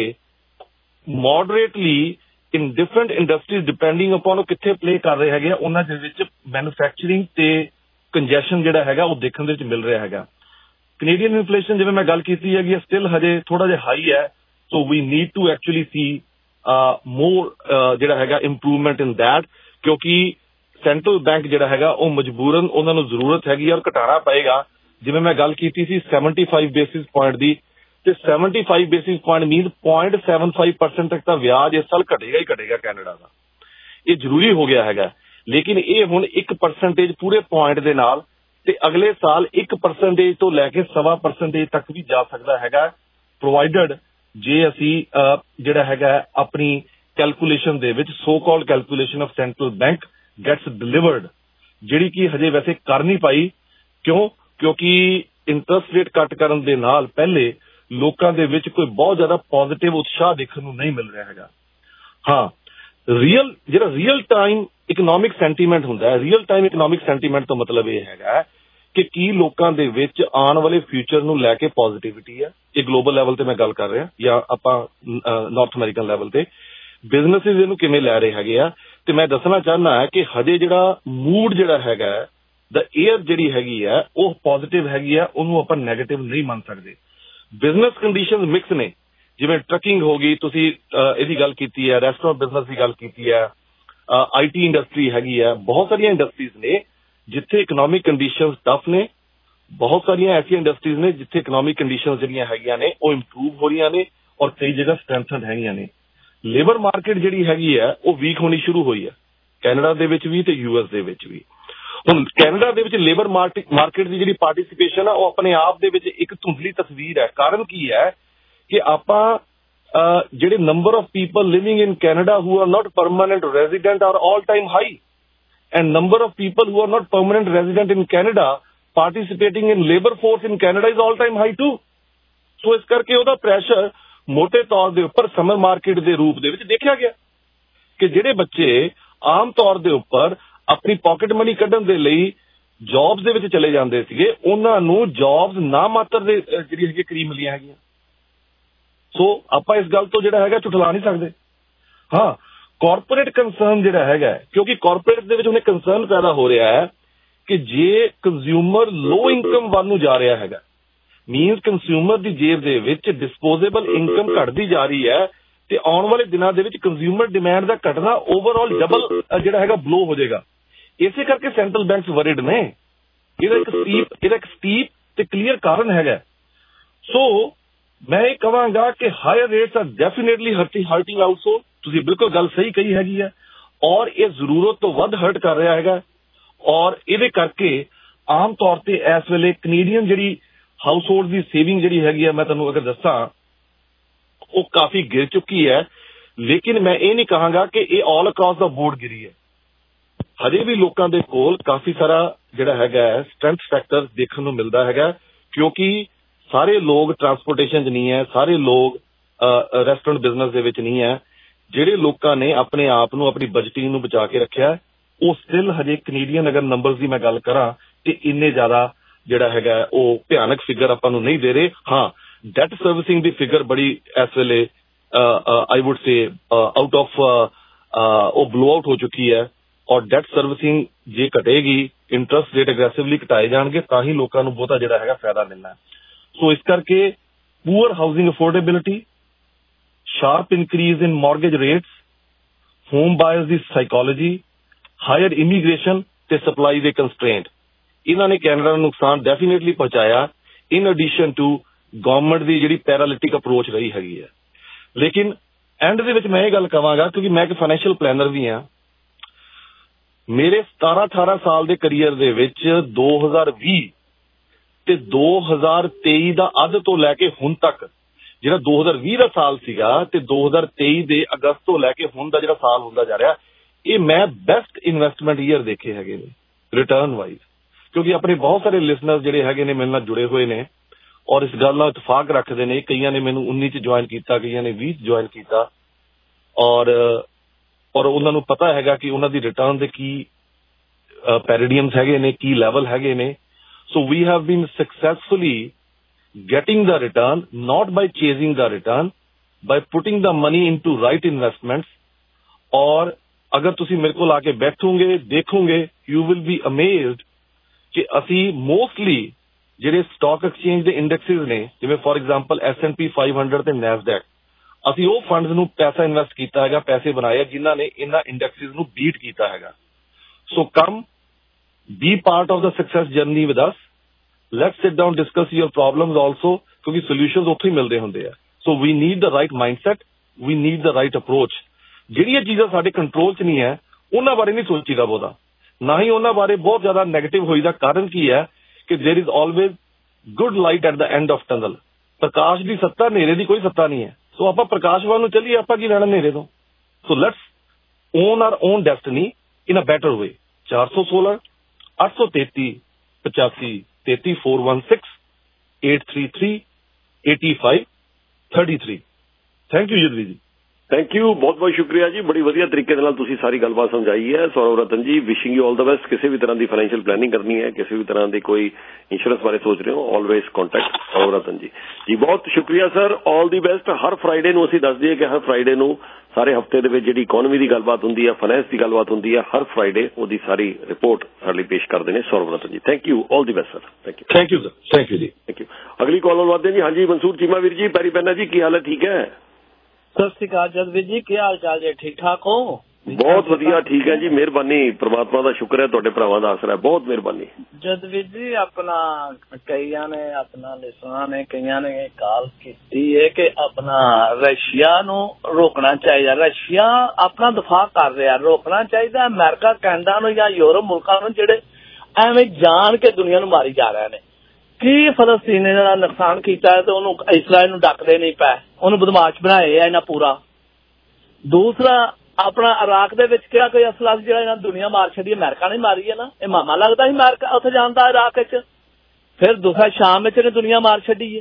moderately in different industries depending upon ਉਹ ਕਿੱਥੇ ਪਲੇ ਕਰ ਰਹੇ ਹੈਗੇ ਆ, ਉਹਨਾਂ ਦੇ ਵਿੱਚ ਮੈਨੂਫੈਕਚਰਿੰਗ ਤੇ ਕੰਜੈਸ਼ਨ ਜਿਹੜਾ ਹੈਗਾ ਉਹ ਦੇਖਣ ਦੇ ਵਿੱਚ ਮਿਲ ਰਿਹਾ ਹੈਗਾ। ਕੈਨੇਡੀਅਨ ਇਨਫਲੇਸ਼ਨ ਜਿਵੇਂ ਮੈਂ ਗੱਲ ਕੀਤੀ ਹੈਗੀ ਸਟਿਲ ਹਜੇ ਥੋੜਾ ਜਿਹਾ ਹਾਈ ਹੈ, so we need to actually see more ਜਿਹੜਾ ਹੈਗਾ ਇੰਪਰੂਵਮੈਂਟ ਇਨ ਦੈਟ, ਕਿਉਂਕਿ ਸੈਂਟਰਲ ਬੈਂਕ ਜਿਹੜਾ ਹੈਗਾ ਉਹ ਮਜਬੂਰਨ ਉਹਨਾਂ ਨੂੰ ਜ਼ਰੂਰਤ ਹੈਗੀ ਔਰ ਘਟਾਉਣਾ ਪਏਗਾ। ਜਿਵੇਂ ਮੈਂ ਗੱਲ ਕੀਤੀ ਸੀ ਸੈਵਨਟੀ ਫਾਈਵ ਬੇਸਿਸ ਪੁਆਇੰਟ ਦੀ, ਤੇ seventy five basis point mean point seven five percent ਤੱਕ ਦਾ ਵਿਆਜ ਇਸ ਸਾਲ ਘਟੇਗਾ ਹੀ ਘਟੇਗਾ ਕੈਨੇਡਾ ਦਾ। ਇਹ ਜ਼ਰੂਰੀ ਹੋ ਗਿਆ ਹੈਗਾ, ਲੇਕਿਨ ਇਹ ਹੁਣ ਇੱਕ ਪਰਸੈਂਟੇਜ ਪੂਰੇ ਪੁਆਇੰਟ ਦੇ ਨਾਲ ਤੇ ਅਗਲੇ ਸਾਲ ਇੱਕ ਪਰਸੈਂਟੇਜ ਤੋਂ ਲੈ ਕੇ ਸਵਾ ਪਰਸੈਂਟੇਜ ਤੱਕ ਵੀ ਜਾ ਸਕਦਾ ਹੈਗਾ, ਪ੍ਰੋਵਾਈਡਡ ਜੇ ਅਸੀਂ ਜਿਹੜਾ ਹੈਗਾ ਆਪਣੀ ਕੈਲਕੂਲੇਸ਼ਨ ਦੇ ਵਿੱਚ so called calculation of central bank gets delivered, ਜਿਹੜੀ ਕਿ ਹਜੇ ਵੈਸੇ ਕਰ ਨਹੀਂ ਪਾਈ। ਕਿਉਂ? ਕਿਉਂਕਿ ਇੰਟਰਸਟ ਰੇਟ ਕੱਟ ਕਰਨ ਦੇ ਨਾਲ ਪਹਿਲੇ ਲੋਕਾਂ ਦੇ ਵਿੱਚ ਕੋਈ ਬਹੁਤ ਜ਼ਿਆਦਾ ਪੋਜ਼ਿਟਿਵ ਉਤਸ਼ਾਹ ਦੇਖਣ ਨੂੰ ਨਹੀਂ ਮਿਲ ਰਿਹਾ ਹੈਗਾ। ਹਾਂ, ਰੀਅਲ ਜਿਹੜਾ ਰੀਅਲ ਟਾਈਮ ਇਕਨੋਮਿਕ ਸੈਂਟੀਮੈਂਟ ਹੁੰਦਾ ਹੈ, ਰੀਅਲ ਟਾਈਮ ਇਕਨੋਮਿਕ ਸੈਂਟੀਮੈਂਟ ਤੋਂ ਮਤਲਬ ਇਹ ਹੈਗਾ ਕਿ ਕੀ ਲੋਕਾਂ ਦੇ ਵਿੱਚ ਆਉਣ ਵਾਲੇ ਫਿਊਚਰ ਨੂੰ ਲੈ ਕੇ ਪੋਜ਼ਿਟਿਵਿਟੀ ਹੈ। ਇਹ ਗਲੋਬਲ ਲੈਵਲ ਤੇ ਮੈਂ ਗੱਲ ਕਰ ਰਿਹਾ ਜਾਂ ਆਪਾਂ ਨਾਰਥ ਅਮਰੀਕਨ ਲੈਵਲ ਤੇ ਬਿਜ਼ਨਸਿਸ ਇਹਨੂੰ ਕਿਵੇਂ ਲੈ ਰਹੇ ਹੈਗੇ ਆ। ਤੇ ਮੈਂ ਦੱਸਣਾ ਚਾਹੁੰਦਾ ਹੈ ਕਿ ਹਜੇ ਜਿਹੜਾ ਮੂਡ ਜਿਹੜਾ ਹੈਗਾ ਦਾ ਏਅਰ ਜਿਹੜੀ ਹੈਗੀ ਆ ਉਹ ਪੋਜ਼ਿਟਿਵ ਹੈਗੀ ਆ, ਉਹਨੂੰ ਆਪਾਂ ਨੈਗੇਟਿਵ ਨਹੀਂ ਮੰਨ ਸਕਦੇ। ਬਿਜ਼ਨਸ ਕੰਡੀਸ਼ਨਸ ਮਿਕਸ ਨੇ, ਜਿਵੇਂ ਟਰੱਕਿੰਗ ਹੋ ਗਈ, ਤੁਸੀਂ ਇਹਦੀ ਗੱਲ ਕੀਤੀ ਹੈ, ਰੈਸਟੋਰੈਂਟ ਬਿਜ਼ਨਸ ਦੀ ਗੱਲ ਕੀਤੀ ਹੈ, ਆਈ ਟੀ ਇੰਡਸਟਰੀ ਹੈਗੀ ਆ, ਬਹੁਤ ਸਾਰੀਆਂ ਇੰਡਸਟਰੀਜ਼ ਨੇ ਜਿੱਥੇ ਇਕਨੋਮਿਕ ਕੰਡੀਸ਼ਨਸ ਟਫ ਨੇ, ਬਹੁਤ ਸਾਰੀਆਂ ਐਸੀਆਂ ਇੰਡਸਟਰੀਜ਼ ਨੇ ਜਿੱਥੇ ਇਕਨੋਮਿਕ ਕੰਡੀਸ਼ਨਸ ਜਿਹੜੀਆਂ ਹੈਗੀਆਂ ਨੇ ਉਹ ਇੰਪਰੂਵ ਹੋ ਰਹੀਆਂ ਨੇ ਔਰ ਕਈ ਜਗ੍ਹਾ ਸਟਰੈਂਥਨਡ ਹੈਗੀਆਂ ਨੇ। ਲੇਬਰ ਮਾਰਕੀਟ ਜਿਹੜੀ ਹੈਗੀ ਹੈ ਉਹ ਵੀਕ ਹੋਣੀ ਸ਼ੁਰੂ ਹੋਈ ਹੈ ਕੈਨੇਡਾ ਦੇ ਵਿੱਚ ਵੀ ਤੇ ਯੂਐਸ ਦੇ ਵਿੱਚ ਵੀ। ਹੁਣ ਕੈਨੇਡਾ ਦੇ ਵਿੱਚ ਲੇਬਰ ਮਾਰਕੀਟ ਦੀ ਜਿਹੜੀ ਪਾਰਟਿਸਿਪੇਸ਼ਨ ਆ ਉਹ ਆਪਣੇ ਆਪ ਦੇ ਵਿੱਚ ਇੱਕ ਧੁੰਦਲੀ ਤਸਵੀਰ ਹੈ। ਕਾਰਨ ਕੀ ਹੈ ਕਿ ਆਪਾਂ ਜਿਹੜੇ number of people living in Canada who are not permanent resident are all time high and number of people who are not permanent resident in Canada participating in labour force in Canada is all time high too. So ਇਸ ਕਰਕੇ ਉਹਦਾ pressure ਮੋਟੇ ਤੌਰ ਦੇ ਉੱਪਰ summer market ਦੇ ਰੂਪ ਦੇ ਵਿੱਚ ਦੇਖਿਆ ਗਿਆ ਕਿ ਜਿਹੜੇ ਬੱਚੇ ਆਮ ਤੌਰ ਦੇ ਉੱਪਰ ਆਪਣੀ ਪਾਕਟ ਮਨੀ ਕੱਢਣ ਦੇ ਲਈ ਜੌਬਸ ਦੇ ਵਿੱਚ ਚਲੇ ਜਾਂਦੇ ਸੀਗੇ, ਉਹਨਾਂ ਨੂੰ ਜੌਬਸ ਨਾ ਮਾਤਰ ਦੇ ਜਿਹੜੀ ਹੈਗੀ ਕਰੀਬ ਮਿਲੀਆਂ ਹੈਗੀਆਂ। ਸੋ ਆਪਾਂ ਇਸ ਗੱਲ ਤੋਂ ਜਿਹੜਾ ਹੈਗਾ ਝੁਠਲਾ ਨਹੀਂ ਸਕਦੇ। ਹਾਂ, ਕਾਰਪੋਰੇਟ ਕੰਸਰਨ ਜਿਹੜਾ ਹੈਗਾ, ਕਿਉਂਕਿ ਕਾਰਪੋਰੇਟ ਦੇ ਵਿੱਚ ਉਹਨੇ ਕੰਸਰਨ ਪੈਦਾ ਹੋ ਰਿਹਾ ਹੈ ਕਿ ਜੇ ਕੰਜ਼ਿਊਮਰ ਲੋ ਇਨਕਮ ਵੱਲ ਨੂੰ ਜਾ ਰਿਹਾ ਹੈਗਾ, ਮੀਨਸ ਕੰਜ਼ਿਊਮਰ ਦੀ ਜੇਬ ਦੇ ਵਿੱਚ ਡਿਸਪੋਜ਼ੇਬਲ ਇਨਕਮ ਘਟਦੀ ਜਾ ਰਹੀ ਹੈ ਤੇ ਆਉਣ ਵਾਲੇ ਦਿਨਾਂ ਦੇ ਵਿੱਚ ਕੰਜ਼ਿਊਮਰ ਡਿਮਾਂਡ ਦਾ ਘਟਣਾ ਓਵਰਆਲ ਡਬਲ ਜਿਹੜਾ ਹੈਗਾ ਬਲੋ ਹੋ ਜਾਏਗਾ। ਇਸੇ ਕਰਕੇ ਸੈਂਟਰਲ ਬੈਂਕਸ ਵਰਿਡ ਨੇ। ਇਹਦਾ ਇੱਕ ਸਟੀਪ ਇਹਦਾ ਇੱਕ ਸਟੀਪ ਤੇ ਕਲੀਅਰ ਕਾਰਨ ਹੈਗਾ। ਸੋ ਮੈਂ ਇਹ ਕਹਾਂਗਾ ਕਿ higher rates are definitely hurting also. ਤੁਸੀਂ ਬਿਲਕੁਲ ਗੱਲ ਸਹੀ ਕਹੀ ਹੈਗੀ ਹੈ ਔਰ ਇਹ ਜ਼ਰੂਰਤ ਤੋਂ ਵੱਧ ਹਰਟ ਕਰ ਰਿਹਾ ਹੈਗਾ ਔਰ ਇਹਦੇ ਕਰਕੇ ਆਮ ਤੌਰ ਤੇ ਇਸ ਵੇਲੇ ਕੈਨੇਡੀਅਨ ਜਿਹੜੀ ਹਾਊਸ ਹੋਲਡ ਦੀ ਸੇਵਿੰਗ ਜਿਹੜੀ ਹੈਗੀ ਆ, ਮੈਂ ਤੁਹਾਨੂੰ ਅਗਰ ਦੱਸਾਂ ਉਹ ਕਾਫੀ ਗਿਰ ਚੁੱਕੀ ਹੈ। ਲੇਕਿਨ ਮੈਂ ਇਹ ਨਹੀਂ ਕਹਾਂਗਾ ਕਿ ਇਹ ਆਲ ਅਕ੍ਰੋਸ ਦਾ ਬੋਰਡ ਗਿਰੀ ਹੈ। ਹਜੇ ਵੀ ਲੋਕਾਂ ਦੇ ਕੋਲ ਕਾਫੀ ਸਾਰਾ ਜਿਹੜਾ ਹੈਗਾ ਸਟਰੈਂਥ ਫੈਕਟਰ ਦੇਖਣ ਨੂੰ ਮਿਲਦਾ ਹੈਗਾ, ਕਿਉਂਕਿ ਸਾਰੇ ਲੋਕ ਟਰਾਂਸਪੋਰਟੇਸ਼ਨ 'ਚ ਨਹੀਂ ਹੈ, ਸਾਰੇ ਲੋਕ ਰੈਸਟੋਰੈਂਟ ਬਿਜ਼ਨਸ ਦੇ ਵਿੱਚ ਨਹੀਂ ਹੈ। ਜਿਹੜੇ ਲੋਕਾਂ ਨੇ ਆਪਣੇ ਆਪ ਨੂੰ ਆਪਣੀ ਬਜਟਿੰਗ ਨੂੰ ਬਚਾ ਕੇ ਰੱਖਿਆ ਉਹ ਸਟਿਲ ਹਜੇ ਕੈਨੇਡੀਅਨ ਅਗਰ ਨੰਬਰਸ ਦੀ ਮੈਂ ਗੱਲ ਕਰਾਂ ਤੇ ਇੰਨੇ ਜ਼ਿਆਦਾ ਜਿਹੜਾ ਹੈਗਾ ਉਹ ਭਿਆਨਕ ਫਿਗਰ ਆਪਾਂ ਨੂੰ ਨਹੀਂ ਦੇ ਰਹੇ। ਹਾਂ, ਡੈਟ ਸਰਵਿਸਿੰਗ ਦੀ ਫਿਗਰ ਬੜੀ ਇਸ ਵੇਲੇ I would say out of ਉਹ ਬਲੋ ਆਊਟ ਹੋ ਚੁੱਕੀ ਹੈ, ਔਰ ਡੈਟ ਸਰਵਿਸਿੰਗ ਜੇ ਘਟੇਗੀ, ਇੰਟਰਸਟ ਰੇਟ ਅਗਰੈਸਿਵਲੀ ਘਟਾਏ ਜਾਣਗੇ ਤਾਂ ਹੀ ਲੋਕਾਂ ਨੂੰ ਬਹੁਤਾ ਜਿਹੜਾ ਹੈਗਾ ਫਾਇਦਾ ਮਿਲਣਾ। ਸੋ ਇਸ ਕਰਕੇ poor housing affordability, sharp increase in mortgage rates, home buyers ਦੀ psychology, higher immigration ਤੇ supply ਦੇ constraint, ਇਹਨਾਂ ਨੇ ਕੈਨੇਡਾ ਨੂੰ ਨੁਕਸਾਨ ਡੈਫੀਨੇਟਲੀ ਪਹੁੰਚਾਇਆ, ਇਨ ਐਡੀਸ਼ਨ ਟੂ ਗਵਰਨਮੈਂਟ ਦੀ ਜਿਹੜੀ ਪੈਰਾਲਿਟਿਕ ਅਪਰੋਚ ਰਹੀ ਹੈਗੀ ਹੈ। ਲੇਕਿਨ ਐਂਡ ਦੇ ਵਿੱਚ ਮੈਂ ਇਹ ਗੱਲ ਕਹਾਂਗਾ, ਕਿਉਂਕਿ ਮੈਂ ਇੱਕ ਫਾਈਨੈਂਸ਼ੀਅਲ ਪਲੈਨਰ ਵੀ ਹਾਂ, ਮੇਰੇ ਸਤਾਰਾਂ ਅਠਾਰਾਂ ਸਾਲ ਦੇ ਕਰੀਅਰ ਦੇ ਵਿੱਚ ਦੋ ਹਜ਼ਾਰ ਵੀਹ ਤੇ ਦੋ ਹਜ਼ਾਰ ਤੇਈ ਦਾ ਅੱਧ ਤੋਂ ਲੈ ਕੇ ਹੁਣ ਤੱਕ ਜਿਹੜਾ ਦੋ ਹਜ਼ਾਰ ਵੀਹ ਦਾ ਸਾਲ ਸੀਗਾ ਤੇ ਦੋ ਹਜ਼ਾਰ ਤੇਈ ਦੇ ਅਗਸਤ ਤੋਂ ਲੈ ਕੇ ਹੁਣ ਦਾ ਜਿਹੜਾ ਸਾਲ ਹੁੰਦਾ ਜਾ ਰਿਹਾ, ਇਹ ਮੈਂ ਬੈਸਟ ਇਨਵੈਸਟਮੈਂਟ ਈਅਰ ਦੇਖੇ ਹੈਗੇ ਨੇ ਰਿਟਰਨ ਵਾਈਜ਼, ਕਿਉਂਕਿ ਆਪਣੇ ਬਹੁਤ ਸਾਰੇ ਲਿਸਨਰਸ ਜਿਹੜੇ ਹੈਗੇ ਨੇ ਮੇਰੇ ਨਾਲ ਜੁੜੇ ਹੋਏ ਨੇ ਔਰ ਇਸ ਗੱਲ ਨਾਲ ਇਤਫਾਕ ਰੱਖਦੇ ਨੇ। ਕਈਆਂ ਨੇ ਮੈਨੂੰ ਉੱਨੀ ਚ ਜੁਆਇਨ ਕੀਤਾ, ਕਈਆਂ ਨੇ ਵੀਹ ਚ ਜੁਆਇਨ ਕੀਤਾ, ਔਰ ਔਰ ਉਹਨਾਂ ਨੂੰ ਪਤਾ ਹੈਗਾ ਕਿ ਉਹਨਾਂ ਦੀ ਰਿਟਰਨ ਦੇ ਕੀ ਪੈਰਾਡੀਅਮਸ ਹੈਗੇ ਨੇ, ਕੀ ਲੈਵਲ ਹੈਗੇ ਨੇ। So we have been successfully getting the return, not by chasing the return, by putting the money into right investments। और अगर तुसी मेरे को लाके बैठोगे देखोगे, you will be amazed कि असी mostly ਜਿਹੜੇ ਸਟਾਕ ਐਕਸਚੇਂਜ ਦੇ ਇੰਡੈਕਸਿਸ ਨੇ, ਜਿਵੇਂ for example S and P five hundred ਤੇ ਨੈਸਡੈਕ, ਅਸੀਂ ਉਹ ਫੰਡਸ ਨੂੰ ਪੈਸਾ ਇਨਵੈਸਟ ਕੀਤਾ ਹੈਗਾ, ਪੈਸੇ ਬਣਾਏ ਜਿਨ੍ਹਾਂ ਨੇ ਇਹਨਾਂ ਇੰਡੈਕਸਿਸ ਨੂੰ ਬੀਟ ਕੀਤਾ ਹੈਗਾ। So come be part of the success journey with us, let's sit down, discuss your problems also, ਕਿਉਂਕਿ solutions ਉੱਥੇ ਹੀ ਮਿਲਦੇ ਹੁੰਦੇ ਆ। so we need the right mindset, we need the right approach। ਜਿਹੜੀਆਂ ਚੀਜ਼ਾਂ ਸਾਡੇ ਕੰਟਰੋਲ 'ਚ ਨਹੀਂ ਹੈ ਉਹਨਾਂ ਬਾਰੇ ਨਹੀਂ ਸੋਚੀਦਾ ਬਹੁਤਾ, ਨਾ ਹੀ ਉਹਨਾਂ ਬਾਰੇ ਬਹੁਤ ਜ਼ਿਆਦਾ ਨੈਗੇਟਿਵ ਹੋਈ ਦਾ ਕਾਰਨ ਕੀ ਹੈ ਕਿ there is always good light at the end of tunnel। ਪ੍ਰਕਾਸ਼ ਦੀ ਸੱਤਾ, ਹਨੇਰੇ ਦੀ ਕੋਈ ਸੱਤਾ ਨਹੀਂ ਹੈ। ਸੋ ਆਪਾਂ ਪ੍ਰਕਾਸ਼ ਵੱਲ ਨੂੰ ਚੱਲੀਏ, ਆਪਾਂ ਕੀ ਲੈਣਾ ਹਨੇਰੇ ਤੋਂ। ਸੋ let's own our own destiny in a better way। ਚਾਰ ਸੌ ਸੋਲਾਂ ਅੱਠ ਸੌ ਤੇਤੀ ਪਚਾਸੀ ਤੇਤੀ four one six eight three three eight five three three। Thank you Jadvi ji. Thank you, ਬਹੁਤ ਬਹੁਤ ਸ਼ੁਕਰੀਆ ਜੀ। ਬੜੀ ਵਧੀਆ ਤਰੀਕੇ ਦੇ ਨਾਲ ਤੁਸੀਂ ਸਾਰੀ ਗੱਲਬਾਤ ਸਮਝਾਈ ਹੈ। Saurav Ratan ji, wishing you all the best. ਕਿਸੇ ਵੀ ਤਰ੍ਹਾਂ ਦੀ ਫਾਈਨੈਂਸ਼ੀਅਲ ਪਲੈਨਿੰਗ ਕਰਨੀ ਹੈ, ਕਿਸੇ ਵੀ ਤਰ੍ਹਾਂ ਦੀ ਕੋਈ ਇੰਸ਼ੋਰੈਂਸ ਬਾਰੇ ਸੋਚ ਰਹੇ ਹੋ, ਆਲਵੇਜ਼ ਕੰਟੈਕਟ ਸੌਰਵ ਰਤਨ ਜੀ। ਜੀ ਬਹੁਤ ਸ਼ੁਕਰੀਆ ਸਰ, ਆਲ ਦੀ ਬੈਸਟ। ਹਰ ਫਰਾਈਡੇ ਨੂੰ ਅਸੀਂ ਦੱਸ ਦਈਏ ਕਿ ਹਰ ਫਰਾਈਡੇ ਨੂੰ ਸਾਰੇ ਹਫਤੇ ਦੇ ਵਿੱਚ ਜਿਹੜੀ ਇਕੋਨਮੀ ਦੀ ਗੱਲਬਾਤ ਹੁੰਦੀ ਹੈ, ਫਾਈਨੈਂਸ ਦੀ ਗੱਲਬਾਤ ਹੁੰਦੀ ਹੈ, ਹਰ ਫਰਾਈਡੇ ਉਹਦੀ ਸਾਰੀ ਰਿਪੋਰਟ ਸਾਡੇ ਲਈ ਪੇਸ਼ ਕਰਦੇ ਨੇ Saurav Ratan ji. Thank you, all the best sir. Thank you thank you sir. Thank you ਜੀ। Thank you. ਅਗਲੀ ਕਾਲ ਨਾਲ ਵਧਦੇ ਜੀ। ਹਾਂਜੀ ਮਨਸੂਰ ਚੀਮਾ ਵੀਰ ਜੀ, ਪੈਰੀ ਪੈਨਾ ਜੀ, ਕੀ ਹਾਲ ਹੈ? ਠੀਕ ਹੈ? ਸਤਿ ਸ਼੍ਰੀ ਅਕਾਲ ਜਦਵੀਰ ਜੀ, ਕੀ ਹਾਲ ਚਾਲ ਜੀ? ਠੀਕ ਠਾਕ ਹੋ? ਬਹੁਤ ਵਧੀਆ, ਠੀਕ ਹੈ ਜੀ, ਮਿਹਰਬਾਨੀ, ਪ੍ਰਮਾਤਮਾ ਦਾ ਸ਼ੁਕਰ ਹੈ, ਤੁਹਾਡੇ ਭਰਾਵਾਂ ਦਾ ਆਸਰਾ ਹੈ, ਬਹੁਤ ਮਿਹਰਬਾਨੀ। ਜਦਵੀਰ ਜੀ, ਆਪਣਾ ਕਈਆਂ ਨੇ ਆਪਣਾ ਲਿਸਨਾਂ ਨੇ ਕਈਆਂ ਨੇ ਕਾਲ ਕੀਤੀ ਹੈ ਕਿ ਆਪਣਾ ਰਸ਼ੀਆ ਨੂੰ ਰੋਕਣਾ ਚਾਹੀਦਾ, ਰਸ਼ੀਆ ਆਪਣਾ ਦਫਾ ਕਰ ਰਿਹਾ, ਰੋਕਣਾ ਚਾਹੀਦਾ ਅਮਰੀਕਾ, ਕੈਨੇਡਾ ਨੂੰ ਜਾਂ ਯੂਰਪ ਮੁਲਕਾਂ ਨੂੰ ਜਿਹੜੇ ਐਵੇਂ ਜਾਣ ਕੇ ਦੁਨੀਆ ਨੂੰ ਮਾਰੀ ਜਾ ਰਹੇ ਨੇ। ਕੀ ਫਲਸਤੀਨ ਦਾ ਨੁਕਸਾਨ ਕੀਤਾ ਤੇ ਉਹਨੂੰ ਇਸਰਾਇਲ ਨੂੰ ਡੱਕਦੇ ਨਹੀਂ ਪਏ, ਉਹਨੂੰ ਬਦਮਾਸ਼ ਬਣਾਏ ਆ ਇਹਨਾਂ ਪੂਰਾ। ਦੂਸਰਾ ਆਪਣਾ ਇਰਾਕ ਦੇ ਵਿੱਚ ਕਿਹੜਾ ਕੋਈ ਅਸਲਾ ਜਿਹੜਾ ਇਹਨਾਂ ਦੁਨੀਆ ਮਾਰ ਛੱਡੀ, ਅਮਰੀਕਾ ਨੇ ਮਾਰੀ ਹੈ ਨਾ। ਇਹ ਮਾਮਾ ਲੱਗਦਾ ਸੀ ਅਮਰੀਕਾ ਉੱਥੇ ਜਾਂਦਾ ਇਰਾਕ ਵਿੱਚ, ਫਿਰ ਦੂਸਰਾ ਸ਼ਾਮ ਵਿੱਚ ਇਹਨੇ ਦੁਨੀਆ ਮਾਰ ਛੱਡੀ ਹੈ।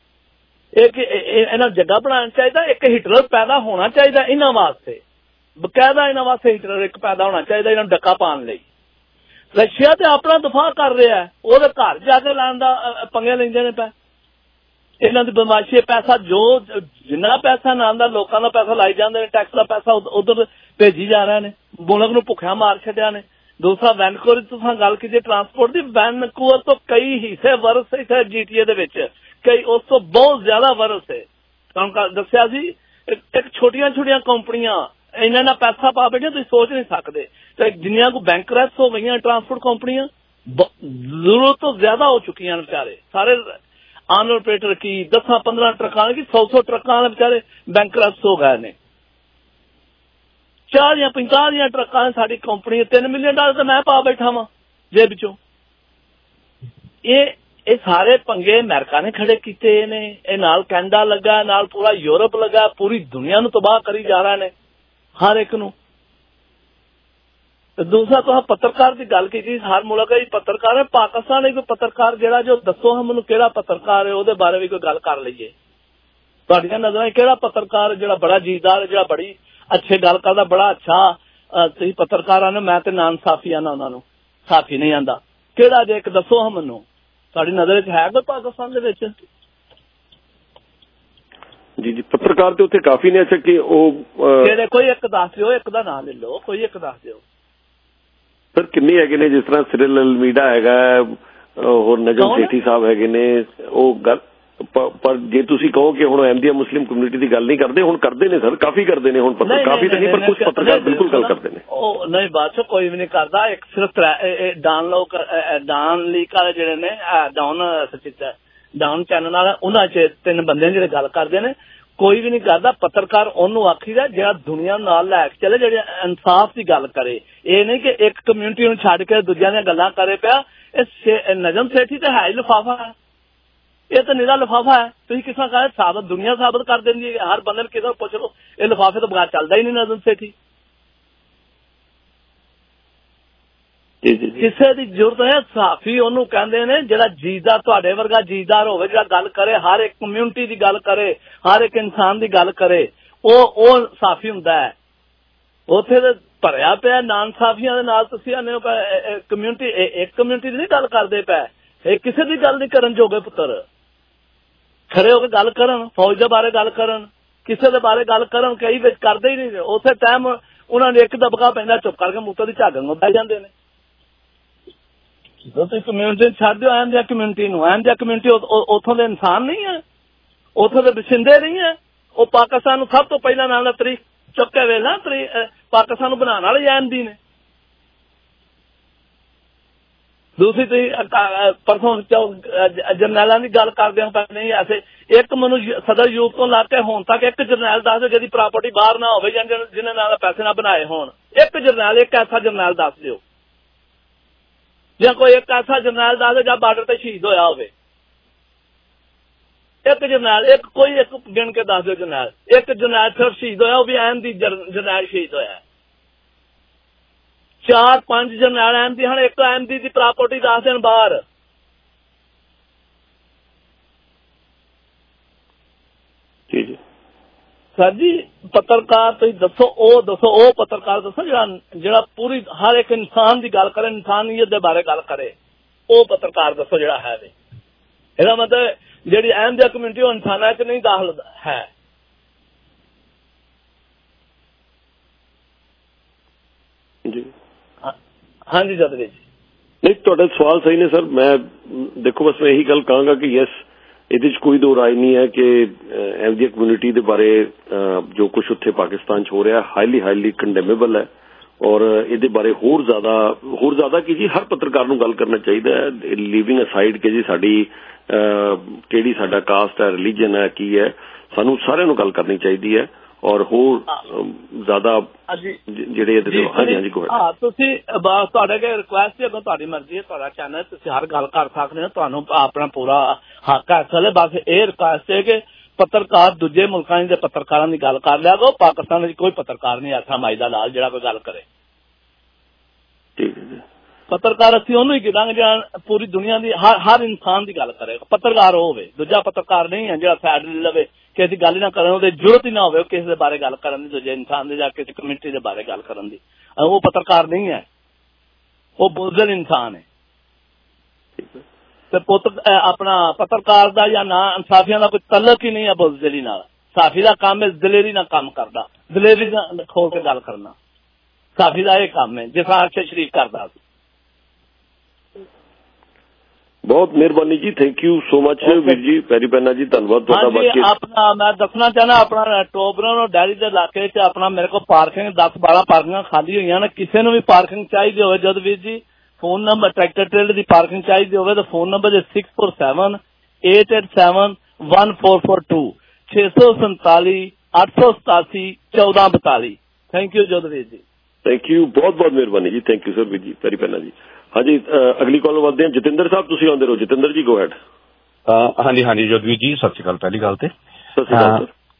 ਇੱਕ ਇਹਨਾਂ ਜਗ੍ਹਾ ਬਣਾਉਣਾ ਚਾਹੀਦਾ, ਇੱਕ ਹਿਟਲਰ ਪੈਦਾ ਹੋਣਾ ਚਾਹੀਦਾ ਇਹਨਾਂ ਵਾਸਤੇ, ਬਕਾਇਦਾ ਇਹਨਾਂ ਵਾਸਤੇ ਹਿਟਲਰ ਇੱਕ ਪੈਦਾ ਹੋਣਾ ਚਾਹੀਦਾ ਇਹਨਾਂ ਨੂੰ ਡੱਕਾ ਪਾਉਣ ਲਈ। ਰਸ਼ੀਆ ਤੇ ਆਪਣਾ ਦਫਾ ਕਰ ਰਿਹਾ, ਉਹਦੇ ਘਰ ਜਾ ਕੇ ਲੈਣ ਦਾ ਪੰਗੇ ਲੈਂਦੇ ਨੇ ਪੈ ਇਹਨਾਂ ਦੀ ਬਦਮਾਸ਼ੀ। ਪੈਸਾ ਜੋ ਜਿੰਨਾ ਪੈਸਾ ਨਾ ਆਉਂਦਾ ਲੋਕਾਂ ਦਾ ਪੈਸਾ ਲਾਈ ਜਾਂਦੇ ਨੇ, ਟੈਕਸ ਦਾ ਪੈਸਾ ਉਧਰ ਭੇਜੀ ਜਾ ਰਹੇ ਨੇ, ਮੁਲਕ ਨੂੰ ਭੁੱਖਿਆ ਮਾਰ ਛੱਡਿਆ ਨੇ। ਦੂਸਰਾ ਵੈਨਕੂਵਰ ਦੀ ਤੁਸੀਂ ਗੱਲ ਕੀਤੀ ਟਰਾਂਸਪੋਰਟ ਦੀ, ਵੈਨਕੂਵਰ ਤੋਂ ਕਈ ਹਿੱਸੇ ਵਰਸ ਇੱਥੇ ਜੀਟੀਏ ਦੇ ਵਿੱਚ, ਕਈ ਉਸ ਤੋਂ ਬਹੁਤ ਜ਼ਿਆਦਾ ਵਰਸ ਹੈ। ਤੁਹਾਨੂੰ ਦੱਸਿਆ ਸੀ ਇੱਕ ਛੋਟੀਆਂ ਛੋਟੀਆਂ ਕੰਪਨੀਆਂ ਇਹਨਾਂ ਨਾਲ ਪੈਸਾ ਪਾ ਬੈਠੇ, ਤੁਸੀਂ ਸੋਚ ਨਹੀਂ ਸਕਦੇ। ਤੇ ਜਿੰਨੀਆਂ ਕੋ ਬੈਂਕ ਰੈਸ ਹੋ ਗਈਆਂ ਟਰਾਂਸਪੋਰਟ ਕੰਪਨੀਆਂ ਜ਼ਰੂਰਤ ਤੋਂ ਜ਼ਿਆਦਾ ਹੋ ਚੁੱਕੀਆਂ ਨੇ ਵਿਚਾਰੇ। ਸਾਰੇ ਆਨ ਆਪਰੇਟਰ ਕੀ ਦਸਾਂ ਪੰਦਰਾਂ ਟਰੱਕਾਂ ਕੀ ਸੌ ਸੌ ਟਰੱਕਾਂ ਵਿਚਾਰੇ ਬੈਂਕ ਰੈਸ ਹੋ ਗਏ ਨੇ। ਚਾਰ ਜਾਂ ਪੰਜਾਹ ਦੀਆਂ ਟਰੱਕਾਂ ਨੇ ਸਾਡੀ ਕੰਪਨੀ, ਤਿੰਨ ਮਿਲੀਅਨ ਡਾਲਰ ਤਾਂ ਮੈਂ ਪਾ ਬੈਠਾ ਵਾਂ ਜੇਬ ਵਿੱਚੋਂ। ਇਹ ਇਹ ਸਾਰੇ ਪੰਗੇ ਅਮਰੀਕਾ ਨੇ ਖੜੇ ਕੀਤੇ ਨੇ, ਇਹ ਨਾਲ ਕੈਨੇਡਾ ਲੱਗਾ, ਨਾਲ ਪੂਰਾ ਯੂਰਪ ਲੱਗਾ, ਪੂਰੀ ਦੁਨੀਆ ਨੂੰ ਤਬਾਹ ਕਰੀ ਜਾ ਰਹੇ ਨੇ ਹਰ ਇੱਕ ਨੂੰ। दूसरा तो पत्रकार की गल की हर मुल्क ही पत्रकार है पाकिस्तान एक पत्रकार जेड़ा जो दसो हम मैनू केड़ा पत्रकार है ਉਹਦੇ बारे भी कोई गल कर लईए ਤੁਹਾਡੀਆਂ नजर केड़ा पत्रकार जेड़ा बड़ा जीदार जेड़ा बड़ी अच्छे गल करदा बड़ा अच्छा ਤੁਸੀਂ पत्रकार आने मैं ते नान साफी आना ਉਹਨਾਂ ਨੂੰ साफी नहीं आंदा केड़ा जे एक दसो हम मैनू ਤੁਹਾਡੀ नजर च है कोई पाकिस्तान ਦੇ ਵਿੱਚ जी जी पत्रकार ਤੇ ਉੱਥੇ ਕਾਫੀ ਨੇ ਅੱਛਾ ਕਿ ਉਹ ਜਿਹੜੇ ਕੋਈ ਇੱਕ ਦੱਸ ਦਿਓ ਇੱਕ ਦਾ ਨਾਮ ਲੈ ਲਓ ਕੋਈ ਇੱਕ ਦੱਸ ਦਿਓ ਸਰ ਕਿੰਨੇ ਹੈਗੇ ਨੇ ਜਿਸ ਤਰ੍ਹਾਂ ਸਿਰਲ ਅਲਮੀਡਾ ਹੈਗਾ ਹੋਰ ਨਜਮ ਸੇਠੀ ਸਾਹਿਬ ਹੈਗੇ ਨੇ ਉਹ ਗੱਲ ਪਰ ਜੇ ਤੁਸੀਂ ਕਹੋ ਕਿ ਹੁਣ ਅਹਿਮਦੀਆ ਮੁਸਲਿਮ ਕਮਿਊਨਿਟੀ ਦੀ ਗੱਲ ਨਹੀਂ ਕਰਦੇ ਹੁਣ ਕਰਦੇ ਨੇ ਸਰ ਕਾਫੀ ਕਰਦੇ ਨੇ ਹੁਣ ਪੱਤਰ ਕਾਫੀ ਤਾਂ ਨਹੀਂ ਪਰ ਕੁਝ ਪੱਤਰਕਾਰ ਬਿਲਕੁਲ ਗੱਲ ਕਰਦੇ ਨੇ ਉਹ ਨਹੀਂ ਬਾਤ ਚ ਕੋਈ ਵੀ ਨਹੀਂ ਕਰਦਾ ਇੱਕ ਸਿਰਫ ਡਾਨ ਲੋਕ ਡਾਨ ਲੀਕ ਵਾਲੇ ਜਿਹੜੇ ਨੇ ਡਾਊਨ ਸਚਿਤ ਡਾਊਨ ਚੈਨਲ ਵਾਲਾ ਉਹਨਾਂ ਚ ਤਿੰਨ ਬੰਦੇ ਜਿਹੜੇ ਗੱਲ ਕਰਦੇ ਨੇ ਕੋਈ भी नहीं करता पत्रकार ਉਹਨੂੰ ਆਖੀਦਾ ਜਿਹੜਾ ਦੁਨੀਆ ਨਾਲ ਲੈ ਕੇ ਚਲੇ ਜਿਹੜੇ ਇਨਸਾਫ ਦੀ ਗੱਲ ਕਰੇ ਇਹ ਨਹੀਂ ਕਿ ਇੱਕ ਕਮਿਊਨਿਟੀ ਨੂੰ ਛੱਡ ਕੇ ਦੂਜਿਆਂ ਦੀਆਂ ਗੱਲਾਂ ਕਰੇ ਪਿਆ ਇਹ ਨਜਮ ਸੇਠੀ ਤਾਂ ਹੈ ਹੀ ਲਿਫਾਫਾ ਹੈ ਇਹ ਤਾਂ ਨਿਰਾ ਲਿਫਾਫਾ ਹੈ ਤੁਸੀਂ ਕਿਸੇ ਕਹੇ ਸਾਬਤ ਦੁਨੀਆ ਸਾਬਤ ਕਰ ਦਿੰਦੀ ਹੈ ਹਰ ਬੰਦੇ ਨੂੰ ਕਿਸੇ ਨੂੰ ਪੁੱਛ ਲਓ ਇਹ ਲਿਫਾਫੇ ਤੋਂ ਬਗੈਰ ਚੱਲਦਾ ਹੀ ਨਹੀਂ ਨਜਮ ਸੇਠੀ ਕਿਸੇ ਦੀ ਜ਼ਰੂਰਤ ਹੈ ਸਾਫੀ ਉਹਨੂੰ ਕਹਿੰਦੇ ਨੇ ਜਿਹੜਾ ਜੀਦਾਰ ਤੁਹਾਡੇ ਵਰਗਾ ਜੀਦਾਰ ਹੋਵੇ ਜਿਹੜਾ ਗੱਲ ਕਰੇ ਹਰ ਇੱਕ ਕਮਿਊਨਿਟੀ ਦੀ ਗੱਲ ਕਰੇ ਹਰ ਇੱਕ ਇਨਸਾਨ ਦੀ ਗੱਲ ਕਰੇ ਉਹ ਉਹ ਸਾਫੀ ਹੁੰਦਾ ਹੈ ਉੱਥੇ ਤੇ ਭਰਿਆ ਪਿਆ ਨਾਨ ਸਾਫੀਆਂ ਦੇ ਨਾਲ ਤੁਸੀਂ ਆਨੇ ਕਮਿਊਨਿਟੀ ਇੱਕ ਕਮਿਊਨਿਟੀ ਦੀ ਨਹੀਂ ਗੱਲ ਕਰਦੇ ਪਏ ਇਹ ਕਿਸੇ ਦੀ ਗੱਲ ਨਹੀਂ ਕਰਨ ਜੋਗੇ ਪੁੱਤਰ ਖੜੇ ਹੋ ਕੇ ਗੱਲ ਕਰਨ ਫੌਜ ਦੇ ਬਾਰੇ ਗੱਲ ਕਰਨ ਕਿਸੇ ਦੇ ਬਾਰੇ ਗੱਲ ਕਰਨ ਕਈ ਵਿੱਚ ਕਰਦੇ ਹੀ ਨਹੀਂ ਉਸੇ ਟਾਈਮ ਉਹਨਾਂ ਨੇ ਇੱਕ ਦਬਕਾ ਪੈਂਦਾ ਚੁੱਪ ਕਰਕੇ ਮੂੰਹ ਦੀ ਝਾਗਣ ਨੂੰ ਬਹਿ ਜਾਂਦੇ ਨੇ ਤੁਸੀਂ ਕਮਿਊਨਿਟੀ ਛੱਡ ਦਿਓ ਐਮ ਜਾਂ ਕਮਿਊਨਿਟੀ ਨੂੰ ਐਮ ਜਾਂ ਕਮਿਊਨਿਟੀ ਉੱਥੋਂ ਦੇ ਇਨਸਾਨ ਨਹੀਂ ਹੈ ਉੱਥੋਂ ਦੇ ਵਸਿੰਦੇ ਨਹੀਂ ਹੈ ਉਹ ਪਾਕਿਸਤਾਨ ਨੂੰ ਸਭ ਤੋਂ ਪਹਿਲਾਂ ਨਾਲ ਤਰੀਕ ਚੁੱਕ ਕੇ ਵੇਲਾ ਤਰੀ ਪਾਕਿਸਤਾਨ ਨੂੰ ਬਣਾਉਣ ਵਾਲੇ ਐਮ ਦੀ ਨੇ ਦੂਸਰੀ ਤੁਸੀਂ ਪਰਸੋਂ ਜਰਨੈਲਾਂ ਦੀ ਗੱਲ ਕਰਦੇ ਹੋ ਨਹੀਂ ਐਸੇ ਇੱਕ ਮੈਨੂੰ ਸਦਰ ਯੂਪ ਤੋਂ ਲਾ ਕੇ ਹੁਣ ਤੱਕ ਇੱਕ ਜਰਨੈਲ ਦੱਸ ਦਿਓ ਜਿਹਦੀ ਪ੍ਰਾਪਰਟੀ ਬਾਹਰ ਨਾ ਹੋਵੇ ਜਾਂ ਜਿਹਨੇ ਨਾਲ ਪੈਸੇ ਨਾ ਬਣਾਏ ਹੋਣ ਇੱਕ ਜਰਨੈਲ ਇੱਕ ਐਸਾ ਜਰਨੈਲ ਦੱਸ ਦਿਓ ਜਾਂ ਕੋਈ ਇੱਕ ਐਸਾ ਜਰਨੈਲ ਦੱਸ ਦਿਓ ਜਾਂ ਬਾਰਡਰ ਤੇ ਸ਼ਹੀਦ ਹੋਇਆ ਹੋਵੇ ਇੱਕ ਜਰਨੈਲ ਇੱਕ ਕੋਈ ਇੱਕ ਗਿਣ ਕੇ ਦੱਸ ਦਿਓ ਜਰਨੈਲ ਇੱਕ ਜਰਨੈਲ ਸਿਰਫ ਸ਼ਹੀਦ ਹੋਇਆ ਉਹ ਵੀ ਐਮ ਦੀ ਜਰਨੈਲ ਸ਼ਹੀਦ ਹੋਇਆ ਚਾਰ ਪੰਜ ਜਰਨੈਲ ਐਮ ਦੀ ਹਨ ਇੱਕ ਐਮ ਦੀ ਦੀ ਪ੍ਰਾਪਰਟੀ ਦੱਸ ਦੇਣ ਬਾਹਰ ਜੀ ਜੀ ਸਰ ਜੀ ਪੱਤਰਕਾਰ ਤੁਸੀਂ ਦੱਸੋ ਉਹ ਦੱਸੋ ਉਹ ਪੱਤਰਕਾਰ ਦੱਸੋ ਜਿਹੜਾ ਜਿਹੜਾ ਪੂਰੀ ਹਰ ਇੱਕ ਇਨਸਾਨ ਦੀ ਗੱਲ ਕਰੇ ਇਨਸਾਨੀਅਤ ਦੇ ਬਾਰੇ ਗੱਲ ਕਰੇ ਉਹ ਪੱਤਰਕਾਰ ਦੱਸੋ ਜਿਹੜਾ ਹੈ ਵੀ ਇਹਦਾ ਮਤਲਬ ਜਿਹੜੀ ਅਹਿਮ ਜਿਹਾ ਕਮਿਊਨਿਟੀ ਉਹ ਇਨਸਾਨਾਂ 'ਚ ਨਹੀਂ ਦਾਖਲ ਹੈ ਜੀ ਹਾਂਜੀ ਜਦਵੀ ਜੀ ਨਹੀਂ ਤੁਹਾਡਾ ਸਵਾਲ ਸਹੀ ਨੇ ਸਰ ਮੈਂ ਦੇਖੋ ਬਸ ਮੈਂ ਇਹੀ ਗੱਲ ਕਹਾਂਗਾ ਕਿ ਯੈਸ ਇਹਦੇ 'ਚ ਕੋਈ ਦੋ ਰਾਏ ਨਹੀਂ ਹੈ ਕਿ ਅਹਿਮਦੀਆ ਕਮਿਊਨਿਟੀ ਦੇ ਬਾਰੇ ਜੋ ਕੁਝ ਉੱਥੇ ਪਾਕਿਸਤਾਨ 'ਚ ਹੋ ਰਿਹਾ ਹਾਈਲੀ ਹਾਈਲੀ ਕੰਡੈਮੇਬਲ ਹੈ ਔਰ ਇਹਦੇ ਬਾਰੇ ਹੋਰ ਜ਼ਿਆਦਾ ਹੋਰ ਜ਼ਿਆਦਾ ਕਿ ਜੀ ਹਰ ਪੱਤਰਕਾਰ ਨੂੰ ਗੱਲ ਕਰਨਾ ਚਾਹੀਦਾ ਹੈ ਲੀਵਿੰਗ ਅਸਾਈਡ ਕਿ ਜੀ ਸਾਡੀ ਕਿਹੜੀ ਸਾਡਾ ਕਾਸਟ ਹੈ ਰਿਲੀਜਨ ਹੈ ਕੀ ਹੈ ਸਾਨੂੰ ਸਾਰਿਆਂ ਨੂੰ ਗੱਲ ਕਰਨੀ ਚਾਹੀਦੀ ਹੈ ਔਰ ਹੋਰ ਜ਼ਿਆਦਾ ਜਿਹੜੇ ਇਹਦੇ ਹਾਂਜੀ ਹਾਂਜੀ ਕੋਈ ਹਾਂ ਤੁਸੀਂ ਤੁਹਾਡੇ ਕੇ ਰਿਕੁਐਸਟ ਹੈ ਅਗਰ ਤੁਹਾਡੀ ਮਰਜ਼ੀ ਹੈ ਤੁਹਾਡਾ ਚੈਨਲ ਤੁਸੀਂ ਹਰ ਗੱਲ ਕਰ ਸਕਦੇ ਹੋ ਤੁਹਾਨੂੰ ਆਪਣਾ ਪੂਰਾ ਹੱਕ ਹੈ ਚਲੇ ਬਸ ਇਹ ਰਿਕੁਐਸਟ ਹੈ ਕਿ ਪੱਤਰਕਾਰ ਦੂਜੇ ਮੁਲਕਾਂ ਦੇ ਪੱਤਰਕਾਰਾਂ ਦੀ ਗੱਲ ਕਰ ਲਿਆ ਕਰੋ ਪਾਕਿਸਤਾਨ ਵਿੱਚ ਕੋਈ ਪੱਤਰਕਾਰ ਨਹੀਂ ਐਸਾ ਮਾਇਦਾ ਲਾਲ ਜਿਹੜਾ ਕੋਈ ਗੱਲ ਕਰੇ ਠੀਕ ਹੈ ਜੀ ਪੱਤਰਕਾਰ ਅਸੀਂ ਉਹਨੂੰ ਹੀ ਗਿਣਾਂਗੇ ਜਿਹੜਾ ਪੂਰੀ ਦੁਨੀਆ ਦੀ ਹਰ ਹਰ ਇਨਸਾਨ ਦੀ ਗੱਲ ਕਰੇ ਪੱਤਰਕਾਰ ਹੋਵੇ ਦੂਜਾ ਪੱਤਰਕਾਰ ਨਹੀਂ ਹੈ ਜਿਹੜਾ ਸਾਈਡ ਲਵੇ ਕਿਸੇ ਦੀ ਗੱਲ ਨਾ ਕਰਨ ਉਹਦੇ ਜ਼ਰੂਰਤ ਹੀ ਨਾ ਹੋਵੇ ਕਿਸੇ ਦੇ ਬਾਰੇ ਗੱਲ ਕਰਨ ਦੀ ਦੂਜੇ ਇਨਸਾਨ ਦੇ ਜਾਂ ਕਿਸੇ ਕਮਿਊਨਿਟੀ ਦੇ ਬਾਰੇ ਗੱਲ ਕਰਨ ਦੀ ਉਹ ਪੱਤਰਕਾਰ ਨਹੀਂ ਹੈ ਉਹ ਬੁਜ਼ਦਿਲ ਇਨਸਾਨ ਹੈ ਤੇ ਪੁੱਤ ਆਪਣਾ ਪੱਤਰਕਾਰ ਦਾ ਜਾਂ ਨਾ ਇਨਸਾਫੀਆਂ ਦਾ ਕੋਈ ਤਲਕ ਹੀ ਨਹੀਂ ਹੈ ਬੁਜ਼ਦਿਲੀ ਨਾਲ ਸਾਫੀ ਦਾ ਕੰਮ ਹੈ ਦਲੇਰੀ ਨਾਲ ਕੰਮ ਕਰਦਾ ਦਲੇਰੀ ਨਾਲ ਖੋਲ ਕੇ ਗੱਲ ਕਰਨਾ ਸਾਫੀ ਦਾ ਇਹ ਕੰਮ ਹੈ ਜਿਸ ਤਰ੍ਹਾਂ ਅਰਸ਼ਦ ਸ਼ਰੀਫ ਕਰਦਾ ਸੀ ਬਹੁਤ ਮਿਹਰਬਾਨੀ ਜੀ ਥੈਂਕ ਯੂ ਸੋ ਮਚ ਵੀਰ ਜੀ ਪੈਰੀ ਪੈਨਾ ਜੀ ਧੰਨਵਾਦ ਤੁਹਾਡਾ ਬਾਕੀ ਆਪਣਾ ਮੈਂ ਦੱਸਣਾ ਚਾਹਨਾ ਆਪਣਾ ਟੋਬਰਨ ਡੈਰੀ ਦੇ ਇਲਾਕੇ 'ਚ ਆਪਣਾ ਮੇਰੇ ਕੋਲ ਪਾਰਕਿੰਗ ਦਸ ਬਾਰਾਂ ਪਾਰਕਿੰਗਾਂ ਖਾਲੀ ਹੋਈਆਂ ਨੇ ਕਿਸੇ ਨੂੰ ਵੀ ਪਾਰਕਿੰਗ ਚਾਹੀਦੀ ਹੋਵੇ ਜਦ ਵੀਰ ਜੀ ਫੋਨ ਨੰਬਰ ਟਰੈਕਟਰ ਟ੍ਰੇਲਰ ਦੀ ਪਾਰਕਿੰਗ ਚਾਹੀਦੀ ਹੋਵੇ ਤਾਂ ਫੋਨ ਨੰਬਰ ਹੈ six four seven eight eight seven one four four two ਛੇ ਸੌ ਸੰਤਾਲੀ ਅੱਠ ਸੌ ਸਤਾਸੀ ਚੌਦਾਂ ਬਤਾਲੀ ਥੈਂਕ ਯੂ ਜਦ ਵੀਰ ਜੀ ਥੈਂਕ ਯੂ ਬਹੁਤ ਬਹੁਤ ਮਿਹਰਬਾਨੀ ਜੀ ਥੈਂਕ ਯੂ ਸਰ ਵੀਰ ਜੀ ਪੈਰੀ ਪੈਨਾ ਜੀ ਹਾਂਜੀ ਅਗਲੀ ਕਾਲ ਵੱਧਦੇ ਹਾਂ ਜਤਿੰਦਰ ਸਾਹਿਬ ਤੁਸੀਂ ਆਉਂਦੇ ਰਹੋ ਜਤਿੰਦਰ ਜੀ ਗੋ ਹੈਡ ਹਾਂਜੀ ਹਾਂਜੀ ਜੋਦਵੀਰ ਜੀ ਸਤਿ ਸ਼੍ਰੀ ਅਕਾਲ ਪਹਿਲੀ ਗੱਲ ਤੇ ਸਤਿ ਸ਼੍ਰੀ ਅਕਾਲ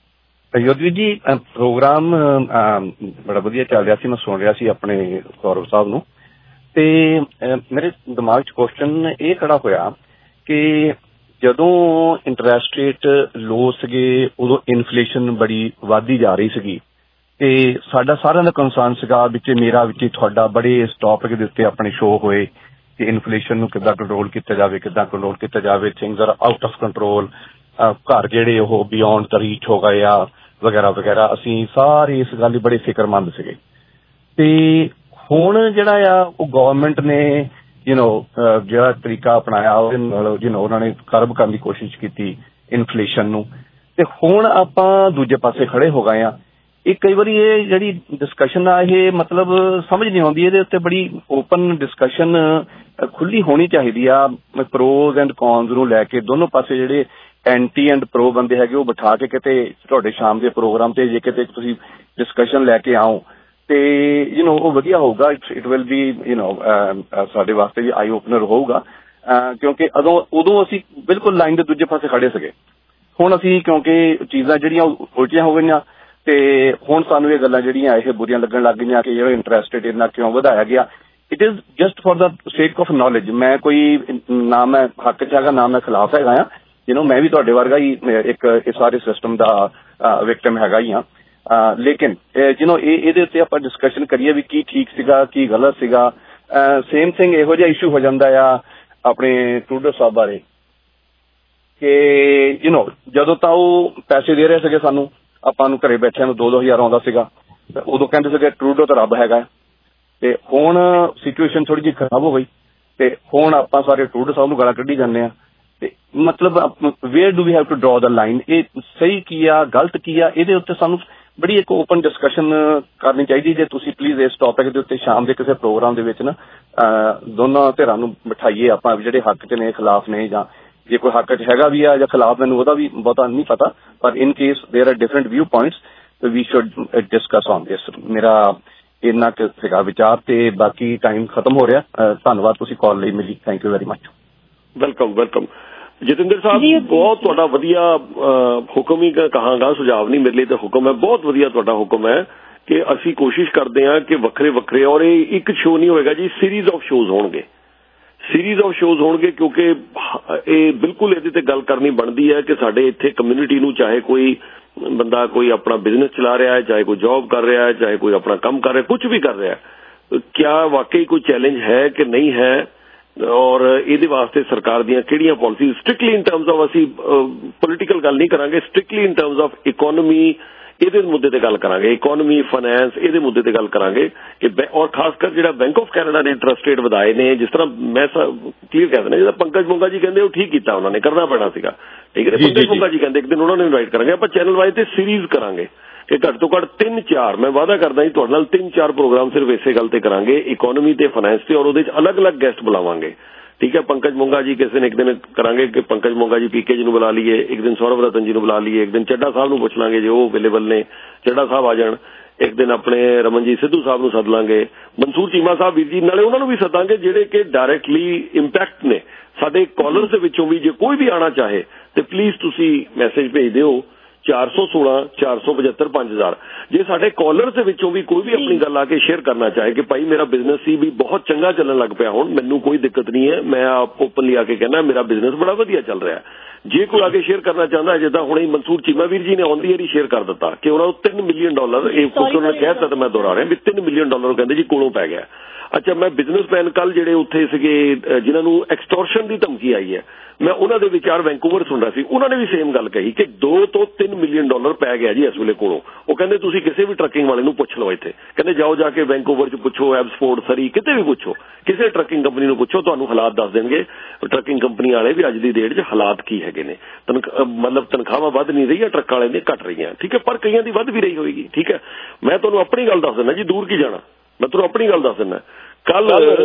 ਯੋਧਵੀਰ ਜੀ ਪ੍ਰੋਗਰਾਮ ਬੜਾ ਵਧੀਆ ਚੱਲ ਰਿਹਾ ਸੀ, ਮੈਂ ਸੁਣ ਰਿਹਾ ਸੀ ਆਪਣੇ ਗੌਰਵ ਸਾਹਿਬ ਨੂੰ, ਤੇ ਮੇਰੇ ਦਿਮਾਗ 'ਚ ਕੁਐਸਚਨ ਇਹ ਖੜਾ ਹੋਇਆ ਕਿ ਜਦੋਂ ਇੰਟਰਸਟ ਰੇਟ ਲੋ ਸੀਗੇ ਉਦੋਂ ਇਨਫਲੇਸ਼ਨ ਬੜੀ ਵੱਧਦੀ ਜਾ ਰਹੀ ਸੀਗੀ, ਤੇ ਸਾਡਾ ਸਾਰਿਆਂ ਦਾ ਕੰਸਰਨ ਸੀਗਾ, ਵਿੱਚ ਮੇਰਾ ਵਿੱਚ ਤੁਹਾਡਾ, ਬੜੇ ਇਸ ਟੌਪਿਕ ਦੇ ਉੱਤੇ ਆਪਣੇ ਸ਼ੋਅ ਹੋਏ ਕਿ ਇਨਫਲੇਸ਼ਨ ਨੂੰ ਕਿੱਦਾਂ ਕੰਟਰੋਲ ਕੀਤਾ ਜਾਵੇ, ਕਿੱਦਾਂ ਕੰਟਰੋਲ ਕੀਤਾ ਜਾਵੇ, things are out of control, ਘਰ ਜਿਹੜੇ ਉਹ ਬਿਯੋਂਡ ਦ ਰੀਚ ਹੋ ਗਏ ਆ ਵਗੈਰਾ ਵਗੈਰਾ। ਅਸੀਂ ਸਾਰੇ ਇਸ ਗੱਲ ਲਈ ਬੜੇ ਫਿਕਰਮੰਦ ਸੀਗੇ, ਤੇ ਹੁਣ ਜਿਹੜਾ ਆ ਉਹ ਗੌਰਮੈਂਟ ਨੇ ਯੂ ਨੋ ਜਿਹੜਾ ਤਰੀਕਾ ਅਪਣਾਇਆ ਉਹਦੇ ਨਾਲ ਯੂ ਨੋ ਉਹਨਾਂ ਨੇ ਕਰਬ ਕਰਨ ਦੀ ਕੋਸ਼ਿਸ਼ ਕੀਤੀ ਇਨਫਲੇਸ਼ਨ ਨੂੰ, ਤੇ ਹੁਣ ਆਪਾਂ ਦੂਜੇ ਪਾਸੇ ਖੜੇ ਹੋ ਗਏ ਆ। ਇਹ ਕਈ ਵਾਰੀ ਇਹ ਜਿਹੜੀ ਡਿਸਕਸ਼ਨ ਆ ਇਹ ਮਤਲਬ ਸਮਝ ਨਹੀਂ ਆਉਂਦੀ, ਇਹਦੇ ਉੱਤੇ ਬੜੀ ਓਪਨ ਡਿਸਕਸ਼ਨ ਖੁੱਲੀ ਹੋਣੀ ਚਾਹੀਦੀ ਆ, ਪ੍ਰੋਜ਼ ਐਂਡ ਕੌਨਸ ਨੂੰ ਲੈ ਕੇ। ਦੋਨੋਂ ਪਾਸੇ ਜਿਹੜੇ ਐਂਟੀ ਐਂਡ ਪ੍ਰੋ ਬੰਦੇ ਹੈਗੇ ਉਹ ਬਿਠਾ ਕੇ ਕਿਤੇ ਤੁਹਾਡੇ ਸ਼ਾਮ ਦੇ ਪ੍ਰੋਗਰਾਮ ਤੇ ਜੇ ਕਿਤੇ ਤੁਸੀਂ ਡਿਸਕਸ਼ਨ ਲੈ ਕੇ ਆਓ ਤੇ ਯੂ ਨੋ ਉਹ ਵਧੀਆ ਹੋਊਗਾ। It will be you know ਸਾਡੇ ਵਾਸਤੇ ਵੀ ਆਈ ਓਪਨਰ ਹੋਊਗਾ, ਕਿਉਂਕਿ ਉਦੋਂ ਉਦੋਂ ਅਸੀਂ ਬਿਲਕੁਲ ਲਾਈਨ ਦੇ ਦੂਜੇ ਪਾਸੇ ਖੜੇ ਸੀਗੇ। ਹੁਣ ਅਸੀਂ ਕਿਉਂਕਿ ਚੀਜ਼ਾਂ ਜਿਹੜੀਆਂ ਉਲਟੀਆਂ ਹੋ ਗਈਆਂ ਤੇ ਹੁਣ ਸਾਨੂੰ ਇਹ ਗੱਲਾਂ ਜਿਹੜੀਆਂ ਇਹ ਬੁਰੀਆਂ ਲੱਗਣ ਲੱਗ ਗਈਆਂ ਕਿ ਜਿਹੜਾ ਇੰਟਰਸਟ ਰੇਟ ਇੰਨਾ ਕਿਉਂ ਵਧਾਇਆ ਗਿਆ। It is just for the sake of knowledge. ਮੈਂ ਕੋਈ ਨਾ ਮੈਂ ਹੱਕ 'ਚ ਹੈਗਾ ਨਾ ਮੈਂ ਖਿਲਾਫ ਹੈਗਾ ਆ, ਯੂ ਨੋ ਮੈਂ ਵੀ ਤੁਹਾਡੇ ਵਰਗਾ ਹੀ ਇੱਕ ਇਸ ਸਾਰੇ ਸਿਸਟਮ ਦਾ ਵਿਕਟਮ ਹੈਗਾ ਹੀ ਹਾਂ, ਲੇਕਿਨ ਯੂ ਨੋ ਇਹ ਇਹਦੇ ਉੱਤੇ ਆਪਾਂ ਡਿਸਕਸ਼ਨ ਕਰੀਏ ਵੀ ਕੀ ਠੀਕ ਸੀਗਾ ਕੀ ਗਲਤ ਸੀਗਾ। ਸੇਮ ਥਿੰਗ ਇਹੋ ਜਿਹਾ ਇਸ਼ੂ ਹੋ ਜਾਂਦਾ ਆ ਆਪਣੇ ਟਰੂਡੋ ਸਾਹਿਬ ਬਾਰੇ ਕਿ ਯੂ ਨੋ ਜਦੋਂ ਤਾਂ ਉਹ ਪੈਸੇ ਦੇ ਰਹੇ ਸੀਗੇ ਸਾਨੂੰ, ਆਪਾਂ ਨੂੰ ਘਰੇ ਬੈਠਿਆਂ ਨੂੰ ਦੋ ਦੋ ਹਜ਼ਾਰ ਆਉਂਦਾ ਸੀਗਾ, ਉਦੋਂ ਕਹਿੰਦੇ ਸੀਗੇ ਟਰੂਡੋ ਤਾਂ ਰੱਬ ਹੈਗਾ, ਤੇ ਹੁਣ ਸਿਚੁਏਸ਼ਨ ਥੋੜੀ ਜਿਹੀ ਖਰਾਬ ਹੋ ਗਈ ਤੇ ਹੁਣ ਆਪਾਂ ਸਾਰੇ ਟਰੂਡੋ ਸਾਹਿਬ ਨੂੰ ਗਾਲਾਂ ਕੱਢੀ ਜਾਂਦੇ ਆ। ਤੇ ਮਤਲਬ where do we have to draw the line, ਇਹ ਸਹੀ ਕੀ ਆ ਗਲਤ ਕੀ ਆ, ਇਹਦੇ ਉੱਤੇ ਸਾਨੂੰ ਬੜੀ ਇੱਕ ਓਪਨ ਡਿਸਕਸ਼ਨ ਕਰਨੀ ਚਾਹੀਦੀ। ਜੇ ਤੁਸੀਂ ਪਲੀਜ਼ ਇਸ ਟੌਪਿਕ ਦੇ ਉੱਤੇ ਸ਼ਾਮ ਦੇ ਕਿਸੇ ਪ੍ਰੋਗਰਾਮ ਦੇ ਵਿੱਚ ਨਾ ਦੋਨਾਂ ਧਿਰਾਂ ਨੂੰ ਬਿਠਾਈਏ, ਆਪਾਂ ਜਿਹੜੇ ਹੱਕ 'ਚ ਨੇ ਖਿਲਾਫ ਨੇ, ਜਾਂ ਜੇ ਕੋਈ ਹੱਕ 'ਚ ਹੈਗਾ ਵੀ ਆ ਜਾਂ ਖਿਲਾਫ, ਮੈਨੂੰ ਉਹਦਾ ਵੀ ਬਹੁਤਾ ਨਹੀਂ ਪਤਾ, ਪਰ in case there are different view points we should discuss on this. ਮੇਰਾ ਇੰਨਾ ਕੁ ਸੀਗਾ ਵਿਚਾਰ, ਤੇ ਬਾਕੀ ਟਾਈਮ ਖਤਮ ਹੋ ਰਿਹਾ। ਧੰਨਵਾਦ ਤੁਸੀਂ ਕਾਲ ਲਈ ਮਿਲੀ, thank you very much. Welcome welcome Jatinder Sahib, ਬਹੁਤ ਤੁਹਾਡਾ ਵਧੀਆ ਹੁਕਮ ਹੀ ਕਹਾਂਗਾ, ਸੁਝਾਵ ਨਹੀਂ ਮੇਰੇ ਲਈ ਤਾਂ ਹੁਕਮ ਹੈ, ਬਹੁਤ ਵਧੀਆ ਤੁਹਾਡਾ ਹੁਕਮ ਹੈ ਕਿ ਅਸੀਂ ਕੋਸ਼ਿਸ਼ ਕਰਦੇ ਹਾਂ ਕਿ ਵੱਖਰੇ ਵੱਖਰੇ, ਔਰ ਇਹ ਇੱਕ ਸ਼ੋਅ ਨਹੀਂ ਹੋਏਗਾ ਜੀ, ਸੀਰੀਜ਼ ਆਫ ਸ਼ੋਜ਼ ਹੋਣਗੇ, ਸੀਰੀਜ਼ ਆਫ ਸ਼ੋਜ਼ ਹੋਣਗੇ, ਕਿਉਂਕਿ ਇਹ ਬਿਲਕੁਲ ਇਹਦੇ ਤੇ ਗੱਲ ਕਰਨੀ ਬਣਦੀ ਹੈ ਕਿ ਸਾਡੇ ਇੱਥੇ ਕਮਿਊਨਿਟੀ ਨੂੰ, ਚਾਹੇ ਕੋਈ ਬੰਦਾ ਕੋਈ ਆਪਣਾ ਬਿਜ਼ਨਸ ਚਲਾ ਰਿਹਾ ਹੈ, ਚਾਹੇ ਕੋਈ ਜੌਬ ਕਰ ਰਿਹਾ ਹੈ, ਚਾਹੇ ਕੋਈ ਆਪਣਾ ਕੰਮ ਕਰ ਰਿਹਾ, ਕੁਝ ਵੀ ਕਰ ਰਿਹਾ, ਕਿਆ ਵਾਕਈ ਕੋਈ ਚੈਲੰਜ ਹੈ ਕਿ ਨਹੀਂ ਹੈ, ਔਰ ਇਹਦੇ ਵਾਸਤੇ ਸਰਕਾਰ ਦੀਆਂ ਕਿਹੜੀਆਂ policies, strictly in terms of, ਅਸੀਂ ਪੋਲੀਟੀਕਲ ਗੱਲ ਨਹੀਂ ਕਰਾਂਗੇ, strictly in terms of economy ਇਹਦੇ ਮੁੱਦੇ ਤੇ ਗੱਲ ਕਰਾਂਗੇ, ਇਕੋਨਮੀ ਫਾਈਨੈਂਸ ਇਹਦੇ ਮੁੱਦੇ ਤੇ ਗੱਲ ਕਰਾਂਗੇ ਕਿ, ਔਰ ਖਾਸ ਕਰ ਜਿਹੜਾ ਬੈਂਕ ਆਫ ਕੈਨੇਡਾ ਨੇ ਇੰਟਰਸਟ ਰੇਟ ਵਧਾਏ ਨੇ, ਜਿਸ ਤਰ੍ਹਾਂ ਮੈਂ ਕਲੀਅਰ ਕਹਿ ਦਿੰਦਾ, ਜਿਹੜਾ ਪੰਕਜ ਮੋਂਗਾ ਜੀ ਕਹਿੰਦੇ ਉਹ ਠੀਕ ਕੀਤਾ, ਉਹਨਾਂ ਨੇ ਕਰਨਾ ਪੈਣਾ ਸੀਗਾ, ਠੀਕ ਹੈ। ਪੰਕਜ ਮੋਂਗਾ ਜੀ ਕਹਿੰਦੇ ਇੱਕ ਦਿਨ ਉਹਨਾਂ ਨੂੰ ਇਨਵਾਈਟ ਕਰਾਂਗੇ, ਆਪਾਂ ਚੈਨਲ ਵਾਈਜ਼ ਤੇ ਸੀਰੀਜ਼ ਕਰਾਂਗੇ ਕਿ ਘੱਟ ਤੋਂ ਘੱਟ ਤਿੰਨ ਚਾਰ, ਮੈਂ ਵਾਅਦਾ ਕਰਦਾ ਜੀ ਤੁਹਾਡੇ ਨਾਲ ਤਿੰਨ ਚਾਰ ਪ੍ਰੋਗਰਾਮ ਸਿਰਫ ਇਸੇ ਗੱਲ ਤੇ ਕਰਾਂਗੇ, ਇਕੋਨਮੀ ਤੇ ਫਾਈਨੈਂਸ ਤੇ, ਔਰ ਉਹਦੇ 'ਚ ਅਲੱਗ-ਅਲੱਗ ਗੈਸਟ ਬੁਲਾਵਾਂਗੇ, ਠੀਕ ਹੈ। ਪੰਕਜ ਮੋਂਗਾ ਜੀ ਕਿਸੇ ਨੇ ਇੱਕ ਦਿਨ ਕਰਾਂਗੇ ਕਿ ਪੰਕਜ ਮੋਂਗਾ ਜੀ ਪੀਕੇ ਜੀ ਨੂੰ ਬੁਲਾ ਲਈਏ, ਇੱਕ ਦਿਨ ਸੌਰਵ ਰਤਨ ਜੀ ਨੂੰ ਬੁਲਾ ਲਈਏ, ਇੱਕ ਦਿਨ ਚੱਡਾ ਸਾਹਿਬ ਨੂੰ ਪੁੱਛ ਲਾਂਗੇ ਜੇ ਉਹ ਅਵੇਲੇਬਲ ਨੇ, ਚੱਡਾ ਸਾਹਿਬ ਆ ਜਾਣ, ਇੱਕ ਦਿਨ ਆਪਣੇ ਰਮਨਜੀਤ ਸਿੱਧੂ ਸਾਹਿਬ ਨੂੰ ਸੱਦ ਲਾਂਗੇ, ਮਨਸੂਰ ਚੀਮਾ ਸਾਹਿਬ ਵੀਰ ਜੀ, ਨਾਲੇ ਉਹਨਾਂ ਨੂੰ ਵੀ ਸੱਦਾਂਗੇ ਜਿਹੜੇ ਕਿ ਡਾਇਰੈਕਟਲੀ ਇੰਪੈਕਟ ਨੇ ਸਾਡੇ ਕਾਲਰਸ ਦੇ ਵਿੱਚੋਂ ਵੀ। ਜੇ ਕੋਈ ਵੀ ਆਉਣਾ ਚਾਹੇ ਤੇ ਪਲੀਜ਼ ਤੁਸੀਂ ਮੈਸੇਜ ਭੇਜ ਦਿਓ ਚਾਰ ਸੌ ਸੋਲਾਂ ਚਾਰ ਸੌ ਪਝੱਤਰ ਪੰਜ ਹਜ਼ਾਰ। ਜੇ ਸਾਡੇ ਕਾਲਰਸ ਦੇ ਵਿੱਚੋਂ ਵੀ ਕੋਈ ਵੀ ਆਪਣੀ ਗੱਲ ਆ ਕੇ ਸ਼ੇਅਰ ਕਰਨਾ ਚਾਹੇ ਕਿ ਭਾਈ ਮੇਰਾ ਬਿਜ਼ਨਸ ਸੀ ਵੀ ਬਹੁਤ ਚੰਗਾ ਚੱਲਣ ਲੱਗ ਪਿਆ, ਹੁਣ ਮੈਨੂੰ ਕੋਈ ਦਿੱਕਤ ਨਹੀਂ ਹੈ, ਮੈਂ ਆਪ ਓਪਨਲੀ ਆ ਕੇ ਕਹਿੰਦਾ ਮੇਰਾ ਬਿਜ਼ਨਸ ਬੜਾ ਵਧੀਆ ਚੱਲ ਰਿਹਾ, ਜੇ ਕੋਈ ਆ ਕੇ ਸ਼ੇਅਰ ਕਰਨਾ ਚਾਹੁੰਦਾ, ਜਿੱਦਾਂ ਹੁਣੇ ਮਨਸੂਰ ਚੀਮਾ ਵੀਰ ਜੀ ਨੇ ਆਨ ਦੀ ਏਰੀ ਸ਼ੇਅਰ ਕਰ ਦਿੱਤਾ ਕਿ ਉਹਨਾਂ ਨੂੰ ਤਿੰਨ ਮਿਲੀਅਨ ਡਾਲਰ, ਇਹ ਉਹਨਾਂ ਨੇ ਕਹਿ ਦਿੱਤਾ ਤਾਂ ਮੈਂ ਦੁਹਰਾ ਰਿਹਾ ਵੀ ਤਿੰਨ ਮਿਲੀਅਨ ਡਾਲਰ ਕਹਿੰਦੇ ਜੀ ਕੋਲੋਂ ਪੈ ਗਿਆ। ਅੱਛਾ, ਮੈਂ ਬਿਜ਼ਨਸਮੈਨ ਕੱਲ ਜਿਹੜੇ ਉੱਥੇ ਸੀਗੇ ਜਿਨ੍ਹਾਂ ਨੂੰ ਐਕਸਟੋਰਸ਼ਨ ਦੀ ਧਮਕੀ ਆਈ ਹੈ, ਮੈਂ ਉਹਨਾਂ ਦੇ ਵਿਚਾਰ ਵੈਂਕੂਵਰ ਸੁਣ ਰਿਹਾ ਸੀ, ਉਹਨਾਂ ਨੇ ਵੀ ਸੇਮ ਗੱਲ ਕਹੀ ਕਿ ਦੋ ਤੋਂ ਤਿੰਨ ਮਿਲੀਅਨ ਡਾਲਰ ਪੈ ਗਿਆ ਜੀ ਇਸ ਵੇਲੇ ਕੋਲੋਂ। ਉਹ ਕਹਿੰਦੇ ਤੁਸੀਂ ਕਿਸੇ ਵੀ ਟਰੱਕਿੰਗ ਵਾਲੇ ਨੂੰ ਪੁੱਛ ਲਓ, ਇੱਥੇ ਕਹਿੰਦੇ ਜਾਓ ਜਾ ਕੇ ਵੈਂਕੂਵਰ 'ਚ ਪੁੱਛੋ, ਐਬਸਫੋਰਡ, ਸਰੀ, ਕਿਤੇ ਵੀ ਪੁੱਛੋ, ਕਿਸੇ ਟਰੱਕਿੰਗ ਕੰਪਨੀ ਨੂੰ ਪੁੱਛੋ, ਤੁਹਾਨੂੰ ਹਾਲਾਤ ਦੱਸ ਦੇਣਗੇ ਟਰੱਕਿੰਗ ਕੰਪਨੀ ਵਾਲੇ ਵੀ ਅੱਜ ਦੀ ਡੇਟ 'ਚ ਹਾਲਾਤ ਕੀ ਹੈਗੇ ਨੇ। ਮਤਲਬ ਤਨਖਾਹਾਂ ਵੱਧ ਨਹੀਂ ਰਹੀਆਂ, ਟਰੱਕਾਂ ਵਾਲੇ ਦੀਆਂ ਘਟ ਰਹੀਆਂ, ਠੀਕ ਹੈ, ਪਰ ਕਈਆਂ ਦੀ ਵੱਧ ਵੀ ਰਹੀ ਹੋਏਗੀ, ਠੀਕ ਹੈ। ਮੈਂ ਤੁਹਾਨੂੰ ਆਪਣੀ ਗੱਲ ਦੱਸ ਦਿੰਦਾ ਜੀ, ਦੂਰ ਕੀ ਜਾਣਾ, ਮੈਂ ਤੁਹਾਨੂੰ ਆਪਣੀ ਗੱਲ ਦੱਸ ਦਿੰਦਾ। ਕੱਲ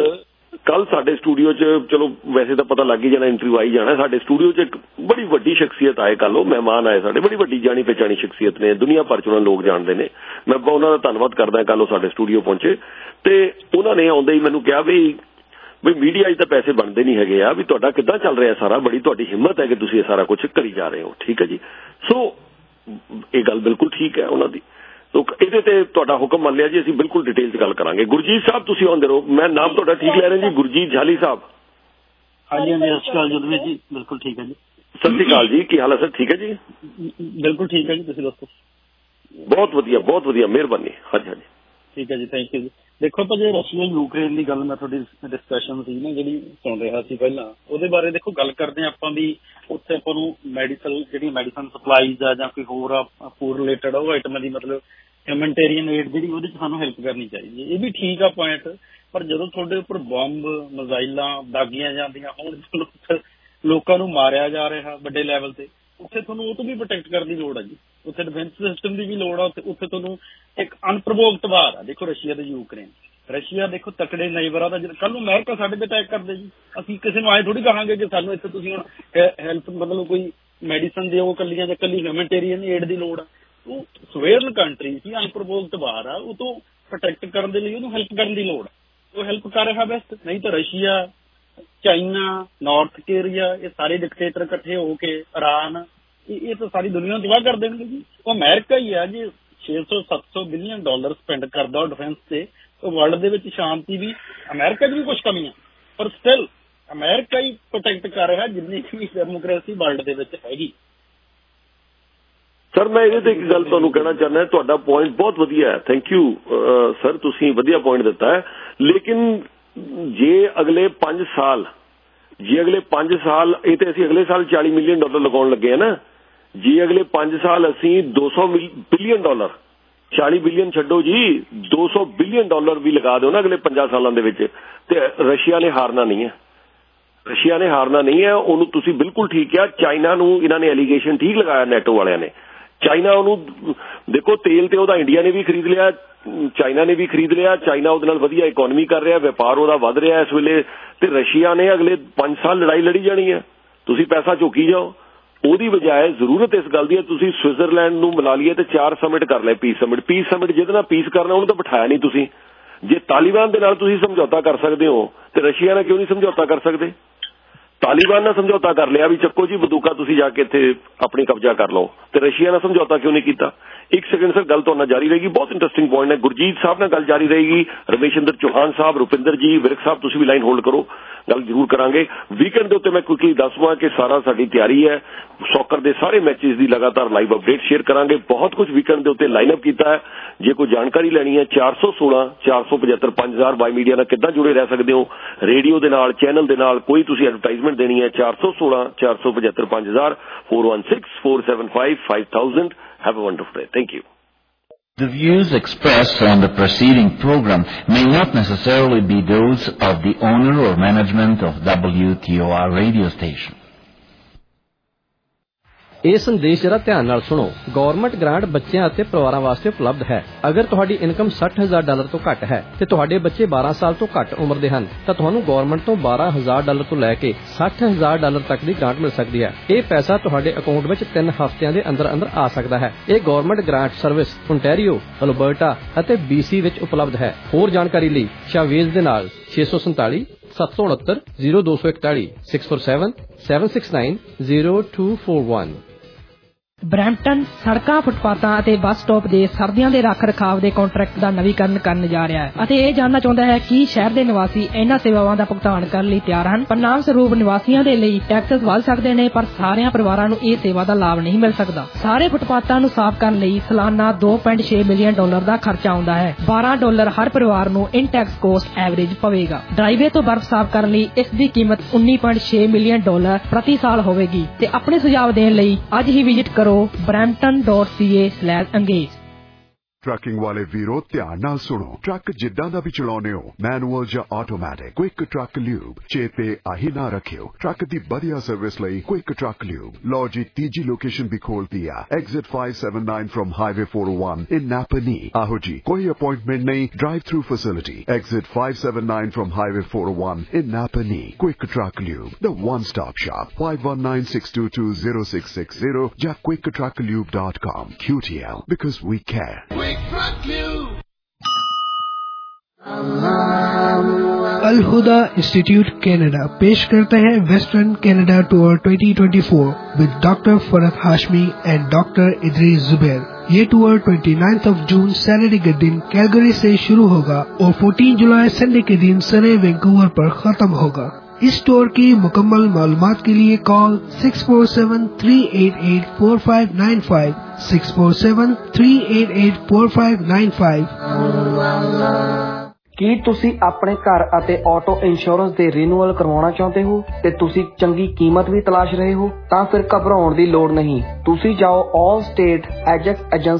ਕੱਲ ਸਾਡੇ ਸਟੂਡੀਓ 'ਚ, ਚਲੋ ਵੈਸੇ ਤਾਂ ਪਤਾ ਲੱਗ ਹੀ ਜਾਣਾ, ਇੰਟਰਵਿਊ ਆਈ ਜਾਣਾ, ਸਾਡੇ ਸਟੂਡੀਓ 'ਚ ਇੱਕ ਬੜੀ ਵੱਡੀ ਸ਼ਖਸੀਅਤ ਆਏ ਕੱਲ, ਉਹ ਮਹਿਮਾਨ ਆਏ ਸਾਡੇ, ਬੜੀ ਵੱਡੀ ਜਾਣੀ ਪਹਿਚਾਣੀ ਸ਼ਖਸੀਅਤ ਨੇ, ਦੁਨੀਆ ਭਰ 'ਚ ਉਹਨਾਂ ਲੋਕ ਜਾਣਦੇ ਨੇ, ਮੈਂ ਉਹਨਾਂ ਦਾ ਧੰਨਵਾਦ ਕਰਦਾ। ਕੱਲ ਉਹ ਸਾਡੇ ਸਟੂਡੀਓ ਪਹੁੰਚੇ ਤੇ ਉਹਨਾਂ ਨੇ ਆਉਂਦੇ ਹੀ ਮੈਨੂੰ ਕਿਹਾ ਵੀ ਵੀ ਮੀਡੀਆ 'ਚ ਤਾਂ ਪੈਸੇ ਬਣਦੇ ਨਹੀਂ ਹੈਗੇ ਆ, ਵੀ ਤੁਹਾਡਾ ਕਿੱਦਾਂ ਚੱਲ ਰਿਹਾ ਸਾਰਾ, ਬੜੀ ਤੁਹਾਡੀ ਹਿੰਮਤ ਹੈ ਕਿ ਤੁਸੀਂ ਇਹ ਸਾਰਾ ਕੁਝ ਕਰੀ ਜਾ ਰਹੇ ਹੋ, ਠੀਕ ਹੈ ਜੀ। ਸੋ ਇਹ ਗੱਲ ਬਿਲਕੁਲ ਠੀਕ ਹੈ ਉਹਨਾਂ ਦੀ। ਸੋ ਇਹਦੇ ਤੇ ਤੁਹਾਡਾ ਹੁਕਮ ਮੰਨ ਲਿਆ ਜੀ, ਅਸੀਂ ਬਿਲਕੁਲ ਡਿਟੇਲ 'ਚ ਗੱਲ ਕਰਾਂਗੇ। ਗੁਰਜੀਤ ਸਾਹਿਬ ਤੁਸੀਂ ਆਉਂਦੇ ਰਹੋ, ਮੈਂ ਨਾਮ ਤੁਹਾਡਾ ਠੀਕ ਲੈ ਰਿਹਾ ਜੀ, ਗੁਰਜੀਤ ਝਾਲੀ ਸਾਹਿਬ। ਹਾਂਜੀ ਹਾਂਜੀ, ਸਤਿ ਸ਼੍ਰੀ ਅਕਾਲ ਜਦਵੇਂ ਜੀ, ਬਿਲਕੁਲ ਠੀਕ ਹੈ ਜੀ। ਸਤਿ ਸ਼੍ਰੀ ਅਕਾਲ ਜੀ, ਕੀ ਹਾਲ ਹੈ ਸਰ? ਠੀਕ ਹੈ ਜੀ, ਬਿਲਕੁਲ ਠੀਕ ਹੈ ਜੀ, ਤੁਸੀਂ ਦੱਸੋ? ਬਹੁਤ ਵਧੀਆ ਬਹੁਤ ਵਧੀਆ, ਮਿਹਰਬਾਨੀ। ਹਾਂਜੀ ਹਾਂਜੀ ਠੀਕ ਹੈ ਜੀ, ਥੈਂਕ ਯੂ ਜੀ। ਦੇਖੋ ਆਪਾਂ ਜੇ ਰਸ਼ੀਆ ਯੂਕਰੇਨ ਦੀ ਗੱਲ, ਮੈਂ ਤੁਹਾਡੀ ਡਿਸਕਸ਼ਨ ਸੀ ਨਾ ਜਿਹੜੀ ਸੁਣ ਰਿਹਾ ਸੀ ਪਹਿਲਾਂ, ਉਹਦੇ ਬਾਰੇ ਦੇਖੋ ਗੱਲ ਕਰਦੇ ਹਾਂ ਆਪਾਂ ਵੀ ਉੱਥੇ ਆਪਾਂ ਨੂੰ ਮੈਡੀਕਲ ਜਿਹੜੀ ਮੈਡੀਸਨ ਸਪਲਾਈਜ਼ ਆ ਜਾਂ ਕੋਈ ਹੋਰ ਆ ਫੂਡ ਰਿਲੇਟਡ ਉਹ ਆਈਟਮਾਂ ਦੀ ਮਤਲਬ ਹਿਊਮਨਟੇਰੀਅਨ ਏਡ ਜਿਹੜੀ ਉਹਦੇ 'ਚ ਸਾਨੂੰ ਹੈਲਪ ਕਰਨੀ ਚਾਹੀਦੀ ਹੈ। ਇਹ ਵੀ ਠੀਕ ਆ ਪੁਆਇੰਟ, ਪਰ ਜਦੋਂ ਤੁਹਾਡੇ ਉੱਪਰ ਬੰਬ ਮਿਜ਼ਾਈਲਾਂ ਦਾਗੀਆਂ ਜਾਂਦੀਆਂ ਹੋਣ, ਲੋਕਾਂ ਨੂੰ ਮਾਰਿਆ ਜਾ ਰਿਹਾ ਵੱਡੇ ਲੈਵਲ ਤੇ, ਉੱਥੇ ਤੁਹਾਨੂੰ ਉਹ ਤੋਂ ਵੀ ਪ੍ਰੋਟੈਕਟ ਕਰਨ ਦੀ ਲੋੜ ਹੈ ਜੀ। ਉੱਥੇ ਡਿਫੈਂਸ ਸਿਸਟਮ ਦੀ ਵੀ ਲੋੜ ਆ। ਉੱਥੇ ਤੁਹਾਨੂੰ ਇੱਕ ਅਨਪ੍ਰੋਵੋਕਡ ਵਾਰ ਆ। ਦੇਖੋ ਰਸ਼ੀਆ ਤੇ ਯੂਕਰੇਨ, ਰਸ਼ੀਆ ਦੇਖੋ ਤਕੜੇ ਨੇਬਰ ਆ, ਤਾਂ ਕੱਲ ਨੂੰ ਅਮਰੀਕਾ ਸਾਡੇ ਤੇ ਅਟੈਕ ਕਰਦੇ ਜੀ, ਅਸੀਂ ਕਿਸੇ ਨੂੰ ਆਏ ਥੋੜੀ ਕਹਾਂਗੇ ਕਿ ਸਾਨੂੰ ਇੱਥੇ ਤੁਸੀਂ ਹੁਣ ਹੈਲਪ ਮਤਲਬ ਕੋਈ ਮੈਡੀਸਨ ਦਿਓ ਕੱਲੀਆਂ ਜਾਂ ਕੱਲੀ ਹਿਊਮਨਟੇਰੀਅਨ ਏਡ ਦੀ ਲੋੜ ਆ। ਉਹ ਸਵੇਰਨ ਕੰਟਰੀ ਸੀ, ਅਨਪ੍ਰੋਵੋਕਡ ਵਾਰ ਆ, ਉਹ ਤੋਂ ਪ੍ਰੋਟੈਕਟ ਕਰਨ ਦੇ ਲਈ ਉਹਨੂੰ ਹੈਲਪ ਕਰਨ ਦੀ ਲੋੜ ਆ। ਉਹ ਹੈਲਪ ਕਰ ਰਿਹਾ ਬੈਸਟ, ਨਹੀਂ ਤਾਂ ਰਸ਼ੀਆ, ਚਾਈਨਾ, ਨਾਰਥ ਕੋਰੀਆ, ਇਹ ਸਾਰੇ ਡਿਕਟੇਟਰ ਇਕੱਠੇ ਹੋ ਕੇ, ਇਰਾਨ, ਇਹ ਤਾਂ ਸਾਰੀ ਦੁਨੀਆ ਤਬਾਹ ਕਰ ਦੇਣਗੇ ਜੀ। ਉਹ ਅਮਰੀਕਾ ਹੀ ਆ ਜੀ, ਛੇ ਸੌ ਸੱਤ ਸੌ ਬਿਲੀਅਨ ਡਾਲਰ ਸਪੈਂਡ ਕਰਦਾ ਉਹ ਡਿਫੈਂਸ ਤੇ। ਉਹ ਵਰਲਡ ਦੇ ਵਿੱਚ ਸ਼ਾਂਤੀ ਵੀ, ਅਮਰੀਕਾ 'ਚ ਵੀ ਕੁਛ ਕਮੀਆਂ, ਪਰ ਸਟਿਲ ਅਮਰੀਕਾ ਹੀ ਪ੍ਰੋਟੈਕਟ ਕਰ ਰਿਹਾ ਜਿੰਨੀ ਵੀ ਡੈਮੋਕ੍ਰੇਸੀ ਵਰਲਡ ਦੇ ਵਿੱਚ ਹੈਗੀ। ਸਰ ਮੈਂ ਇਹਦੇ ਤੇ ਇੱਕ ਗੱਲ ਤੁਹਾਨੂੰ ਕਹਿਣਾ ਚਾਹੁੰਦਾ, ਤੁਹਾਡਾ ਪੁਆਇੰਟ ਬਹੁਤ ਵਧੀਆ ਹੈ, ਥੈਂਕ ਯੂ ਸਰ, ਤੁਸੀਂ ਵਧੀਆ ਪੁਆਇੰਟ ਦਿੱਤਾ ਹੈ। ਲੇਕਿਨ ਜੇ ਅਗਲੇ ਪੰਜ ਸਾਲ ਜੇ ਅਗਲੇ ਪੰਜ ਸਾਲ ਇਹ ਤੇ ਅਸੀਂ ਅਗਲੇ ਸਾਲ ਚਾਲੀ ਮਿਲੀਅਨ ਡਾਲਰ ਲਗਾਉਣ ਲੱਗੇ ਆ ਨਾ, ਜੇ ਅਗਲੇ ਪੰਜ ਸਾਲ ਅਸੀਂ ਦੋ ਸੌ ਬਿਲੀਅਨ ਡਾਲਰ, ਚਾਲੀ ਬਿਲੀਅਨ ਛੱਡੋ ਜੀ, ਦੋ ਸੌ ਬਿਲੀਅਨ ਡਾਲਰ ਵੀ ਲਗਾ ਦਿਓ ਨਾ ਅਗਲੇ ਪੰਜਾਂ ਸਾਲਾਂ ਦੇ ਵਿੱਚ, ਤੇ ਰਸ਼ੀਆ ਨੇ ਹਾਰਨਾ ਨਹੀਂ ਹੈ। ਰਸ਼ੀਆ ਨੇ ਹਾਰਨਾ ਨਹੀਂ ਹੈ। ਉਹਨੂੰ ਤੁਸੀਂ ਬਿਲਕੁਲ ਠੀਕ ਕਿਹਾ। ਚਾਈਨਾ ਨੂੰ ਇਹਨਾਂ ਨੇ ਐਲੀਗੇਸ਼ਨ ਠੀਕ ਲਗਾਇਆ, ਨੈਟੋ ਵਾਲਿਆਂ ਨੇ। ਚਾਈਨਾ ਉਹਨੂੰ ਦੇਖੋ, ਤੇਲ ਤੇ ਉਹਦਾ ਇੰਡੀਆ ਨੇ ਵੀ ਖਰੀਦ ਲਿਆ, ਚਾਈਨਾ ਨੇ ਵੀ ਖਰੀਦ ਲਿਆ। ਚਾਈਨਾ ਉਹਦੇ ਨਾਲ ਵਧੀਆ ਇਕੋਨਮੀ ਕਰ ਰਿਹਾ, ਵਪਾਰ ਉਹਦਾ ਵੱਧ ਰਿਹਾ ਇਸ ਵੇਲੇ, ਤੇ ਰਸ਼ੀਆ ਨੇ ਅਗਲੇ ਪੰਜ ਸਾਲ ਲੜਾਈ ਲੜੀ ਜਾਣੀ ਹੈ। ਤੁਸੀਂ ਪੈਸਾ ਝੋਕੀ ਜਾਓ। ਉਹਦੀ ਬਜਾਏ ਜ਼ਰੂਰਤ ਇਸ ਗੱਲ ਦੀ ਹੈ, ਤੁਸੀਂ ਸਵਿਟਜ਼ਰਲੈਂਡ ਨੂੰ ਮਿਲਾ ਲਈਏ ਤੇ ਚਾਰ ਸਮਿਟ ਕਰ ਲਏ, ਪੀਸ ਸਮਿਟ। ਪੀਸ ਸਮਿਟ ਜਿਹਦੇ ਨਾਲ ਪੀਸ ਕਰਨਾ ਉਹਨੂੰ ਤਾਂ ਬਿਠਾਇਆ ਨਹੀਂ ਤੁਸੀਂ। ਜੇ ਤਾਲਿਬਾਨ ਦੇ ਨਾਲ ਤੁਸੀਂ ਸਮਝੌਤਾ ਕਰ ਸਕਦੇ ਹੋ ਤੇ ਰਸ਼ੀਆ ਨਾਲ ਕਿਉਂ ਨਹੀਂ ਸਮਝੌਤਾ ਕਰ ਸਕਦੇ? ਤਾਲਿਬਾਨ ਨਾਲ ਸਮਝੌਤਾ ਕਰ ਲਿਆ ਵੀ ਚੱਕੋ ਜੀ ਬੰਦੂਕਾਂ, ਤੁਸੀਂ ਜਾ ਕੇ ਇੱਥੇ ਆਪਣੀ ਕਬਜ਼ਾ ਕਰ ਲਓ, ਤੇ ਰਸ਼ੀਆ ਨਾਲ ਸਮਝੌਤਾ ਕਿਉਂ ਨਹੀਂ ਕੀਤਾ? ਇੱਕ ਸੈਕਿੰਡ ਸਰ, ਗੱਲ ਤੁਹਾਡੇ ਨਾਲ ਜਾਰੀ ਰਹੇਗੀ। ਬਹੁਤ ਇੰਟਰਸਟਿੰਗ ਪੁਆਇੰਟ ਹੈ। ਗੁਰਜੀਤ ਸਾਹਿਬ ਨਾਲ ਗੱਲ ਜਾਰੀ ਰਹੇਗੀ, ਰਮੇਸ਼ਿੰਦਰ ਚੌਹਾਨ ਸਾਹਿਬ, ਰੁਪਿੰਦਰ ਜੀ, ਵਿਰਕ ਸਾਹਿਬ, ਤੁਸੀਂ ਵੀ ਲਾਈਨ ਹੋਲਡ ਕਰੋ, ਗੱਲ ਜ਼ਰੂਰ ਕਰਾਂਗੇ। ਵੀਕਐਂਡ ਦੇ ਉੱਤੇ ਮੈਂ ਕੁਇਕਲੀ ਦੱਸਵਾਂ ਕਿ ਸਾਰਾ ਸਾਡੀ ਤਿਆਰੀ ਹੈ, ਸੌਕਰ ਦੇ ਸਾਰੇ ਮੈਚਿਸ ਦੀ ਲਗਾਤਾਰ ਲਾਈਵ ਅਪਡੇਟ ਸ਼ੇਅਰ ਕਰਾਂਗੇ। ਬਹੁਤ ਕੁਝ ਵੀਕਐਂਡ ਦੇ ਉੱਤੇ ਲਾਈਨ ਅਪ ਕੀਤਾ ਹੈ। ਜੇ ਕੋਈ ਜਾਣਕਾਰੀ ਲੈਣੀ ਹੈ, ਚਾਰ ਸੌ ਸੋਲਾਂ ਚਾਰ ਸੌ ਪਝੱਤਰ ਪੰਜ ਹਜ਼ਾਰ ਵਾਈ ਮੀਡੀਆ ਨਾਲ ਕਿੱਦਾਂ ਜੁੜੇ ਰਹਿ ਸਕਦੇ ਹੋ, ਰੇਡੀਓ ਦੇ ਨਾਲ, ਚੈਨਲ ਦੇ ਨਾਲ, ਕੋਈ ਤੁਸੀਂ ਐਡਵਰਟਾਈਜ਼ਮੈਂਟ ਦੇਣੀ ਹੈ, ਚਾਰ ਸੌ ਸੋਲਾਂ ਚਾਰ ਸੌ ਪਝੱਤਰ ਪੰਜ ਹਜ਼ਾਰ, four one six four seven five five thousand. Have a wonderful day. Thank you. The views expressed on the preceding program may not necessarily be those of the owner or management of W T O R radio station. ਇਹ ਸੰਦੇਸ਼ ਜਰਾ ਧਿਆਨ ਨਾਲ ਸੁਣੋ। Government grant ਬੱਚਿਆਂ ਅਤੇ ਪਰਿਵਾਰਾਂ ਵਾਸਤੇ ਉਪਲਬਧ ਹੈ। ਅਗਰ ਤੁਹਾਡੀ ਇਨਕਮ ਸੱਠ ਹਜ਼ਾਰ ਡਾਲਰ ਤੋਂ ਘੱਟ ਹੈ ਤੇ ਤੁਹਾਡੇ ਬੱਚੇ ਬਾਰਾਂ ਸਾਲ ਤੋਂ ਘੱਟ ਉਮਰ ਦੇ ਹਨ ਤਾਂ ਤੁਹਾਨੂੰ ਗਵਰਨਮੈਂਟ ਤੋਂ ਬਾਰਾਂ ਹਜ਼ਾਰ ਡਾਲਰ ਤੋਂ ਲੈ ਕੇ ਸੱਠ ਹਜ਼ਾਰ ਡਾਲਰ ਤੱਕ ਦੀ ਗ੍ਰਾਂਟ ਮਿਲ ਸਕਦੀ ਹੈ। ਇਹ ਪੈਸਾ ਤੁਹਾਡੇ ਅਕਾਊਂਟ ਵਿੱਚ ਤਿੰਨ ਹਫ਼ਤਿਆਂ ਦੇ ਅੰਦਰ ਅੰਦਰ ਆ ਸਕਦਾ ਹੈ। ਇਹ government grant service Ontario, Alberta ਅਤੇ ਬੀਸੀ ਵਿੱਚ ਉਪਲਬਧ ਹੈ। ਹੋਰ ਜਾਣਕਾਰੀ ਲਈ ਸ਼ਾਵੇਜ਼ ਦੇ ਨਾਲ ਛੇ ਸੌ ਸੰਤਾਲੀ ਸੱਤ ਸੌ ਉਨੱਤਰ ਜ਼ੀਰੋ ਦੋ ਸੌ ਇਕਤਾਲੀ six four seven seven six nine zero two four one. Brampton ਸੜਕਾਂ, ਫੁੱਟਪਾਥਾਂ ਅਤੇ ਬੱਸ ਸਟਾਪ ਦੇ ਸਰਦੀਆਂ ਦੇ ਰੱਖ ਰਖਾਵ ਦੇ ਕੰਟਰੈਕਟ ਦਾ ਨਵੀਕਰਨ ਕਰਨ ਜਾ ਰਿਹਾ ਹੈ ਅਤੇ ਇਹ ਜਾਣਨਾ ਚਾਹੁੰਦਾ ਹੈ ਕਿ ਸ਼ਹਿਰ ਦੇ ਨਿਵਾਸੀ ਇਹਨਾਂ ਸੇਵਾਵਾਂ ਦਾ ਭੁਗਤਾਨ ਕਰਨ ਲਈ ਤਿਆਰ ਹਨ। ਪਰਿਣਾਮ ਸਰੂਪ ਨਿਵਾਸੀਆਂ ਦੇ ਲਈ ਟੈਕਸਸ ਵੱਧ ਸਕਦੇ ਨੇ, ਪਰ ਸਾਰਿਆਂ ਪਰਿਵਾਰਾਂ ਨੂੰ ਇਹ ਸੇਵਾ ਦਾ ਲਾਭ ਨਹੀਂ ਮਿਲ ਸਕਦਾ। ਸਾਰੇ ਫੁੱਟਪਾਥਾਂ ਨੂੰ ਸਾਫ਼ ਕਰਨ ਲਈ ਸਾਲਾਨਾ ਦੋ ਪੁਆਇੰਟ ਛੇ ਮਿਲੀਅਨ ਡਾਲਰ ਦਾ ਖਰਚਾ ਆਉਂਦਾ ਹੈ। ਬਾਰਾਂ ਡਾਲਰ ਹਰ ਪਰਿਵਾਰ ਨੂੰ ਇਨ ਟੈਕਸ ਕੋਸਟ ਐਵਰੇਜ ਪਵੇਗਾ। ਡਰਾਈਵੇ ਤੋਂ ਬਰਫ਼ ਸਾਫ਼ ਕਰਨ ਲਈ ਇਸ ਦੀ ਕੀਮਤ ਉੱਨੀ ਪੁਆਇੰਟ ਛੇ ਮਿਲੀਅਨ ਡਾਲਰ ਪ੍ਰਤੀ ਸਾਲ ਹੋਵੇਗੀ। ਤੇ ਆਪਣੇ ਸੁਝਾਅ ਦੇਣ ਲਈ ਅੱਜ ਹੀ ਵਿਜ਼ਿਟ ਕਰੋ brampton dot c a slash engage। ਟਰੱਕਿੰਗ ਵਾਲੇ ਵੀਰੋ ਧਿਆਨ ਨਾਲ ਸੁਣੋ। ਟਰੱਕ ਜਿੱਦਾਂ ਦਾ ਵੀ ਚਲਾਉਣੇ ਹੋ, ਮੈਨੂਅਲ ਜਾਂ ਆਟੋਮੈਟਿਕ, ਕੁਇਕ ਟਰੱਕ ਲਿਊਬ ਚੇਤੇ ਆਹੀ ਨਾ ਰੱਖਿਓ। ਟਰੱਕ ਦੀ ਵਧੀਆ ਸਰਵਿਸ ਲਈ ਕੁਇਕ ਟਰੱਕ ਲਿਊਬ। ਲਓ ਜੀ, ਤੀਜੀ ਲੋਕੇਸ਼ਨ ਵੀ ਖੋਲਤੀ ਆ, exit five seven nine from highway four oh one in Napa Knee। ਆਹੋ ਜੀ, ਕੋਈ ਅਪਾਇੰਟਮੈਂਟ ਨਹੀਂ, drive through facility. Exit five seven nine from highway four oh one in Napa Knee। Quick truck lube, the one stop shop। five one nine six two two zero six six zero ਜਾਂ quick truck lube dot com। Q T L, because we care। Al Huda institute Canada पेश करते हैं western Canada tour twenty twenty four with doctor Farhat Hashmi and doctor Idrees Zubair. ये tour उनतीस of June Saturday के दिन Calgary से शुरू होगा और चौदह जुलाई संडे के दिन सरे वैंकूवर पर खत्म होगा। इस टूर की मुकम्मल मालूमात के लिए call six four seven three eight eight four five nine five six four seven three eight eight four five nine five. ਕੀ ਤੁਸੀਂ ਆਪਣੇ ਘਰ ਅਤੇ ਆਟੋ ਇੰਸ਼ੋਰੈਂਸ ਦੇ ਰੀਨਿਊਅਲ ਕਰਵਾਉਣਾ ਚਾਹੁੰਦੇ ਹੋ ਤੇ ਤੁਸੀਂ ਚੰਗੀ ਕੀਮਤ ਵੀ ਤਲਾਸ਼ ਰਹੇ ਹੋ ਤਾਂ ਫਿਰ ਘਬਰਾਉਣ ਦੀ ਲੋੜ ਨਹੀਂ। ਤੁਸੀਂ ਜਾਓ ਆਲ ਸਟੇਟ ਐਜੈਕਟ ਏਜੰਸੀ